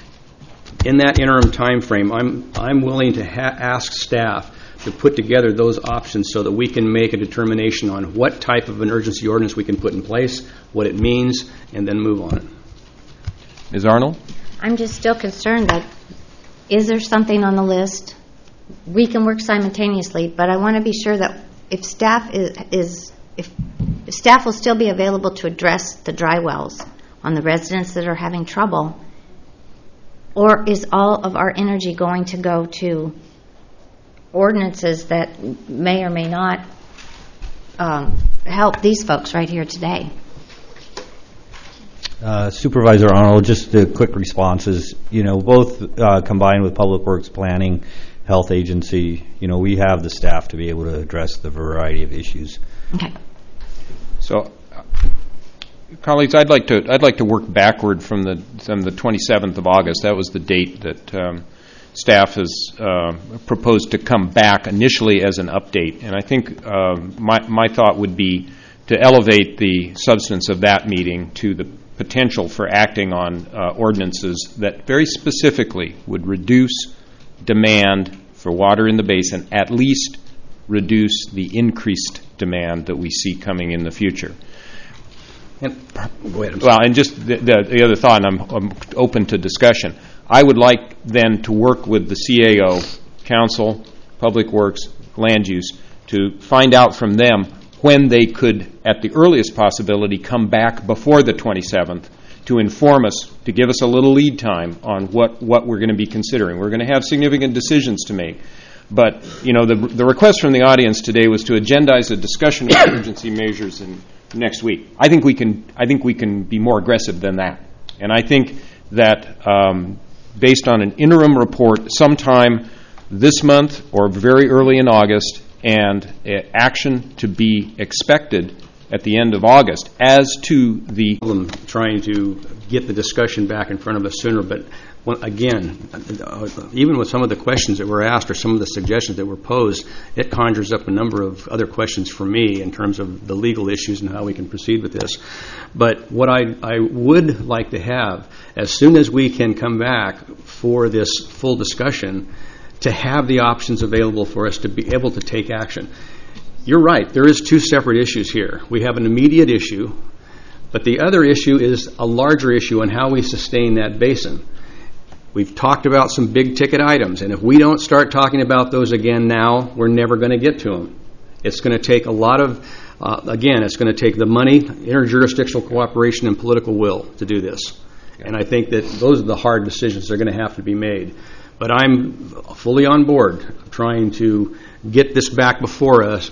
In that interim time frame, I'm I'm willing to ha- ask staff to put together those options so that we can make a determination on what type of an urgency ordinance we can put in place, what it means, and then move on it. Miz Arnold? I'm just still concerned that, is there something on the list? We can work simultaneously, but I want to be sure that if staff is, is if, if staff will still be available to address the dry wells on the residents that are having trouble, or is all of our energy going to go to ordinances that may or may not um, help these folks right here today? Uh, Supervisor Arnold, just the quick responses. You know, both uh, combined with Public Works Planning, Health Agency, you know, we have the staff to be able to address the variety of issues. Okay. So, uh, colleagues, I'd like to I'd like to work backward from the from the twenty-seventh of August. That was the date that um, staff has uh, proposed to come back initially as an update. And I think uh, my my thought would be to elevate the substance of that meeting to the potential for acting on uh, ordinances that very specifically would reduce demand for water in the basin, at least reduce the increased demand that we see coming in the future. And, go ahead, well, and just the, the, the other thought, and I'm, I'm open to discussion, I would like then to work with the C A O, Council, Public Works, Land Use, to find out from them when they could, at the earliest possibility, come back before the twenty-seventh to inform us, to give us a little lead time on what, what we're going to be considering. We're going to have significant decisions to make. But, you know, the, the request from the audience today was to agendize a discussion of emergency measures in next week. I think we can, I think we can be more aggressive than that. And I think that um, based on an interim report sometime this month or very early in August, and uh, action to be expected at the end of August as to the... I'm trying to get the discussion back in front of us sooner, but well, again, uh, even with some of the questions that were asked or some of the suggestions that were posed, it conjures up a number of other questions for me in terms of the legal issues and how we can proceed with this. But what I, I would like to have, as soon as we can come back for this full discussion, to have the options available for us to be able to take action. You're right, there is two separate issues here. We have an immediate issue, but the other issue is a larger issue on how we sustain that basin. We've talked about some big ticket items, and if we don't start talking about those again now, we're never going to get to them. It's going to take a lot of, uh, again, it's going to take the money, interjurisdictional cooperation, and political will to do this. And I think that those are the hard decisions that are going to have to be made. But I'm fully on board trying to get this back before us.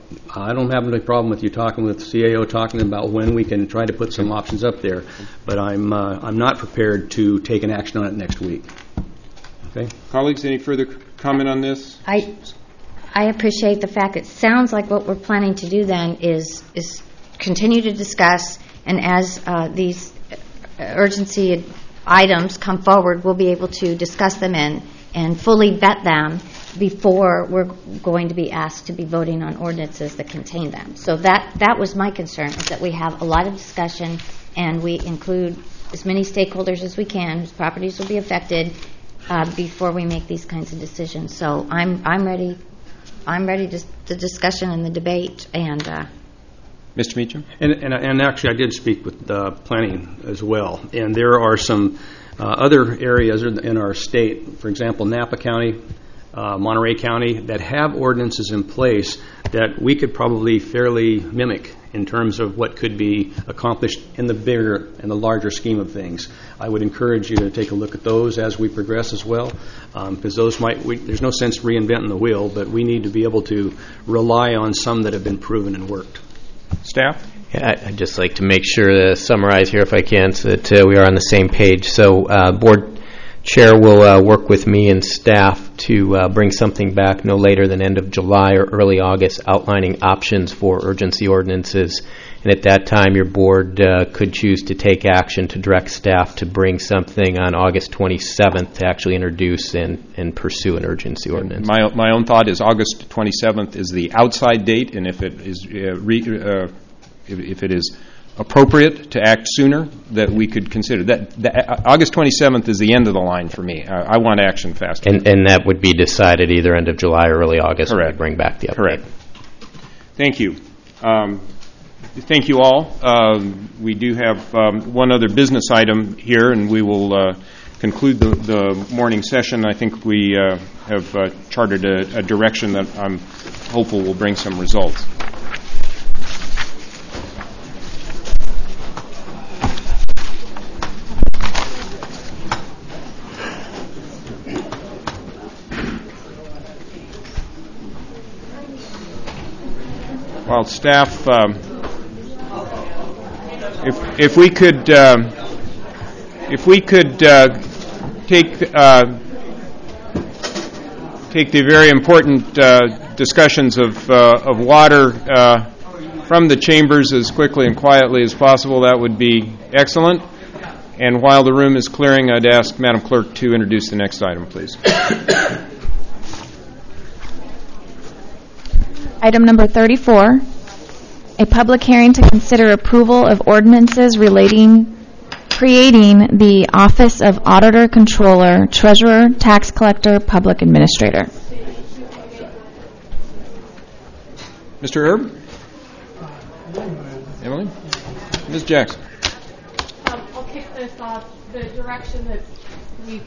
I don't have any problem with you talking with C A O, talking about when we can try to put some options up there. But I'm uh, I'm not prepared to take an action on it next week. Okay, colleagues, any further comment on this? I I appreciate the fact it sounds like what we're planning to do then is is continue to discuss, and as uh, these urgency items come forward, we'll be able to discuss them in and fully vet them before we're going to be asked to be voting on ordinances that contain them. So that that was my concern, is that we have a lot of discussion and we include as many stakeholders as we can whose properties will be affected uh, before we make these kinds of decisions. So I'm I'm ready. I'm ready to the discussion and the debate. And uh, Mister Meacham? And, and, and actually, I did speak with uh, planning as well. And there are some uh, other areas in our state, for example, Napa County, uh, Monterey County, that have ordinances in place that we could probably fairly mimic in terms of what could be accomplished in the bigger and the larger scheme of things. I would encourage you to take a look at those as we progress as well, because um, those might, we, there's no sense reinventing the wheel, but we need to be able to rely on some that have been proven and worked. Staff? Yeah, I'd just like to make sure to summarize here if I can so that uh, we are on the same page. So uh, Board Chair will uh, work with me and staff to uh, bring something back no later than end of July or early August outlining options for urgency ordinances. And at that time, your board uh, could choose to take action to direct staff to bring something on August twenty-seventh to actually introduce and, and pursue an urgency ordinance. My, my own thought is August twenty-seventh is the outside date, and if it is uh, re, uh, if, if it is appropriate to act sooner, that we could consider that. that uh, August twenty-seventh is the end of the line for me. I, I want action faster. And, and that would be decided either end of July or early August. Correct. When we bring back the update. Correct. Thank you. Um, Thank you all. Um, we do have um, one other business item here, and we will uh, conclude the, the morning session. I think we uh, have uh, charted a, a direction that I'm hopeful will bring some results. While staff... Um, If if we could um, if we could uh, take uh, take the very important uh, discussions of uh, of water uh, from the chambers as quickly and quietly as possible, that would be excellent. And while the room is clearing, I'd ask Madam Clerk to introduce the next item, please. Item number thirty-four. a public hearing to consider approval of ordinances relating, creating the Office of Auditor Controller, Treasurer, Tax Collector, Public Administrator. Mister Erb? Emily? Miz Jackson? Um, I'll kick this off. The direction that we've...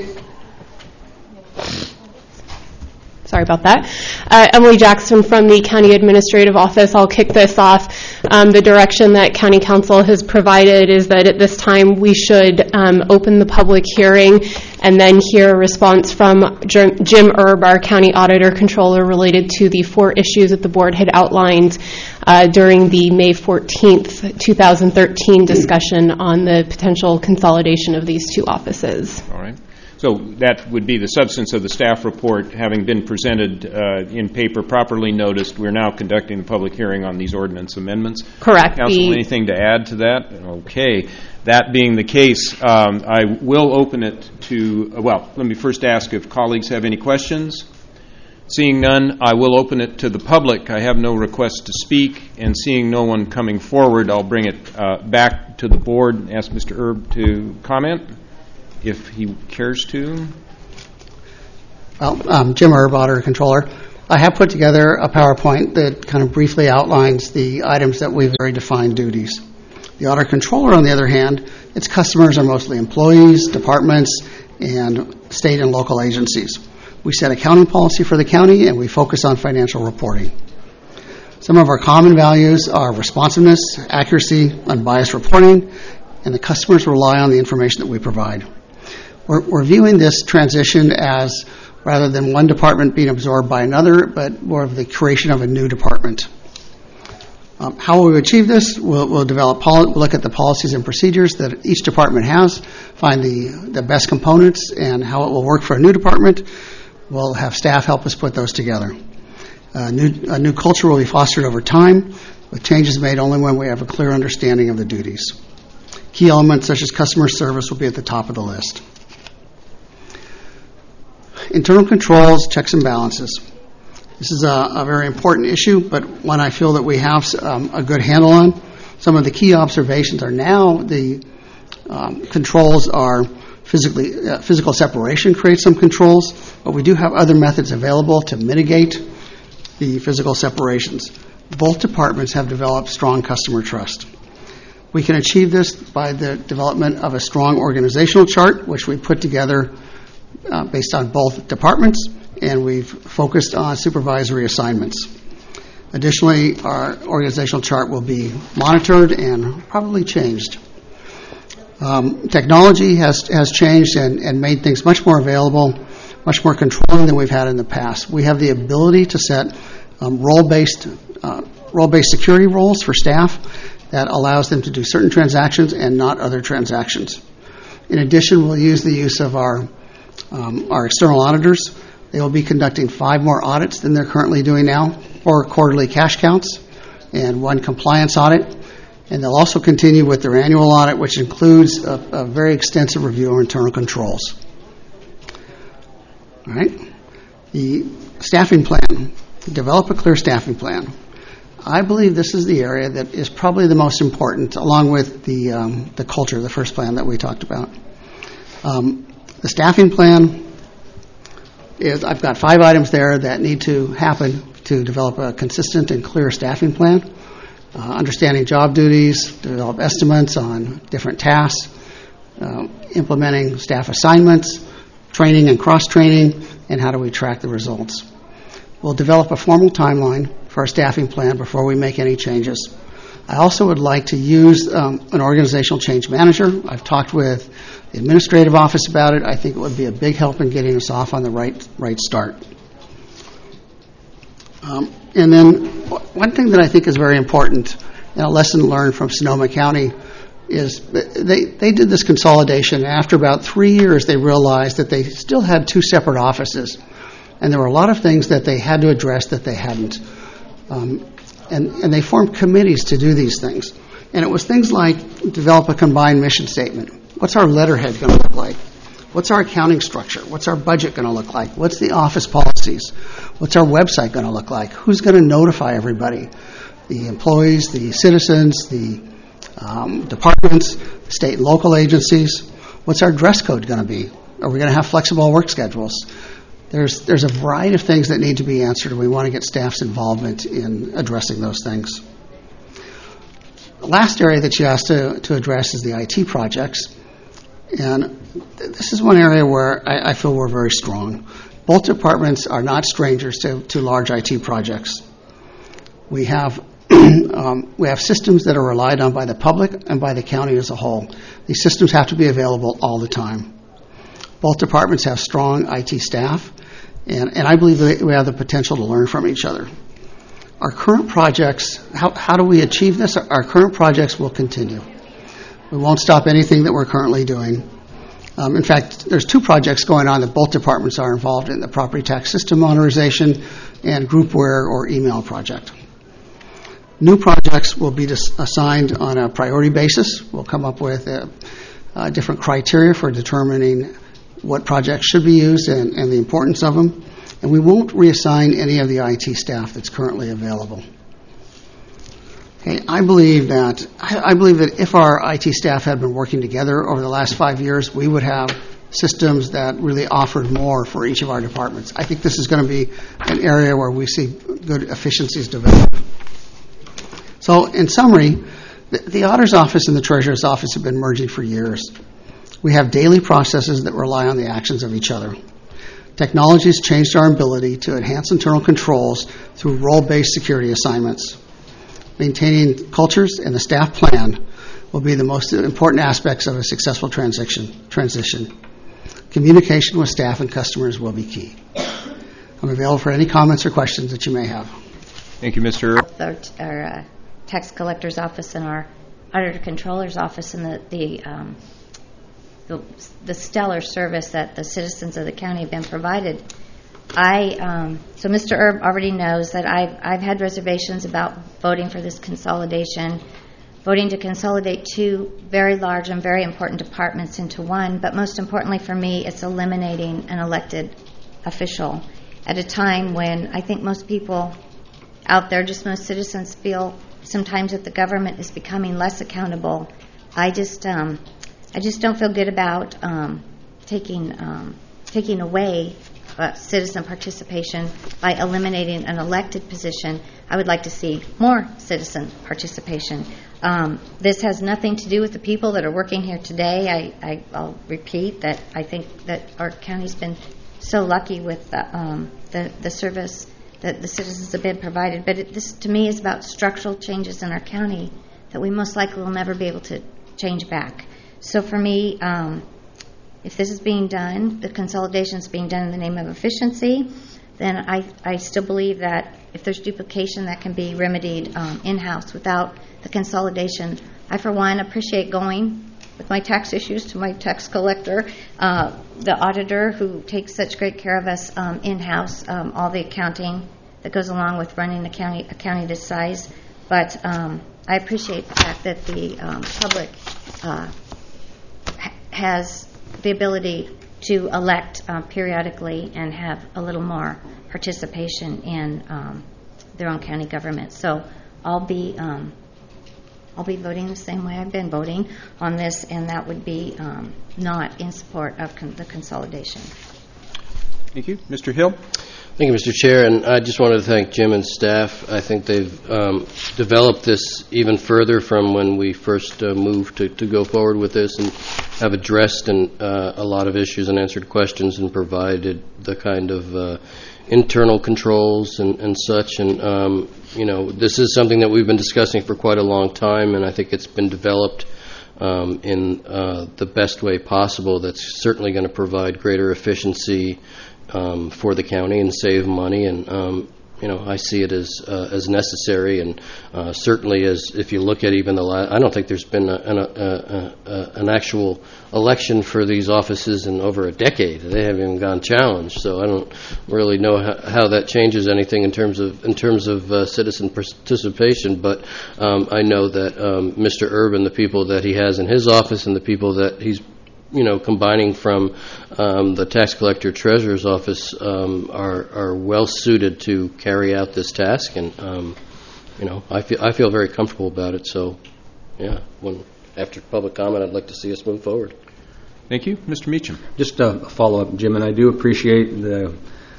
Sorry about that. Uh, Emily Jackson from the County Administrative Office. I'll kick this off. Um, the direction that County Council has provided is that at this time we should um, open the public hearing and then hear a response from Jim, Jim Erb, our County Auditor Controller, related to the four issues that the board had outlined uh, during the May fourteenth, twenty thirteen discussion on the potential consolidation of these two offices. All right. So that would be the substance of the staff report having been presented uh, in paper, properly noticed. We're now conducting a public hearing on these ordinance amendments. Correct. Council, the anything to add to that? Okay. That being the case, um, I will open it to, uh, well, let me first ask if colleagues have any questions. Seeing none, I will open it to the public. I have no request to speak, and seeing no one coming forward, I'll bring it uh, back to the board and ask Mister Erb to comment, if he cares to. Well, um, Jim Erb, Auditor Controller. I have put together a PowerPoint that kind of briefly outlines the items that we've very defined duties. The Auditor Controller, on the other hand, its customers are mostly employees, departments, and state and local agencies. We set accounting policy for the county, and we focus on financial reporting. Some of our common values are responsiveness, accuracy, unbiased reporting, and the customers rely on the information that we provide. We're, we're viewing this transition as rather than one department being absorbed by another, but more of the creation of a new department. Um, how will we achieve this? We'll, we'll develop, poli- we'll look at the policies and procedures that each department has, find the, the best components and how it will work for a new department. We'll have staff help us put those together. Uh, new, a new culture will be fostered over time, with changes made only when we have a clear understanding of the duties. Key elements such as customer service will be at the top of the list. Internal controls, checks and balances. This is a, a very important issue, but one I feel that we have um, a good handle on. Some of the key observations are now the um, controls are physically uh, physical separation creates some controls, but we do have other methods available to mitigate the physical separations. Both departments have developed strong customer trust. We can achieve this by the development of a strong organizational chart, which we put together uh, based on both departments, and we've focused on supervisory assignments. Additionally, our organizational chart will be monitored and probably changed. Um, technology has has changed and, and made things much more available, much more controlling than we've had in the past. We have the ability to set um, role-based uh, role-based security roles for staff that allows them to do certain transactions and not other transactions. In addition, we'll use the use of our um, our external auditors. They will be conducting five more audits than they're currently doing now, four quarterly cash counts and one compliance audit. And they'll also continue with their annual audit, which includes a, a very extensive review of internal controls. All right. The staffing plan. Develop a clear staffing plan. I believe this is the area that is probably the most important, along with the um, the culture, the first plan that we talked about. Um, the staffing plan is, I've got five items there that need to happen to develop a consistent and clear staffing plan. Uh, understanding job duties, develop estimates on different tasks, uh, implementing staff assignments, training and cross-training, and how do we track the results. We'll develop a formal timeline for our staffing plan before we make any changes. I also would like to use um, an organizational change manager. I've talked with the administrative office about it. I think it would be a big help in getting us off on the right right start. Um, and then one thing that I think is very important, and a lesson learned from Sonoma County, is they, they did this consolidation. After about three years, they realized that they still had two separate offices. And there were a lot of things that they had to address that they hadn't. Um, and, and they formed committees to do these things. And it was things like develop a combined mission statement. What's our letterhead going to look like? What's our accounting structure? What's our budget going to look like? What's the office policies? What's our website going to look like? Who's going to notify everybody? the employees, the citizens, the um, departments, state and local agencies. What's our dress code going to be? Are we going to have flexible work schedules? There's there's a variety of things that need to be answered, and we want to get staff's involvement in addressing those things. The last area that you asked to, to address is the I T projects. And th- this is one area where I, I feel we're very strong. Both departments are not strangers to, to large I T projects. We have um, we have systems that are relied on by the public and by the county as a whole. These systems have to be available all the time. Both departments have strong I T staff, and, and I believe that we have the potential to learn from each other. Our current projects, how, how do we achieve this? Our current projects will continue. We won't stop anything that we're currently doing. Um, in fact, there's two projects going on that both departments are involved in, the property tax system modernization and groupware or email project. New projects will be dis- assigned on a priority basis. We'll come up with uh, uh, different criteria for determining what projects should be used and, and the importance of them. And we won't reassign any of the I T staff that's currently available. Okay, I believe that I, I believe that if our I T staff had been working together over the last five years, we would have systems that really offered more for each of our departments. I think this is going to be an area where we see good efficiencies develop. So, in summary, the, the auditor's office and the treasurer's office have been merging for years. We have daily processes that rely on the actions of each other. Technology has changed our ability to enhance internal controls through role-based security assignments. Maintaining cultures and the staff plan will be the most important aspects of a successful transition. transition. Communication with staff and customers will be key. I'm available for any comments or questions that you may have. Thank you, Mister Erb. Our, our uh, tax collector's office and our auditor controller's office and the the, um, the the stellar service that the citizens of the county have been provided. I um, so Mister Erb already knows that I've I've had reservations about voting for this consolidation, voting to consolidate two very large and very important departments into one. But most importantly for me, it's eliminating an elected official at a time when I think most people out there, just most citizens, feel sometimes that the government is becoming less accountable. I just um, I just don't feel good about um, taking um, taking away uh, citizen participation by eliminating an elected position. I would like to see more citizen participation. Um, this has nothing to do with the people that are working here today. I, I, I'll repeat that I think that our county's been so lucky with the, um, the, the service that the citizens have been provided. But it, this, to me, is about structural changes in our county that we most likely will never be able to change back. So for me, um, if this is being done, the consolidation is being done in the name of efficiency, then I, I still believe that if there's duplication, that can be remedied um, in-house without the consolidation. I, for one, appreciate going with my tax issues to my tax collector, uh, the auditor who takes such great care of us um, in-house, um, all the accounting that goes along with running a county, a county this size. But um, I appreciate the fact that the um, public uh, ha- has the ability to elect um, periodically and have a little more participation in um, their own county government. So I'll be um, I'll be voting the same way I've been voting on this, and that would be um, not in support of con- the consolidation. Thank you. Mister Hill? Thank you, Mister Chair, and I just wanted to thank Jim and staff. I think they've um, developed this even further from when we first uh, moved to, to go forward with this, and have addressed and, uh, a lot of issues and answered questions and provided the kind of uh, internal controls and, and such. And, um, you know, this is something that we've been discussing for quite a long time, and I think it's been developed um, in uh, the best way possible that's certainly going to provide greater efficiency Um, for the county and save money, and um, you know, I see it as uh, as necessary, and uh, certainly as if you look at even the last, I don't think there's been a, an, a, a, a, an actual election for these offices in over a decade. They haven't even gone challenged, so I don't really know how, how that changes anything in terms of in terms of uh, citizen participation. But um, I know that um, Mister Erb and the people that he has in his office and the people that he's you know, combining from um, the tax collector treasurer's office um, are, are well suited to carry out this task. And, um, you know, I feel, I feel very comfortable about it, so, yeah, when, after public comment, I'd like to see us move forward. Thank you. Mister Meacham. Just a follow-up, Jim, and I do appreciate the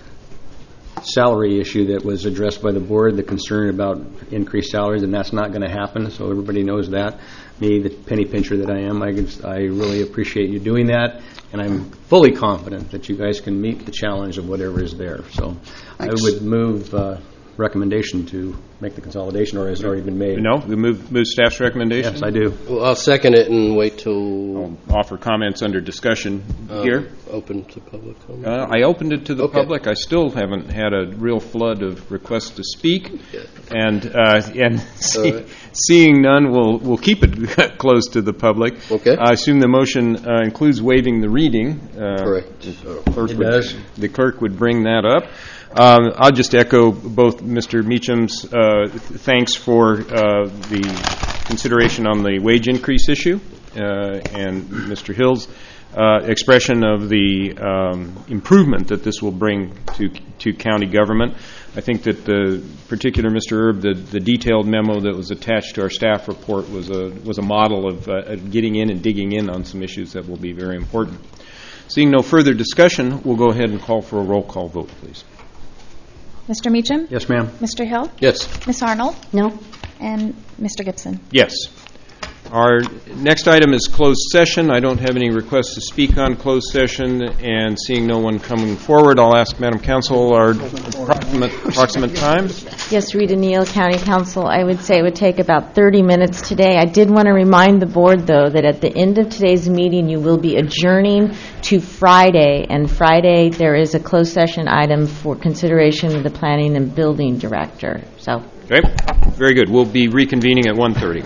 salary issue that was addressed by the board, the concern about increased salaries, and that's not going to happen, so everybody knows that. Me, the penny pincher that I am, I, I really appreciate you doing that, and I'm fully confident that you guys can meet the challenge of whatever is there. So Thanks. I would move uh, recommendation to make the consolidation, or has it already been made? No, we move, move staff's recommendation? Yes, I do. Well, I'll second it and wait till... I'll offer comments under discussion um, here. Open to public comment? Uh, I opened it to the okay. public. I still haven't had a real flood of requests to speak. Yeah. And uh, and see, right. seeing none, we'll, we'll keep it closed to the public. Okay. I assume the motion uh, includes waiving the reading. Uh, Correct. The clerk, it would, does. the clerk would bring that up. Um, I'll just echo both Mister Meacham's uh, thanks for uh, the consideration on the wage increase issue uh, and Mister Hill's uh, expression of the um, improvement that this will bring to to county government. I think that the particular Mister Erb, the, the detailed memo that was attached to our staff report was a was a model of, uh, of getting in and digging in on some issues that will be very important. Seeing no further discussion, we'll go ahead and call for a roll call vote, please. Mister Meacham? Yes, ma'am. Mister Hill? Yes. Miss Arnold? No. And Mister Gibson? Yes. Our next item is closed session. I don't have any requests to speak on closed session, and seeing no one coming forward, I'll ask Madam Council our approximate, approximate time. Yes, Rita Neal, County Council. I would say it would take about thirty minutes today. I did want to remind the board, though, that at the end of today's meeting, you will be adjourning to Friday, and Friday there is a closed session item for consideration of the Planning and Building Director. So, okay, very good. We'll be reconvening at one thirty.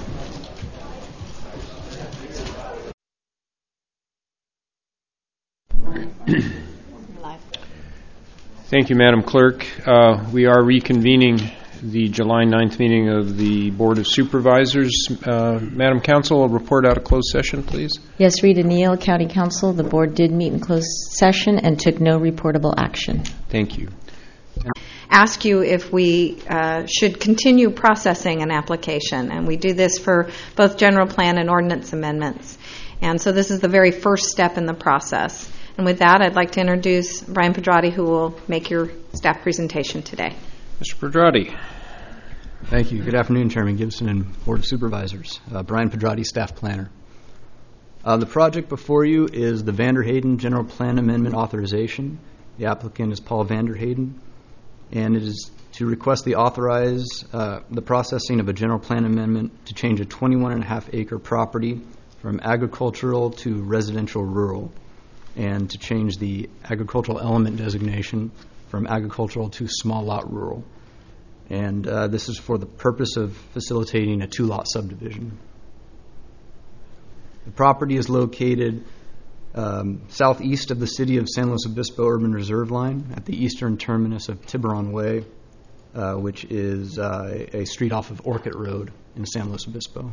Thank you, Madam Clerk. Uh, we are reconvening the July ninth meeting of the Board of Supervisors. Uh, Madam Council, a report out of closed session, please. yes, Rita Neal, County Council. The board did meet in closed session and took no reportable action. Thank you. Ask you if we uh, should continue processing an application, and we do this for both general plan and ordinance amendments. And so this is the very first step in the process. And with that, I'd like to introduce Brian Pedrati, who will make your staff presentation today. Mister Pedrati. Thank you. Good afternoon, Chairman Gibson and Board of Supervisors. Uh, Brian Pedrati, Staff Planner. Uh, the project before you is the Vanderhayden General Plan Amendment Authorization. The applicant is Paul Vanderhayden, and it is to request the authorize uh, the processing of a general plan amendment to change a twenty-one and a half acre property from agricultural to residential rural, and to change the agricultural element designation from agricultural to small lot rural. And uh, this is for the purpose of facilitating a two-lot subdivision. The property is located um, southeast of the city of San Luis Obispo Urban Reserve Line at the eastern terminus of Tiburon Way, uh, which is uh, a street off of Orchid Road in San Luis Obispo.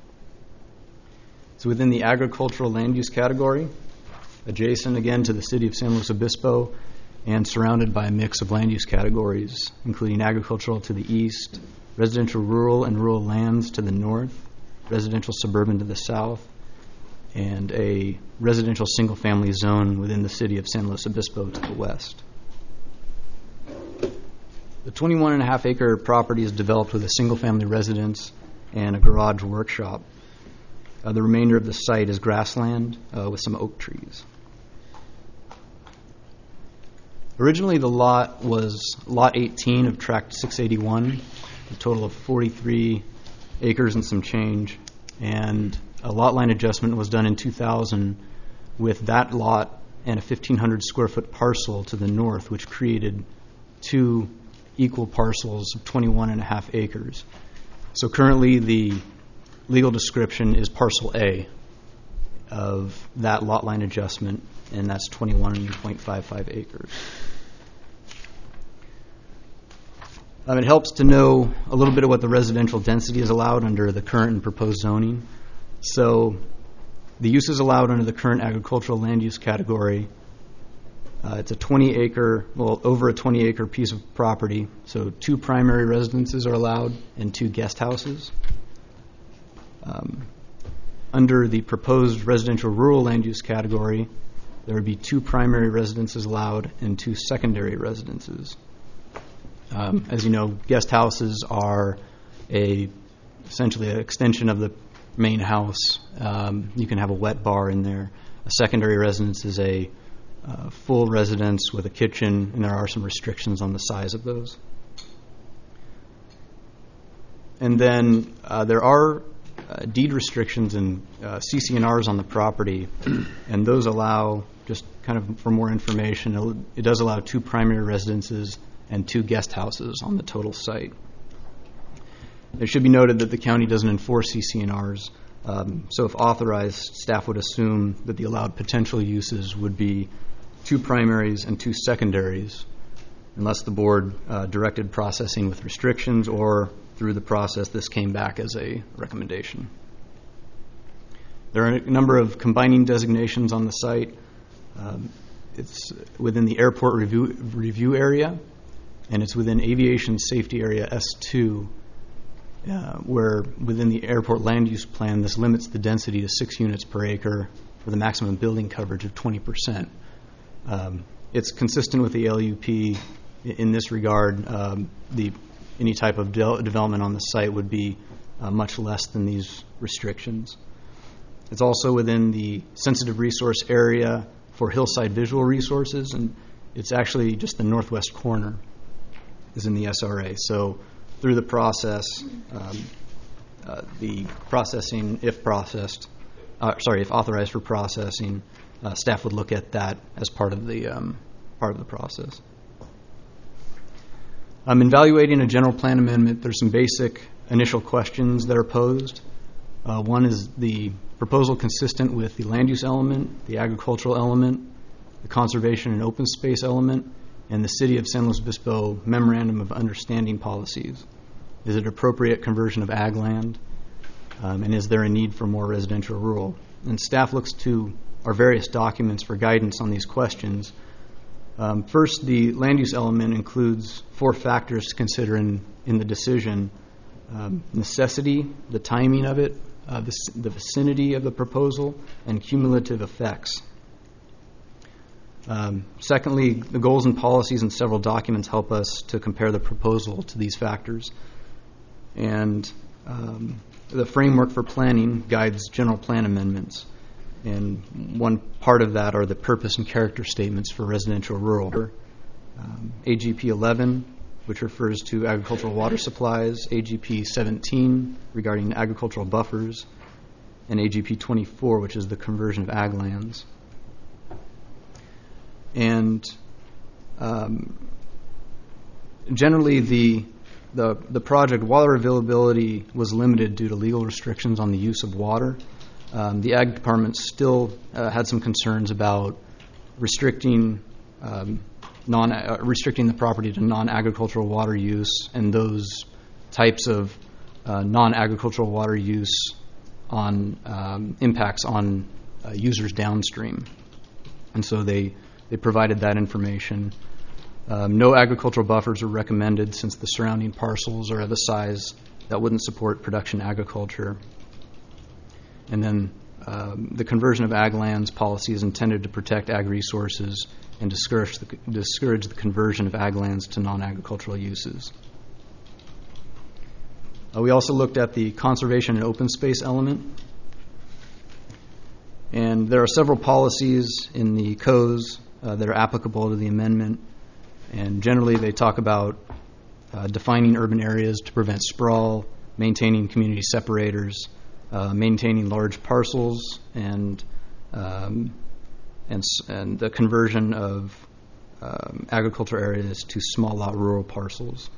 It's within the agricultural land use category, adjacent again to the city of San Luis Obispo, and surrounded by a mix of land use categories, including agricultural to the east, residential rural and rural lands to the north, residential suburban to the south, and a residential single-family zone within the city of San Luis Obispo to the west. The twenty-one and a half acre property is developed with a single-family residence and a garage workshop. Uh, the remainder of the site is grassland uh, with some oak trees. Originally, the lot was Lot eighteen of Tract six eighty-one, a total of forty-three acres and some change, and a lot line adjustment was done in two thousand with that lot and a fifteen hundred square foot parcel to the north, which created two equal parcels of twenty-one and a half acres. So currently, the legal description is Parcel A of that lot line adjustment, and that's twenty-one point five five acres. Um, it helps to know a little bit of what the residential density is allowed under the current and proposed zoning. So the uses allowed under the current agricultural land use category Uh, it's a twenty acre, well, over a twenty acre piece of property. So two primary residences are allowed and two guest houses. Um, under the proposed residential rural land use category, there would be two primary residences allowed and two secondary residences. Um, as you know, guest houses are a essentially an extension of the main house. Um, you can have a wet bar in there. A secondary residence is a uh, full residence with a kitchen, and there are some restrictions on the size of those. And then uh, there are uh, deed restrictions and uh, C C N Rs on the property, and those allow, just kind of for more information, it does allow two primary residences and two guest houses on the total site. It should be noted that the county doesn't enforce C C N Rs, um, so if authorized, staff would assume that the allowed potential uses would be two primaries and two secondaries, unless the board uh, directed processing with restrictions, or through the process this came back as a recommendation. There are a number of combining designations on the site. Um, it's within the airport review, review area, and it's within aviation safety area S two, uh, where within the airport land use plan, this limits the density to six units per acre for the maximum building coverage of twenty percent. Um, it's consistent with the L U P in this regard. Um, the any type of de- development on the site would be uh, much less than these restrictions. It's also within the sensitive resource area for hillside visual resources, and it's actually just the northwest corner is in the S R A. So through the process, um, uh, the processing, if processed, uh, sorry, if authorized for processing, uh, staff would look at that as part of the um, part of the process. Um, in evaluating a general plan amendment, there's some basic initial questions that are posed. Uh, one is the proposal consistent with the land use element, the agricultural element, the conservation and open space element, and the City of San Luis Obispo Memorandum of Understanding policies. Is it appropriate conversion of ag land? Um, and is there a need for more residential rural? And staff looks to our various documents for guidance on these questions. Um, first, the land use element includes four factors to consider in, in the decision. Um, necessity, the timing of it, uh, the, the vicinity of the proposal, and cumulative effects. Um, secondly, the goals and policies in several documents help us to compare the proposal to these factors. And um, the framework for planning guides general plan amendments. And one part of that are the purpose and character statements for residential rural. Um, A G P eleven, which refers to agricultural water supplies, A G P seventeen regarding agricultural buffers, and A G P twenty-four, which is the conversion of ag lands. And um, generally, the, the the project water availability was limited due to legal restrictions on the use of water. Um, the Ag Department still uh, had some concerns about restricting um, non uh, restricting the property to non-agricultural water use, and those types of uh, non-agricultural water use on um, impacts on uh, users downstream. And so they they provided that information. Um, no agricultural buffers are recommended since the surrounding parcels are of a size that wouldn't support production agriculture. And then um, the conversion of ag lands policy is intended to protect ag resources and discourage the, discourage the conversion of ag lands to non-agricultural uses. Uh, we also looked at the conservation and open space element. And there are several policies in the C O S uh, that are applicable to the amendment. And generally they talk about uh, defining urban areas to prevent sprawl, maintaining community separators, uh, maintaining large parcels, and um, and and the conversion of um, agricultural areas to small lot rural parcels.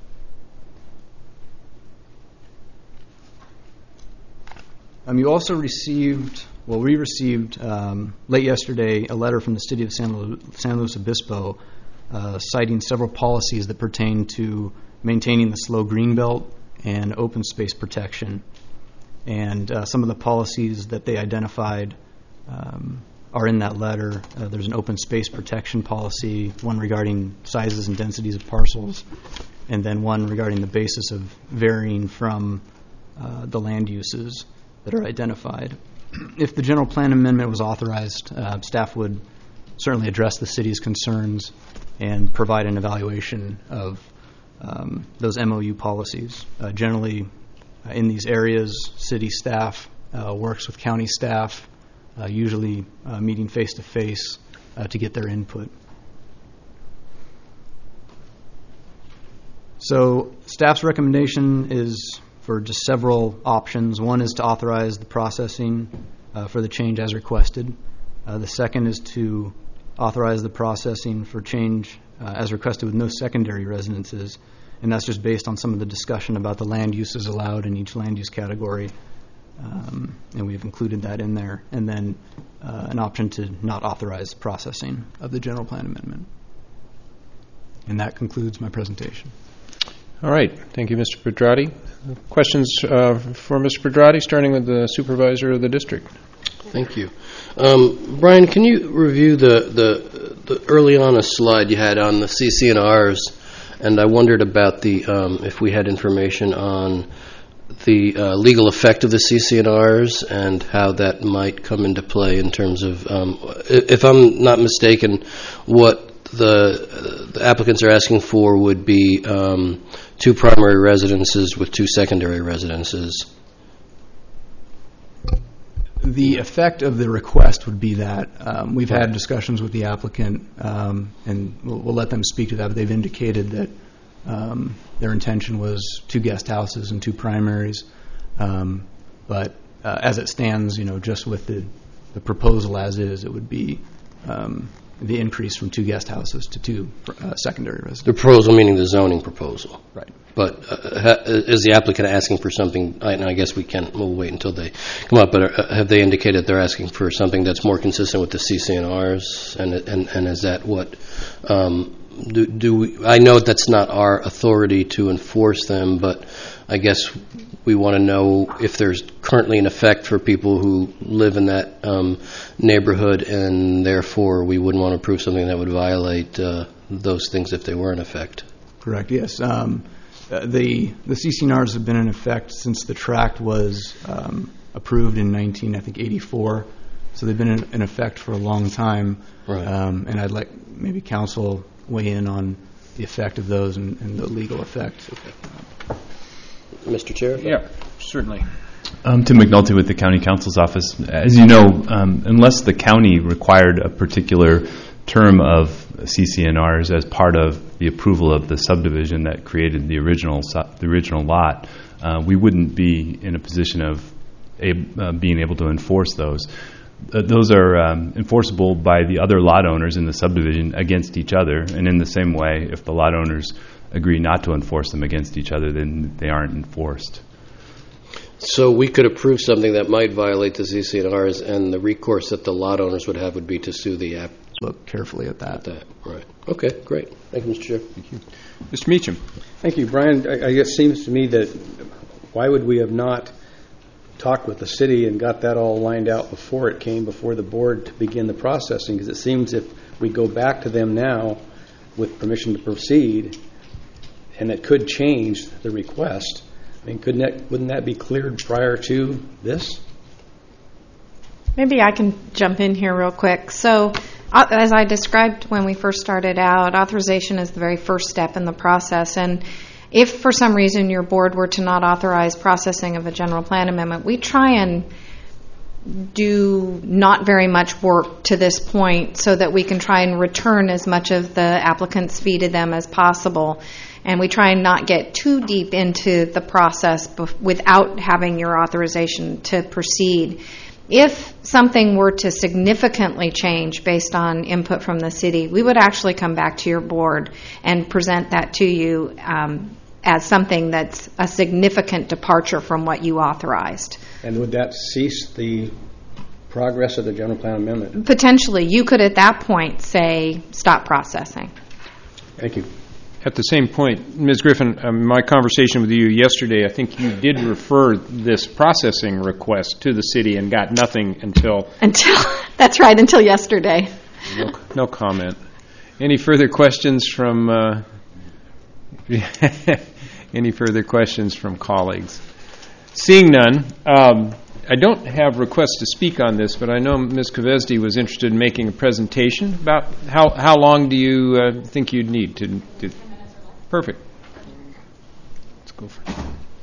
Um, you also received, well, we received um, late yesterday a letter from the City of San, Lu- San Luis Obispo uh, citing several policies that pertain to maintaining the slow greenbelt and open space protection. And uh, some of the policies that they identified um, are in that letter. Uh, there's an open space protection policy, one regarding sizes and densities of parcels, and then one regarding the basis of varying from uh, the land uses that are identified. If the general plan amendment was authorized, uh, staff would certainly address the city's concerns and provide an evaluation of um, those M O U policies. Uh, generally, uh, in these areas, city staff uh, works with county staff, uh, usually uh, meeting face-to-face uh, to get their input. So staff's recommendation is for just several options. One is to authorize the processing uh, for the change as requested. Uh, the second is to authorize the processing for change uh, as requested with no secondary residences, and that's just based on some of the discussion about the land uses allowed in each land use category, um, and we've included that in there. And then uh, an option to not authorize processing of the general plan amendment. And that concludes my presentation. All right. Thank you, Mister Pedrati. Questions uh, for Mister Pedrati, starting with the supervisor of the district. Thank you. Um, Brian, can you review the, the, the early on a slide you had on the C C N Rs? And I wondered about the um, if we had information on the uh, legal effect of the C C N Rs and how that might come into play in terms of, um, if I'm not mistaken, what the, the applicants are asking for would be um, two primary residences with two secondary residences. The effect of the request would be that um, we've had discussions with the applicant, um, and we'll, we'll let them speak to that, but they've indicated that um, their intention was two guest houses and two primaries. Um, but uh, as it stands, you know, just with the, the proposal as is, it would be um, the increase from two guest houses to two uh, secondary residences. The proposal meaning the zoning proposal. Right. But uh, ha, is the applicant asking for something, I, and I guess we can't, we'll wait until they come up, but are, have they indicated they're asking for something that's more consistent with the C C N Rs? And and, and is that what, um, do, do we, I know that's not our authority to enforce them, but I guess we want to know if there's currently an effect for people who live in that um, neighborhood, and therefore we wouldn't want to approve something that would violate uh, those things if they were in effect. Correct, yes. Um, Uh, the the C C N Rs have been in effect since the tract was um, approved in nineteen, I think, eighty-four. So they've been in, in effect for a long time. Right. Um, and I'd like maybe council weigh in on the effect of those and, and the legal effect. Okay. Mister Chair? Yeah, certainly. Um, Tim McNulty with the County Counsel's Office. As you know, um, unless the county required a particular term of C C N Rs as part of the approval of the subdivision that created the original the original lot, uh, we wouldn't be in a position of a, uh, being able to enforce those. Uh, those are um, enforceable by the other lot owners in the subdivision against each other, and in the same way, if the lot owners agree not to enforce them against each other, then they aren't enforced. So we could approve something that might violate the C C N Rs, and the recourse that the lot owners would have would be to sue the app. Look carefully at that. At that, right. Okay, great. Thank you, Mister Chair. Thank you. Mister Meacham. Thank you, Brian. I, I guess it seems to me that why would we have not talked with the city and got that all lined out before it came before the board to begin the processing? Because it seems if we go back to them now with permission to proceed, and it could change the request, I mean, couldn't that, wouldn't that be cleared prior to this? Maybe I can jump in here real quick. So, uh, as I described when we first started out, authorization is the very first step in the process. And if for some reason your board were to not authorize processing of a general plan amendment, we try and do not very much work to this point so that we can try and return as much of the applicant's fee to them as possible. And we try and not get too deep into the process bef- without having your authorization to proceed. If something were to significantly change based on input from the city, we would actually come back to your board and present that to you um, as something that's a significant departure from what you authorized. And would that cease the progress of the general plan amendment? Potentially. You could at that point say, stop processing. Thank you. At the same point, Miz Griffin, um, my conversation with you yesterday, I think you did refer this processing request to the city and got nothing until... Until, that's right, until yesterday. No, no comment. Any further questions from... Uh, any further questions from colleagues? Seeing none, um, I don't have requests to speak on this, but I know Miz Kavesdy was interested in making a presentation about how, how long do you uh, think you'd need to... to Perfect. Let's go for it.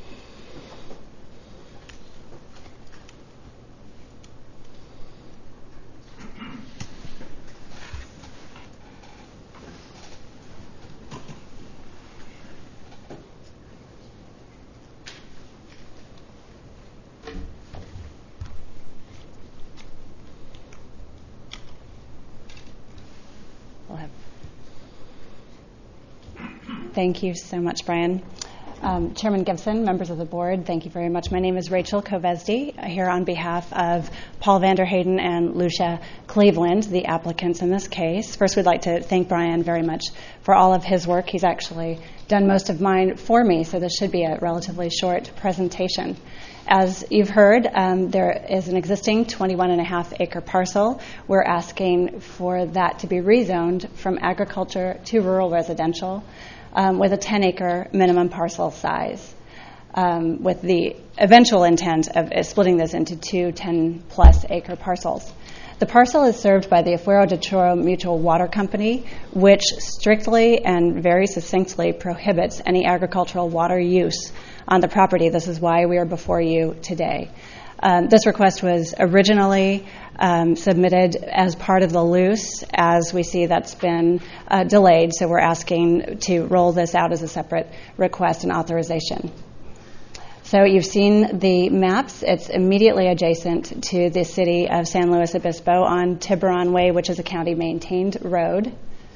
Thank you so much, Brian. Um, Chairman Gibson, members of the board, thank you very much. My name is Rachel Kavesdy, here on behalf of Paul Vanderheyden and Lucia Cleveland, the applicants in this case. First, we'd like to thank Brian very much for all of his work. He's actually done most of mine for me, so this should be a relatively short presentation. As you've heard, um, there is an existing twenty-one and a half acre parcel. We're asking for that to be rezoned from agriculture to rural residential, Um, with a ten acre minimum parcel size, um, with the eventual intent of uh, splitting this into two ten plus acre parcels. The parcel is served by the Afuero de Choro Mutual Water Company, which strictly and very succinctly prohibits any agricultural water use on the property. This is why we are before you today. Um, this request was originally um, submitted as part of the loose. As we see, that's been uh, delayed, so we're asking to roll this out as a separate request and authorization. So you've seen the maps. It's immediately adjacent to the city of San Luis Obispo on Tiburon Way, which is a county-maintained road.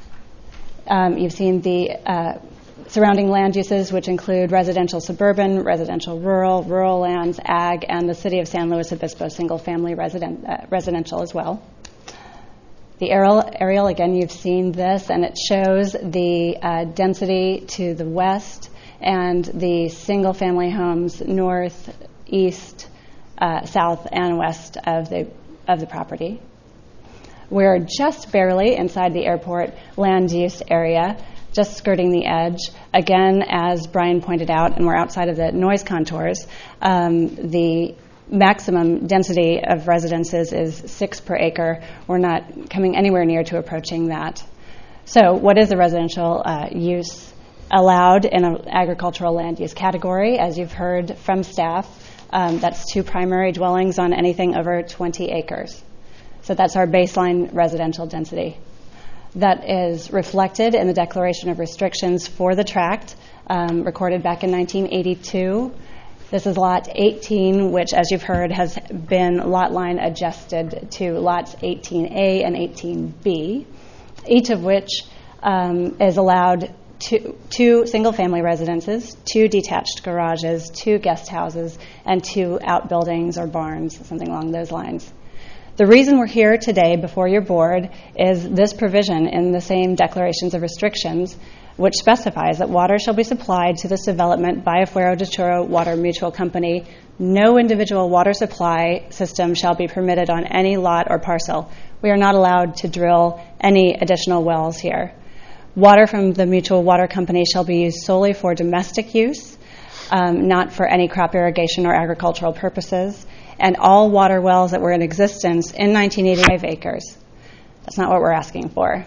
Um, you've seen the uh, surrounding land uses, which include residential suburban, residential rural, rural lands, ag, and the city of San Luis Obispo single-family resident, uh, residential as well. The aerial, aerial, again, you've seen this, and it shows the uh, density to the west and the single-family homes north, east, uh, south, and west of the of the property. We're just barely inside the airport land use area, just skirting the edge. Again, as Brian pointed out, and we're outside of the noise contours, um, the maximum density of residences is six per acre. We're not coming anywhere near to approaching that. So what is the residential uh, use allowed in an agricultural land use category? As you've heard from staff, um, that's two primary dwellings on anything over twenty acres. So that's our baseline residential density. That is reflected in the Declaration of Restrictions for the tract, um, recorded back in nineteen eighty-two. This is Lot eighteen, which, as you've heard, has been lot line adjusted to Lots eighteen A and eighteen B, each of which um, is allowed two, two single-family residences, two detached garages, two guest houses, and two outbuildings or barns, something along those lines. The reason we're here today before your board is this provision in the same Declarations of Restrictions, which specifies that water shall be supplied to this development by Afuero de Choro Water Mutual Company. No individual water supply system shall be permitted on any lot or parcel. We are not allowed to drill any additional wells here. Water from the Mutual Water Company shall be used solely for domestic use, um, not for any crop irrigation or agricultural purposes. And all water wells that were in existence in nineteen eighty-five acres. That's not what we're asking for.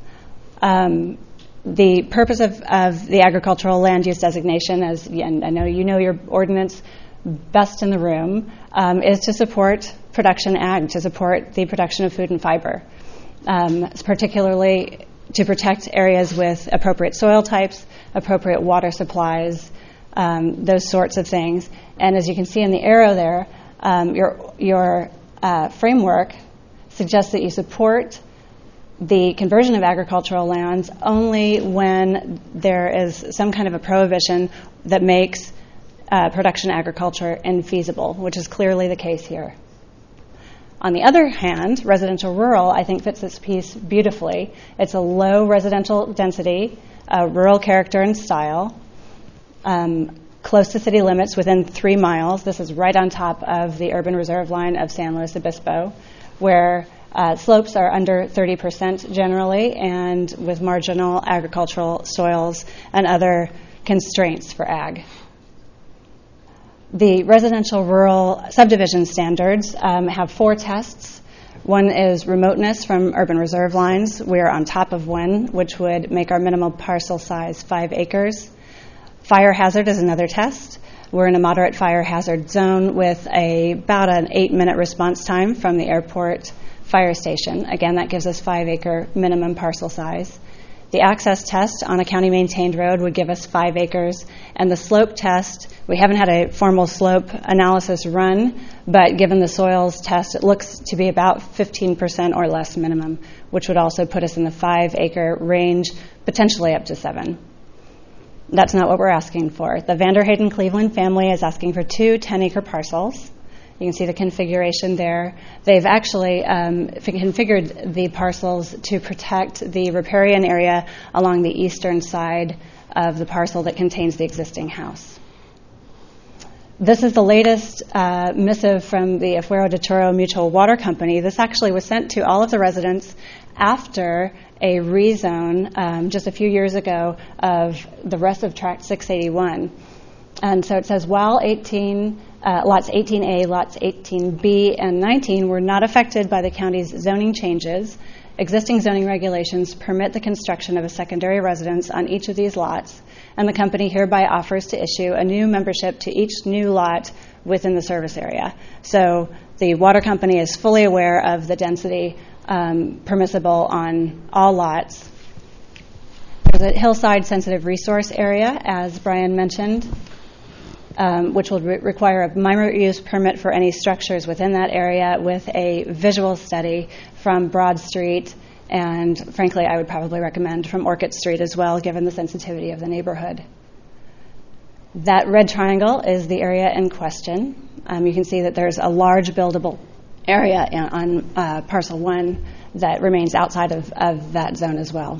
Um, the purpose of, of the agricultural land use designation, as and I know you know your ordinance best in the room, um, is to support production ag, to support the production of food and fiber, um, particularly to protect areas with appropriate soil types, appropriate water supplies, um, those sorts of things. And as you can see in the arrow there, Um, your your uh, framework suggests that you support the conversion of agricultural lands only when there is some kind of a prohibition that makes uh, production agriculture infeasible, which is clearly the case here. On the other hand, residential rural, I think, fits this piece beautifully. It's a low residential density, uh, rural character and style, um, close to city limits within three miles. This is right on top of the urban reserve line of San Luis Obispo, where uh, slopes are under thirty percent generally, and with marginal agricultural soils and other constraints for ag. The residential rural subdivision standards um, have four tests. One is remoteness from urban reserve lines. We're on top of one, which would make our minimal parcel size five acres. Fire hazard is another test. We're in a moderate fire hazard zone with a, about an eight-minute response time from the airport fire station. Again, that gives us five-acre minimum parcel size. The access test on a county-maintained road would give us five acres. And the slope test, we haven't had a formal slope analysis run, but given the soils test, it looks to be about fifteen percent or less minimum, which would also put us in the five-acre range, potentially up to seven. That's not what we're asking for. The Vanderheyden Cleveland family is asking for two ten-acre parcels. You can see the configuration there. They've actually um, configured the parcels to protect the riparian area along the eastern side of the parcel that contains the existing house. This is the latest uh, missive from the Afuero de Toro Mutual Water Company. This actually was sent to all of the residents after a rezone um, just a few years ago of the rest of Tract six eighty-one. And so it says, while eighteen, uh, lots eighteen A, lots eighteen B, and nineteen were not affected by the county's zoning changes, existing zoning regulations permit the construction of a secondary residence on each of these lots, and the company hereby offers to issue a new membership to each new lot within the service area. So the water company is fully aware of the density um, permissible on all lots. There's a hillside sensitive resource area, as Brian mentioned, um, which will re- require a minor use permit for any structures within that area with a visual study from Broad Street, and frankly, I would probably recommend from Orchid Street as well, given the sensitivity of the neighborhood. That red triangle is the area in question. Um, you can see that there's a large buildable area in, on uh, parcel one that remains outside of, of that zone as well.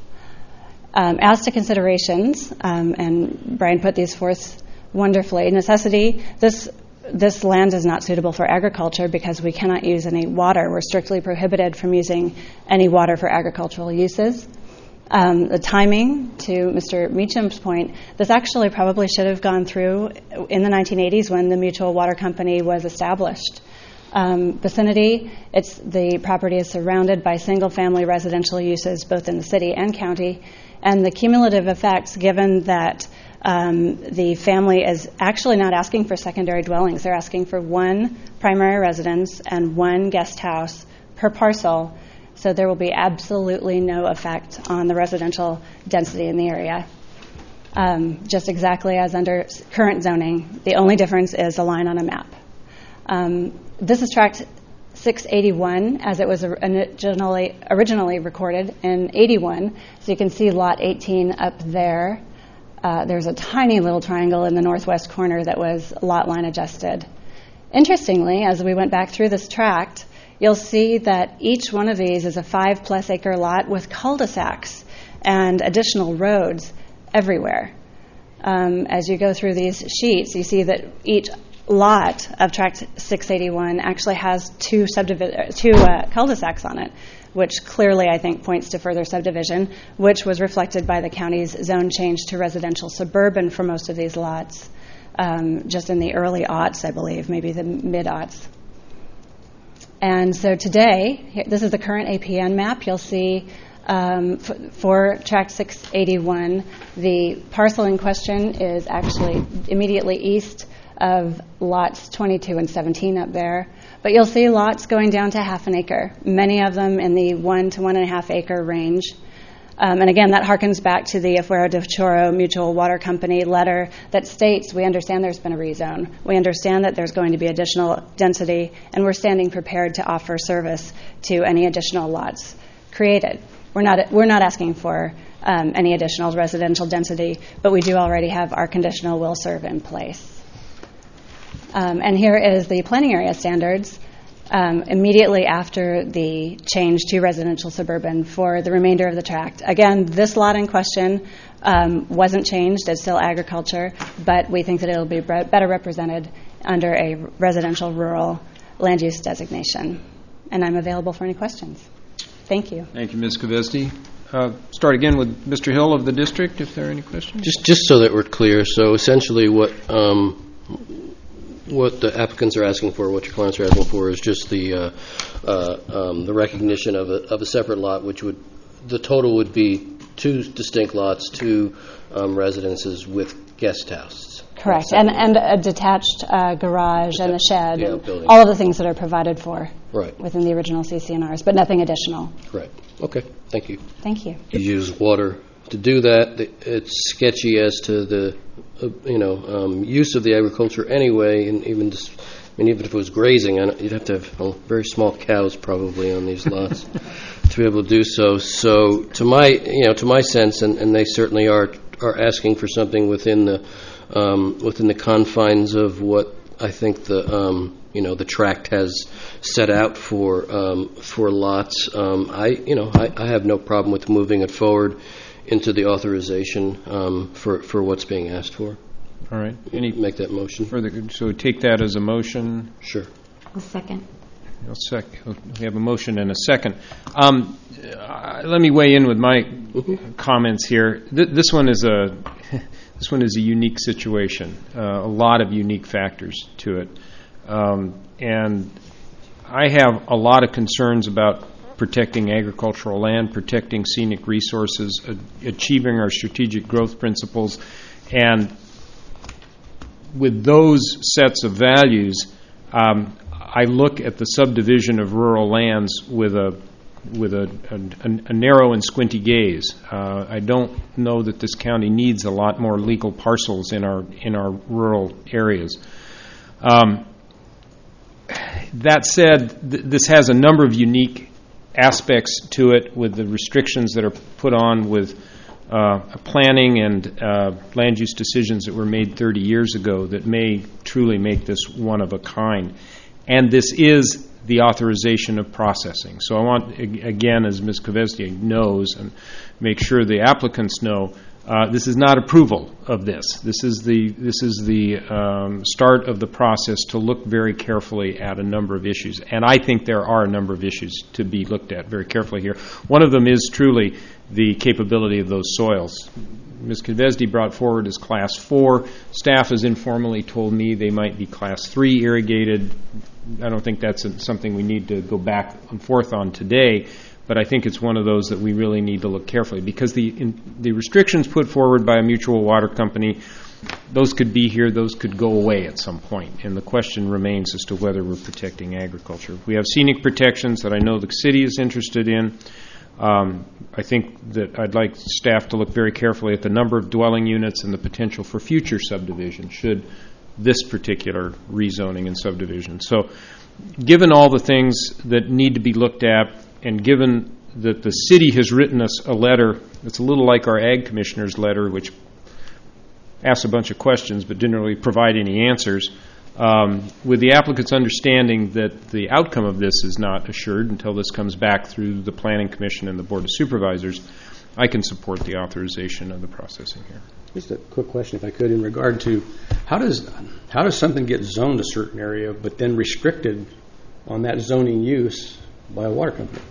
Um, as to considerations, um, and Brian put these forth wonderfully, necessity, this this land is not suitable for agriculture because we cannot use any water. We're strictly prohibited from using any water for agricultural uses. Um, the timing, to Mister Meacham's point, this actually probably should have gone through in the nineteen eighties when the Mutual Water Company was established. Um, vicinity, it's the property is surrounded by single-family residential uses both in the city and county, and the cumulative effects, given that um, the family is actually not asking for secondary dwellings, they're asking for one primary residence and one guest house per parcel, so there will be absolutely no effect on the residential density in the area. Um, just exactly as under current zoning, the only difference is a line on a map. Um, this is Tract six eighty-one as it was originally originally recorded in eighty-one. So you can see lot eighteen up there. Uh, there's a tiny little triangle in the northwest corner that was lot line adjusted. Interestingly, as we went back through this tract, you'll see that each one of these is a five plus acre lot with cul-de-sacs and additional roads everywhere. Um, as you go through these sheets, you see that each lot of Tract six eighty-one actually has two, subdivi- two uh, cul-de-sacs on it, which clearly I think points to further subdivision, which was reflected by the county's zone change to residential suburban for most of these lots, um, just in the early aughts, I believe, maybe the mid-aughts. And so today, here, this is the current A P N map. You'll see um, f- for Tract six eighty-one, the parcel in question is actually immediately east of lots twenty-two and seventeen up there. But you'll see lots going down to half an acre, many of them in the one to one and a half acre range. Um, and again, that harkens back to the Afuero de Toro Mutual Water Company letter that states, we understand there's been a rezone. We understand that there's going to be additional density, and we're standing prepared to offer service to any additional lots created. We're not, we're not asking for um, any additional residential density, but we do already have our conditional will serve in place. Um, and here is the planning area standards. um, immediately after the change to residential suburban for the remainder of the tract. Again, this lot in question um, wasn't changed. It's still agriculture, but we think that it'll be bre- better represented under a residential rural land use designation. And I'm available for any questions. Thank you. Thank you, Miz Kavesti. Uh, start again with Mister Hill of the district, if there are any questions. Just, just so that we're clear, so essentially what um, what the applicants are asking for, what your clients are asking for, is just the uh, uh, um, the recognition of a of a separate lot, which would the total would be two distinct lots, two um, residences with guest house. Correct, and and a detached uh, garage and a shed, Yeah, and building. all of the things that are provided for Right. within the original C C N Rs, but nothing additional. Right. Okay. Thank you. Thank you. You use water to do that. It's sketchy as to the, uh, you know, um, use of the agriculture anyway, and even just, I mean, even if it was grazing, I don't- you'd have to have oh, very small cows probably on these lots to be able to do so. So, to my, you know, to my sense, and, and they certainly are are asking for something within the um, within the confines of what I think the um, you know the tract has set out for um, for lots. Um, I you know I, I have no problem with moving it forward into the authorization um, for for what's being asked for. All right. Any make that motion further? So take that as a motion. Sure. A second. I'll sec- we have a motion and a second. Um, uh, let me weigh in with my comments here. Th- this one is a this one is a unique situation. Uh, a lot of unique factors to it, um, and I have a lot of concerns about protecting agricultural land, protecting scenic resources, uh, achieving our strategic growth principles, and with those sets of values. Um, I look at the subdivision of rural lands with a with a, a, a narrow and squinty gaze. Uh, I don't know that this county needs a lot more legal parcels in our in our rural areas. Um, that said, th- this has a number of unique aspects to it, with the restrictions that are put on with uh, planning and uh, land use decisions that were made thirty years ago that may truly make this one of a kind. And this is the authorization of processing. So I want, again, as Miz Kavesti knows, and make sure the applicants know, uh, this is not approval of this. This is the this is the um, start of the process to look very carefully at a number of issues. And I think there are a number of issues to be looked at very carefully here. One of them is truly the capability of those soils. Miz Kavesti brought forward as class four. Staff has informally told me they might be class three irrigated. I don't think that's a, something we need to go back and forth on today, but I think it's one of those that we really need to look carefully, because the in, the restrictions put forward by a mutual water company, those could be here, those could go away at some point, and the question remains as to whether we're protecting agriculture. We have scenic protections that I know the city is interested in. Um, I think that I'd like staff to look very carefully at the number of dwelling units and the potential for future subdivision should this particular rezoning and subdivision. So given all the things that need to be looked at, and given that the city has written us a letter that's a little like our Ag Commissioner's letter, which asks a bunch of questions but didn't really provide any answers, um, with the applicant's understanding that the outcome of this is not assured until this comes back through the Planning Commission and the Board of Supervisors, I can support the authorization of the processing here. Just a quick question, if I could, in regard to how does how does something get zoned a certain area but then restricted on that zoning use by a water company?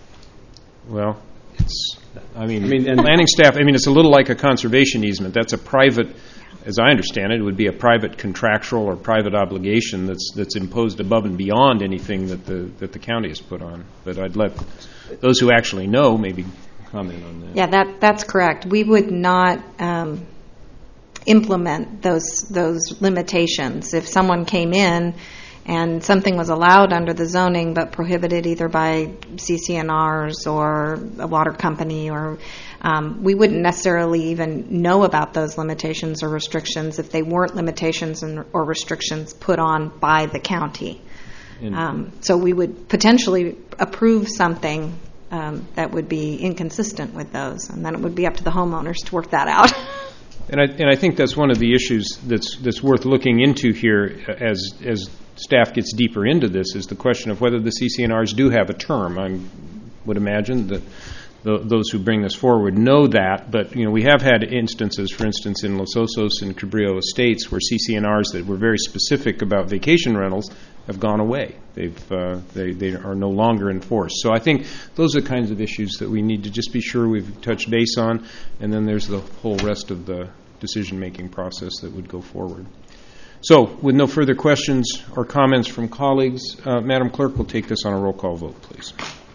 Well, it's, I mean, I mean and planning staff, I mean, it's a little like a conservation easement. That's a private, as I understand it, it would be a private contractual or private obligation that's that's imposed above and beyond anything that the that the county has put on. But I'd let those who actually know maybe comment on that. Yeah, that that's correct. We would not um, implement those those limitations if someone came in and something was allowed under the zoning but prohibited either by C C N Rs or a water company, or um, we wouldn't necessarily even know about those limitations or restrictions if they weren't limitations and, or restrictions put on by the county. Um, so we would potentially approve something Um, that would be inconsistent with those, and then it would be up to the homeowners to work that out. And I and I think that's one of the issues that's that's worth looking into here, as as staff gets deeper into this is the question of whether the C C N Rs do have a term. I would imagine that the, those who bring this forward know that, but you know we have had instances, for instance, in Los Osos and Cabrillo Estates, where C C N Rs that were very specific about vacation rentals have gone away. They've uh, they they are no longer enforced. So I think those are the kinds of issues that we need to just be sure we've touched base on, and then there's the whole rest of the decision-making process that would go forward. So, with no further questions or comments from colleagues, uh, Madam Clerk will take this on a roll call vote, please.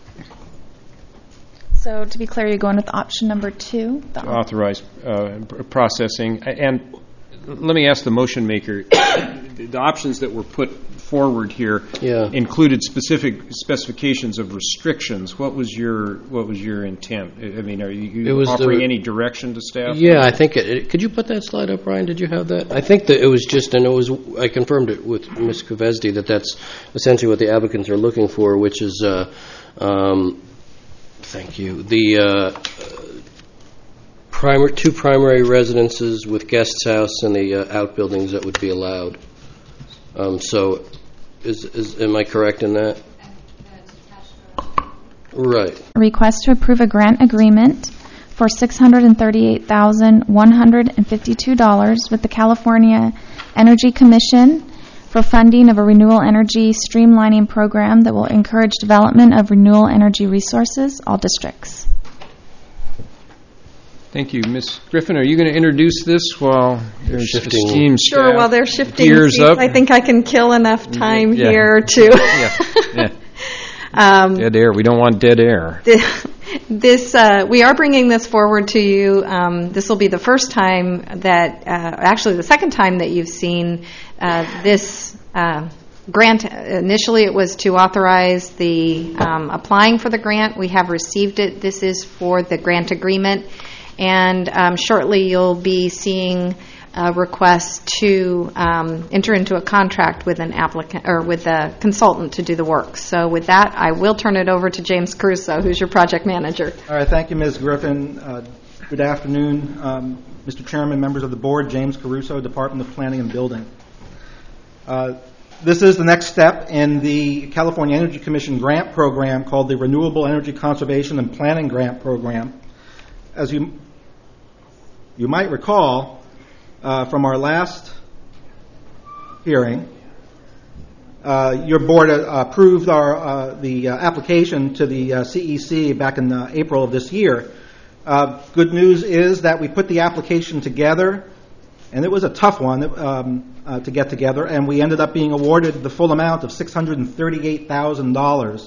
So, to be clear, you're going with option number two? The To authorize uh, processing. And let me ask the motion maker, the options that were put forward here yeah. included specific specifications of restrictions. What was your what was your intent? I mean, are you offering the, any direction to staff? Yeah, I think it, it, could you put that slide up, Brian? Did you have that? I think that it was just, and it was, I confirmed it with Miz Kovesdi that that's essentially what the applicants are looking for, which is, uh, um, thank you, the uh, primary, two primary residences with guest house and the uh, outbuildings that would be allowed. Um, so, is, is am I correct in that? Right. Request to approve a grant agreement for six hundred thirty-eight thousand one hundred fifty-two dollars with the California Energy Commission for funding of a renewable energy streamlining program that will encourage development of renewable energy resources, all districts. Thank you. Miz Griffin, are you going to introduce this while there's shifting. esteemed Sure, staff while they're shifting gears seats, up? I think I can kill enough time Yeah. here to... yeah. Yeah. um, Dead air. We don't want dead air. This uh, we are bringing this forward to you. Um, this will be the first time that, uh, actually the second time that you've seen uh, this uh, grant. Initially, it was to authorize the um, applying for the grant. We have received it. This is for the grant agreement, and um, shortly you'll be seeing a request to um, enter into a contract with an applicant or with a consultant to do the work. So with that, I will turn it over to James Caruso, who's your project manager. All right, thank you, Miz Griffin. Uh, good afternoon, um, Mister Chairman, members of the board. James Caruso, Department of Planning and Building. Uh, this is the next step in the California Energy Commission grant program called the Renewable Energy Conservation and Planning Grant Program. As you you might recall, Uh, from our last hearing, uh, your board uh, approved our uh, the uh, application to the uh, C E C back in uh, April of this year. Uh, good news is that we put the application together, and it was a tough one um, uh, to get together, and we ended up being awarded the full amount of six hundred thirty-eight thousand dollars.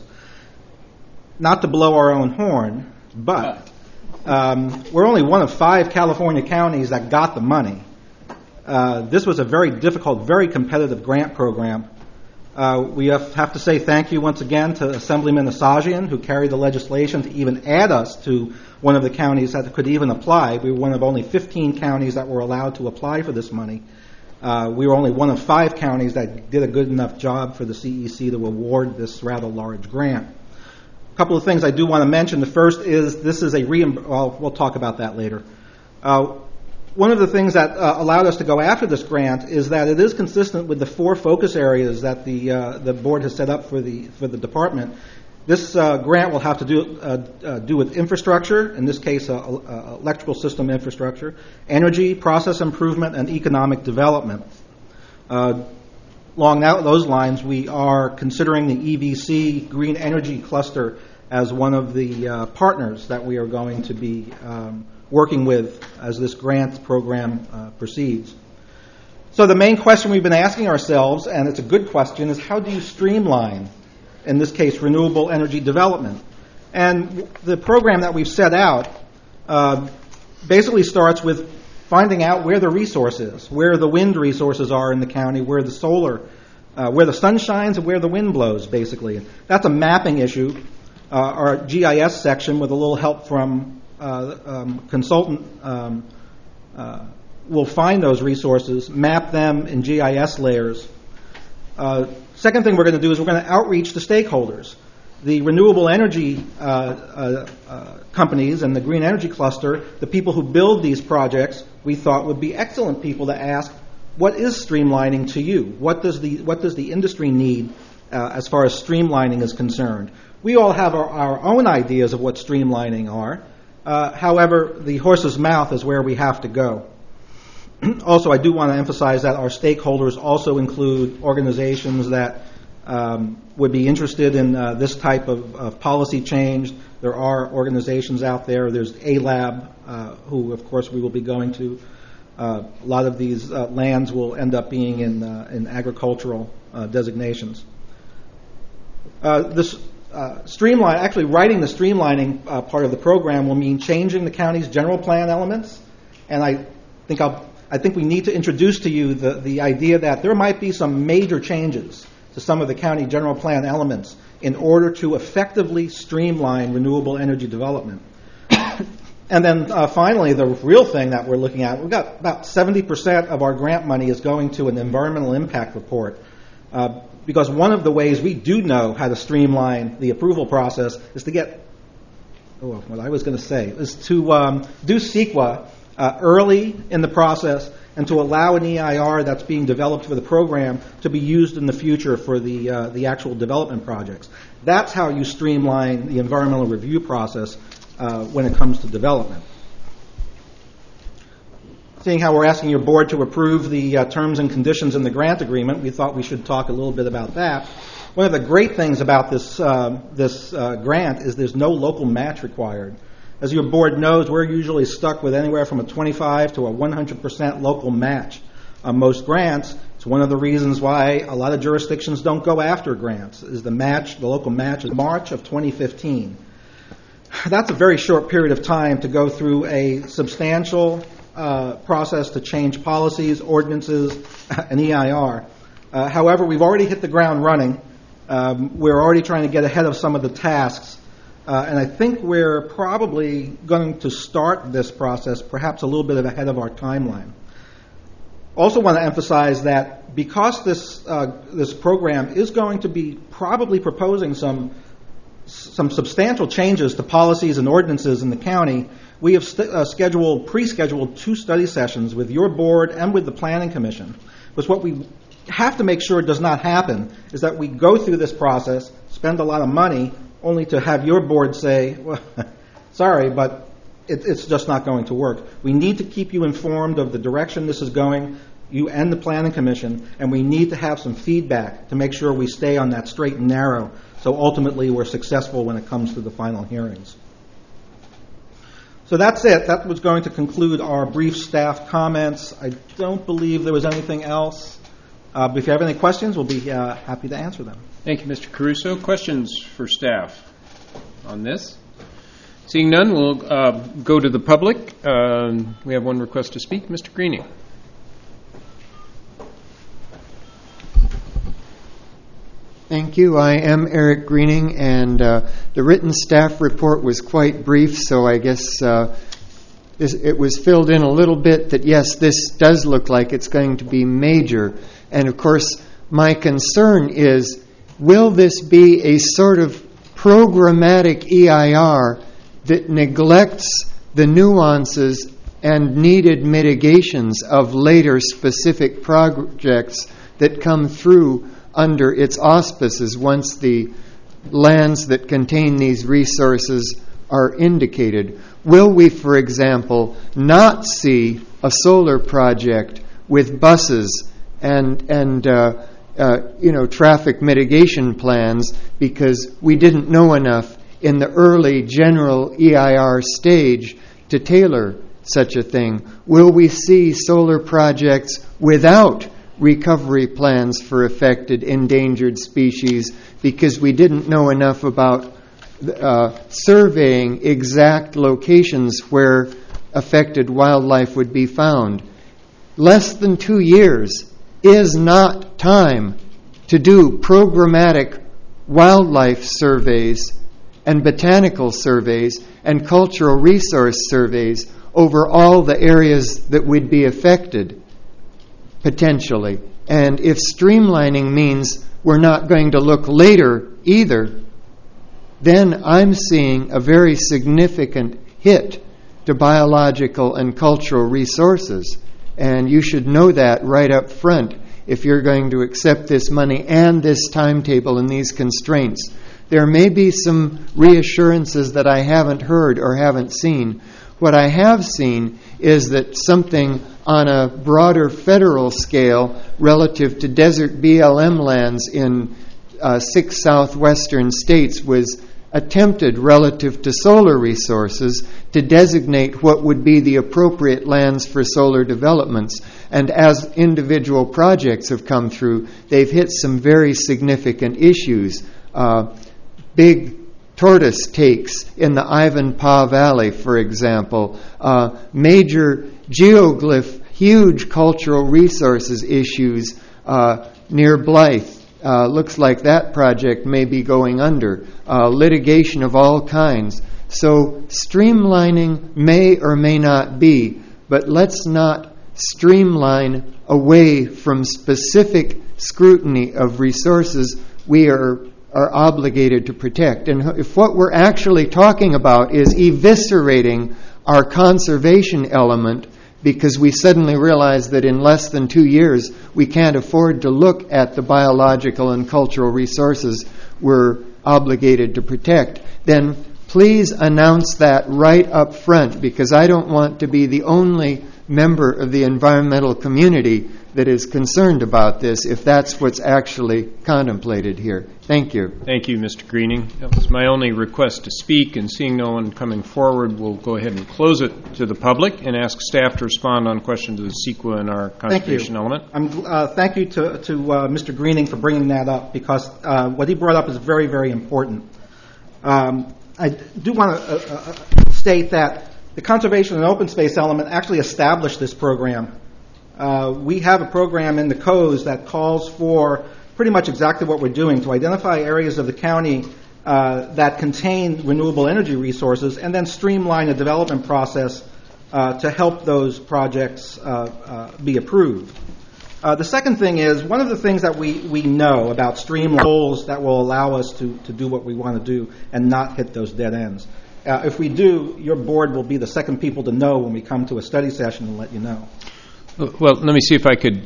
Not to blow our own horn, but um, we're only one of five California counties that got the money. Uh, this was a very difficult, very competitive grant program. Uh, we have, have to say thank you once again to Assemblyman Asajian, who carried the legislation to even add us to one of the counties that could even apply. We were one of only fifteen counties that were allowed to apply for this money. Uh, we were only one of five counties that did a good enough job for the C E C to award this rather large grant. A couple of things I do want to mention. The first is this is a reimb- well, we'll talk about that later. Uh, One of the things that uh, allowed us to go after this grant is that it is consistent with the four focus areas that the uh, the board has set up for the for the department. This uh, grant will have to do uh, uh, do with infrastructure, in this case, uh, uh, electrical system infrastructure, energy, process improvement, and economic development. Uh, along that, those lines, we are considering the E V C Green Energy Cluster as one of the uh, partners that we are going to be Um, working with as this grant program uh, proceeds. So the main question we've been asking ourselves, and it's a good question, is how do you streamline, in this case, renewable energy development? And the program that we've set out uh, basically starts with finding out where the resource is, where the wind resources are in the county, where the solar, uh, where the sun shines and where the wind blows, basically. That's a mapping issue. Uh, our G I S section, with a little help from Uh, um, consultant um, uh, will find those resources, map them in G I S layers. Uh, second thing we're going to do is we're going to outreach the stakeholders. The renewable energy uh, uh, uh, companies and the green energy cluster, the people who build these projects, we thought would be excellent people to ask what is streamlining to you? What does the what does the industry need uh, as far as streamlining is concerned? We all have our, our own ideas of what streamlining are. Uh, however, the horse's mouth is where we have to go. Also, I do want to emphasize that our stakeholders also include organizations that um, would be interested in uh, this type of, of policy change. There are organizations out there. There's A Lab, uh, who, of course, we will be going to. Uh, a lot of these uh, lands will end up being in, uh, in agricultural uh, designations. Uh, this uh, streamline, actually writing the streamlining uh, part of the program will mean changing the county's general plan elements, and I think I'll I think we need to introduce to you the, the idea that there might be some major changes to some of the county general plan elements in order to effectively streamline renewable energy development. And then uh, finally, the real thing that we're looking at, we've got about seventy percent of our grant money is going to an environmental impact report. Uh, because one of the ways we do know how to streamline the approval process is to get, oh, what I was going to say, is to um, do CEQA Uh, early in the process and to allow an E I R that's being developed for the program to be used in the future for the uh, the actual development projects. That's how you streamline the environmental review process uh, when it comes to development. Seeing how we're asking your board to approve the uh, terms and conditions in the grant agreement, we thought we should talk a little bit about that. One of the great things about this uh, this uh, grant is there's no local match required. As your board knows, we're usually stuck with anywhere from a twenty-five to a one hundred percent local match on most grants. It's one of the reasons why a lot of jurisdictions don't go after grants, is the match, the local match is March of twenty fifteen. That's a very short period of time to go through a substantial uh, process to change policies, ordinances, and E I R. Uh, however, we've already hit the ground running. Um, we're already trying to get ahead of some of the tasks. Uh, and I think we're probably going to start this process perhaps a little bit ahead of our timeline. Also want to emphasize that because this uh, this program is going to be probably proposing some some substantial changes to policies and ordinances in the county, we have st- uh, scheduled, pre-scheduled two study sessions with your board and with the Planning Commission. Because what we have to make sure does not happen is that we go through this process, spend a lot of money, only to have your board say, well, sorry, but it, it's just not going to work. We need to keep you informed of the direction this is going, you and the Planning Commission, and we need to have some feedback to make sure we stay on that straight and narrow so ultimately we're successful when it comes to the final hearings. So that's it. That was going to conclude our brief staff comments. I don't believe there was anything else. Uh, but if you have any questions, we'll be uh, happy to answer them. Thank you, Mister Caruso. Questions for staff on this? Seeing none, we'll uh, go to the public. Uh, we have one request to speak. Mister Greening. Thank you. I am Eric Greening, and uh, the written staff report was quite brief, so I guess uh, this, it was filled in a little bit that, yes, this does look like it's going to be major. And, of course, my concern is, will this be a sort of programmatic E I R that neglects the nuances and needed mitigations of later specific projects that come through under its auspices once the lands that contain these resources are indicated? Will we, for example, not see a solar project with buses and and uh, uh, you know traffic mitigation plans because we didn't know enough in the early general E I R stage to tailor such a thing? Will we see solar projects without recovery plans for affected endangered species because we didn't know enough about uh, surveying exact locations where affected wildlife would be found? Less than two years is not time to do programmatic wildlife surveys and botanical surveys and cultural resource surveys over all the areas that would be affected, potentially. And if streamlining means we're not going to look later either, then I'm seeing a very significant hit to biological and cultural resources. And you should know that right up front if you're going to accept this money and this timetable and these constraints. There may be some reassurances that I haven't heard or haven't seen. What I have seen is that something on a broader federal scale relative to desert B L M lands in uh, six southwestern states was attempted relative to solar resources to designate what would be the appropriate lands for solar developments. And as individual projects have come through, they've hit some very significant issues. Uh, big tortoise takes in the Ivanpah Valley, for example, uh, major geoglyph, huge cultural resources issues uh, near Blythe. Uh, looks like that project may be going under. Uh, litigation of all kinds. So streamlining may or may not be, but let's not streamline away from specific scrutiny of resources we are are obligated to protect. And if what we're actually talking about is eviscerating our conservation element because we suddenly realize that in less than two years we can't afford to look at the biological and cultural resources we're obligated to protect, then please announce that right up front, because I don't want to be the only member of the environmental community that is concerned about this if that's what's actually contemplated here. Thank you. Thank you, Mister Greening. That was my only request to speak, and seeing no one coming forward, we'll go ahead and close it to the public and ask staff to respond on questions of the CEQA and our conservation element. I'm, uh, thank you to, to uh, Mister Greening for bringing that up, because uh, what he brought up is very, very important. Um, I do want to uh, uh, state that the conservation and open space element actually established this program. Uh, we have a program in the codes that calls for pretty much exactly what we're doing, to identify areas of the county uh, that contain renewable energy resources and then streamline the development process uh, to help those projects uh, uh, be approved. Uh, the second thing is, one of the things that we, we know about streamlining goals that will allow us to, to do what we want to do and not hit those dead ends. Uh, if we do, your board will be the second people to know when we come to a study session and let you know. Well, let me see if I could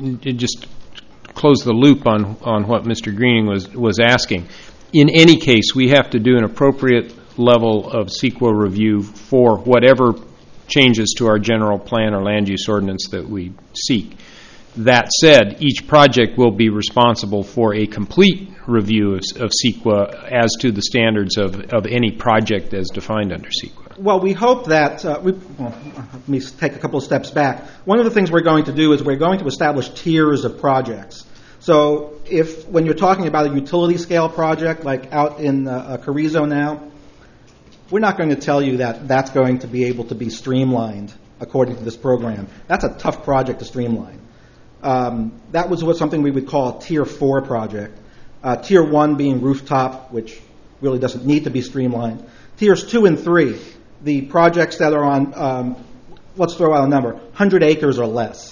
just close the loop on, on what Mister Greening was, was asking. In any case, we have to do an appropriate level of CEQA review for whatever changes to our general plan or land use ordinance that we seek. That said, each project will be responsible for a complete review of, of CEQA as to the standards of, of any project as defined under CEQA. Well, we hope that, uh, we, well, let me take a couple of steps back. One of the things we're going to do is we're going to establish tiers of projects. So if, when you're talking about a utility scale project like out in uh, Carrizo now, we're not going to tell you that that's going to be able to be streamlined according to this program. That's a tough project to streamline. Um, that was what something we would call a tier four project. Uh, tier one being rooftop, which really doesn't need to be streamlined. Tiers two and three, the projects that are on, um, let's throw out a number, one hundred acres or less.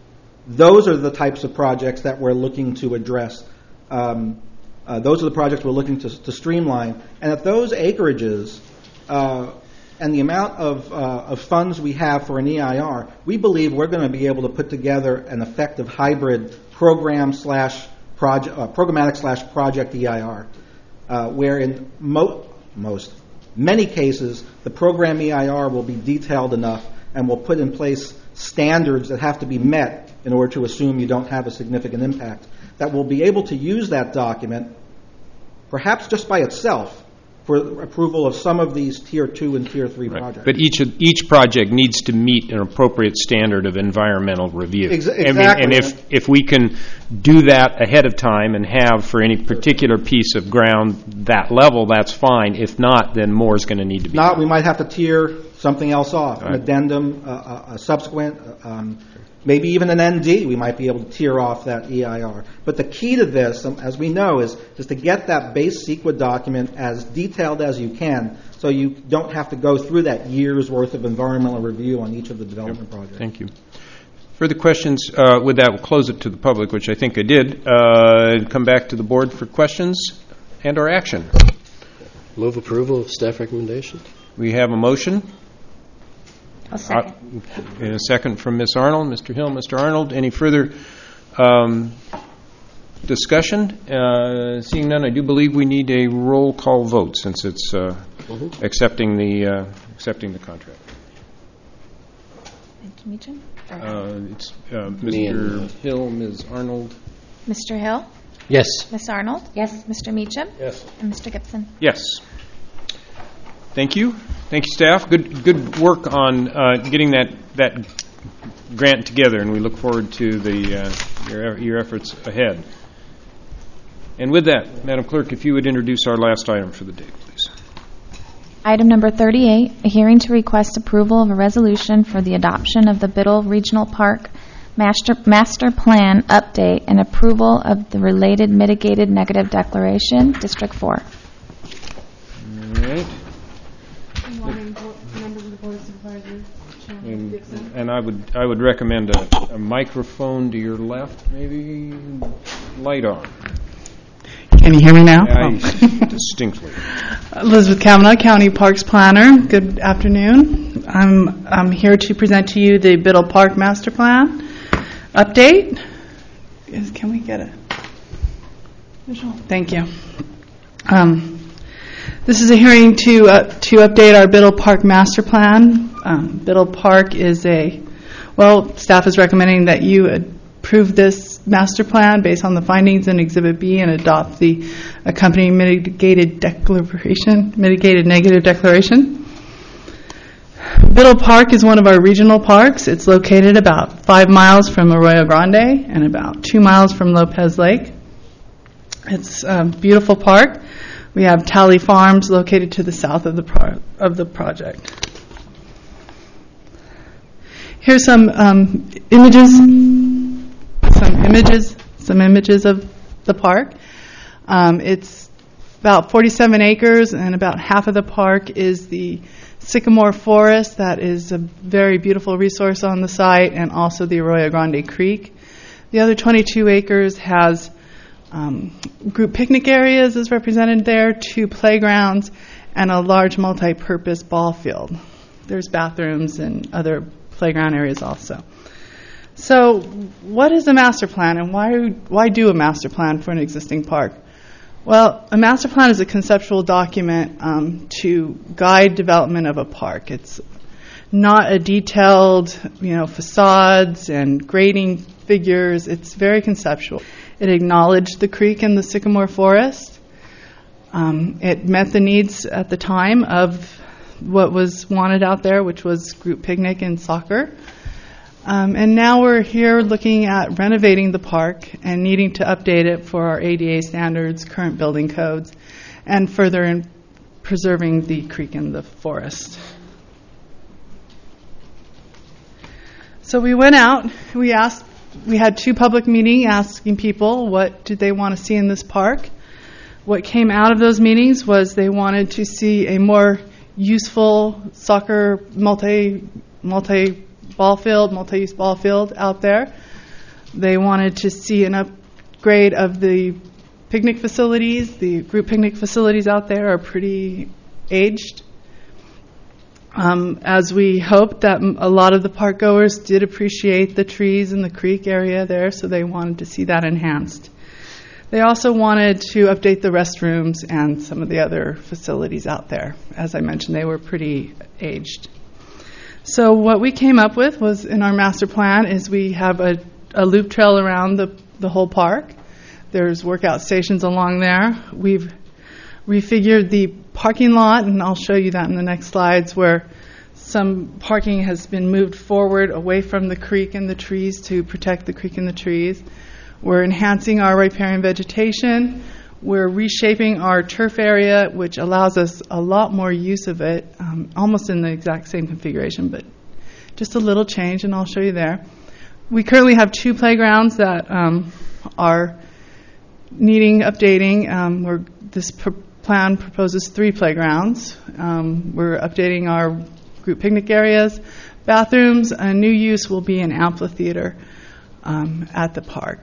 Those are the types of projects that we're looking to address. Um, uh, those are the projects we're looking to, to streamline. And at those acreages, uh, and the amount of, uh, of funds we have for an E I R, we believe we're going to be able to put together an effective hybrid program slash project, uh, programmatic slash project E I R, uh, where in mo- most, many cases, the program E I R will be detailed enough and will put in place standards that have to be met in order to assume you don't have a significant impact, that will be able to use that document, perhaps just by itself, for approval of some of these tier two and tier three right. projects. But each of, each project needs to meet an appropriate standard of environmental review. Ex- exactly. I mean, and if, if we can do that ahead of time and have for any particular piece of ground that level, that's fine. If not, then more is going to need to be Not, done. We might have to tier something else off, right. an addendum, uh, a subsequent, um, maybe even an N D, we might be able to tier off that E I R. But the key to this, as we know, is, is to get that base CEQA document as detailed as you can, so you don't have to go through that year's worth of environmental review on each of the development yep. projects. Thank you. Further questions? Uh, with that, we'll close it to the public, which I think I did, uh, and come back to the board for questions and or action. Move approval of staff recommendations. We have a motion. I'll second. Uh, and a second from Miz Arnold. Mister Hill, Mister Arnold. Any further um, discussion? Uh, seeing none, I do believe we need a roll call vote since it's uh, mm-hmm. accepting the uh, accepting the contract. Thank you, Meacham. Uh, it's uh, Mister Hill, Miz Arnold. Mister Hill? Yes. Miz Arnold? Yes. Mister Meacham? Yes. And Mister Gibson? Yes. Thank you. Thank you, staff. Good good work on uh, getting that, that grant together, and we look forward to the uh, your, your efforts ahead. And with that, Madam Clerk, if you would introduce our last item for the day, please. Item number thirty-eight, a hearing to request approval of a resolution for the adoption of the Biddle Regional Park Master, Master Plan update and approval of the related mitigated negative declaration, District four. All right. Good morning, members of the Board of Supervisors. And, and I would I would recommend a, a microphone to your left, maybe light on. Can you hear me now? I, oh. Distinctly. Elizabeth Kavanaugh, County Parks Planner. Good afternoon. I'm I'm here to present to you the Biddle Park Master Plan update. Is, can we get a visual? Thank you. Um, this is a hearing to uh, to update our Biddle Park Master Plan. Um, Biddle Park is a well. Staff is recommending that you approve this master plan based on the findings in Exhibit B and adopt the accompanying mitigated declaration, mitigated negative declaration. Biddle Park is one of our regional parks. It's located about five miles from Arroyo Grande and about two miles from Lopez Lake. It's a beautiful park. We have Tally Farms located to the south of the pro- of the project. Here's some um, images. Some images, some images of the park. Um, it's about forty-seven acres, and about half of the park is the sycamore forest. That is a very beautiful resource on the site, and also the Arroyo Grande Creek. The other twenty-two acres has um, group picnic areas, is represented there, two playgrounds, and a large multi-purpose ball field. There's bathrooms and other playground areas also. So what is a master plan, and why why do a master plan for an existing park? Well, a master plan is a conceptual document um, to guide development of a park. It's not a detailed, you know, facades and grading figures. It's very conceptual. It acknowledged the creek and the sycamore forest. Um, it met the needs at the time of what was wanted out there, which was group picnic and soccer. Um, and now we're here looking at renovating the park and needing to update it for our A D A standards, current building codes, and further in preserving the creek and the forest. So we went out, we asked, we had two public meetings asking people what did they want to see in this park. What came out of those meetings was they wanted to see a more useful soccer multi multi ball field, multi-use ball field out there. They wanted to see an upgrade of the picnic facilities. The group picnic facilities out there are pretty aged. Um, as we hoped that a lot of the park goers did appreciate the trees in the creek area there, so they wanted to see that enhanced. They also wanted to update the restrooms and some of the other facilities out there. As I mentioned, they were pretty aged. So what we came up with was in our master plan is we have a, a loop trail around the, the whole park. There's workout stations along there. We've refigured the parking lot, and I'll show you that in the next slides, where some parking has been moved forward away from the creek and the trees to protect the creek and the trees. We're enhancing our riparian vegetation. We're reshaping our turf area, which allows us a lot more use of it, um, almost in the exact same configuration, but just a little change, and I'll show you there. We currently have two playgrounds that um, are needing updating. Um, we're, this pr- plan proposes three playgrounds. Um, we're updating our group picnic areas, bathrooms. A new use will be an amphitheater um, at the park.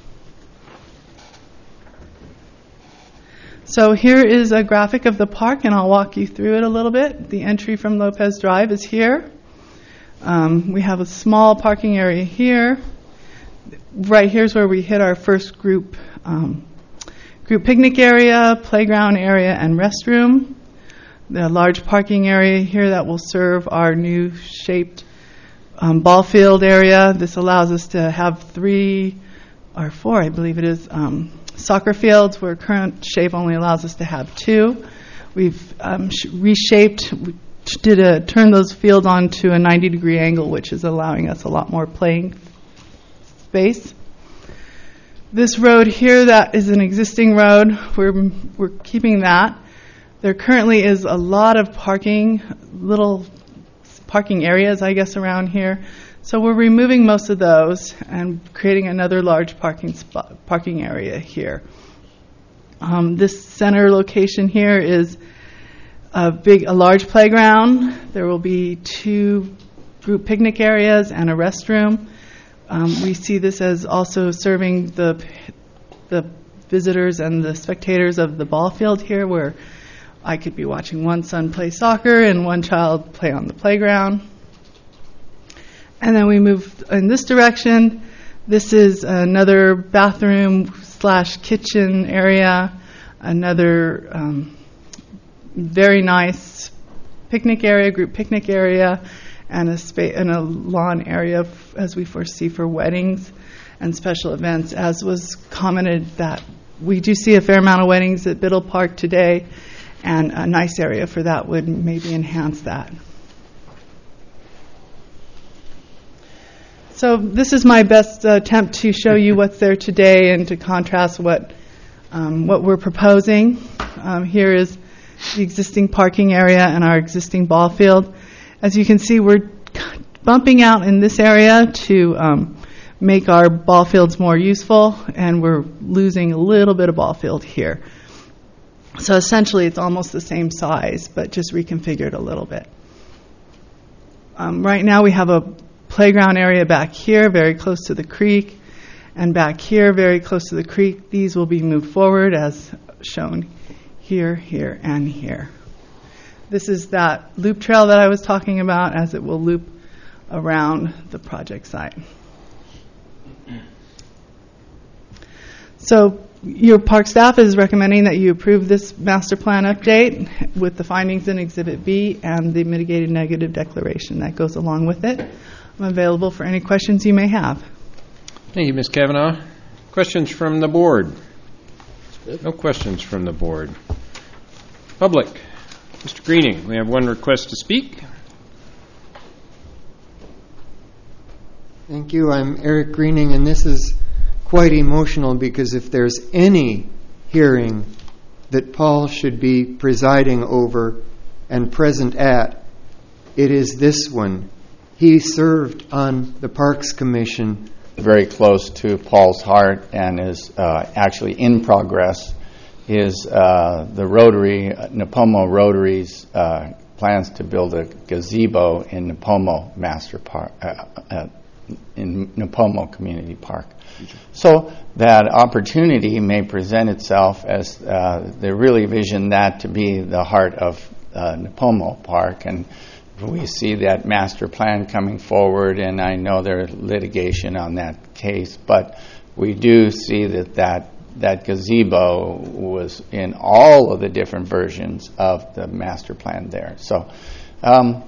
So here is a graphic of the park, and I'll walk you through it a little bit. The entry from Lopez Drive is here. Um, we have a small parking area here. Right here's where we hit our first group um, group picnic area, playground area, and restroom. The large parking area here that will serve our new shaped um, ball field area. This allows us to have three or four, I believe it is, um, soccer fields, where current shape only allows us to have two. We've um, sh- reshaped, we did a turn those fields onto a ninety degree angle, which is allowing us a lot more playing space. This road here, that is an existing road. We're we're keeping that. There currently is a lot of parking, little parking areas, I guess, around here. So we're removing most of those and creating another large parking spot, parking area here. Um, this center location here is a big, a large playground. There will be two group picnic areas and a restroom. Um, we see this as also serving the the visitors and the spectators of the ball field here, where I could be watching one son play soccer and one child play on the playground. And then we move in this direction. This is another bathroom slash kitchen area, another um, very nice picnic area, group picnic area, and a spa- and a lawn area f- as we foresee for weddings and special events. As was commented, that we do see a fair amount of weddings at Biddle Park today, and a nice area for that would maybe enhance that. So this is my best uh, attempt to show you what's there today and to contrast what um, what we're proposing. Um, here is the existing parking area and our existing ball field. As you can see, we're bumping out in this area to um, make our ball fields more useful, and we're losing a little bit of ball field here. So essentially, it's almost the same size, but just reconfigured a little bit. Um, right now, we have a playground area back here, very close to the creek, and back here, very close to the creek. These will be moved forward as shown here, here, and here. This is that loop trail that I was talking about, as it will loop around the project site. So your park staff is recommending that you approve this master plan update with the findings in Exhibit B and the mitigated negative declaration that goes along with it. I'm available for any questions you may have. Thank you, Miz Kavanaugh. Questions from the board? No questions from the board. Public. Mister Greening, we have one request to speak. Thank you. I'm Eric Greening, and this is quite emotional because if there's any hearing that Paul should be presiding over and present at, it is this one. He served on the Parks Commission. Very close to Paul's heart and is uh, actually in progress is uh, the Rotary, Nipomo Rotary's uh, plans to build a gazebo in Nipomo Master Park, uh, uh, in Nipomo Community Park. So that opportunity may present itself as uh, they really vision that to be the heart of uh, Nipomo Park, and we see that master plan coming forward, and I know there's litigation on that case, but we do see that that, that gazebo was in all of the different versions of the master plan there. So um,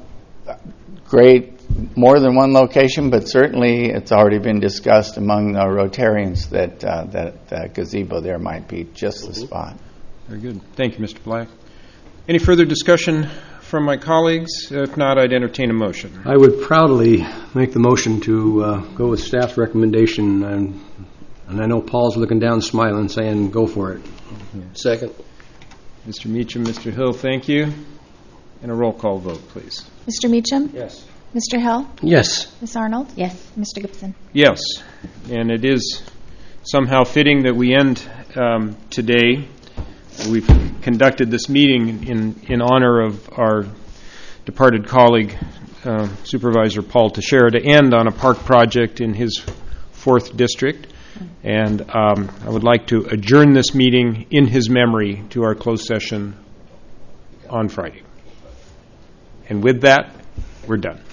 great, more than one location, but certainly it's already been discussed among the Rotarians that uh, that, that gazebo there might be just the spot. Very good. Thank you, Mister Black. Any further discussion from my colleagues? If not, I'd entertain a motion. I would proudly make the motion to uh, go with staff's recommendation, and, and I know Paul's looking down smiling saying go for it. Second. Mister Meacham, Mister Hill, thank you. And a roll call vote, please. Mister Meacham? Yes. Mister Hill? Yes. Miz Arnold? Yes. Mister Gibson? Yes. And it is somehow fitting that we end um, today. We've conducted this meeting in, in honor of our departed colleague, uh, Supervisor Paul Teixeira, to end on a park project in his fourth district. And um, I would like to adjourn this meeting in his memory to our closed session on Friday. And with that, we're done.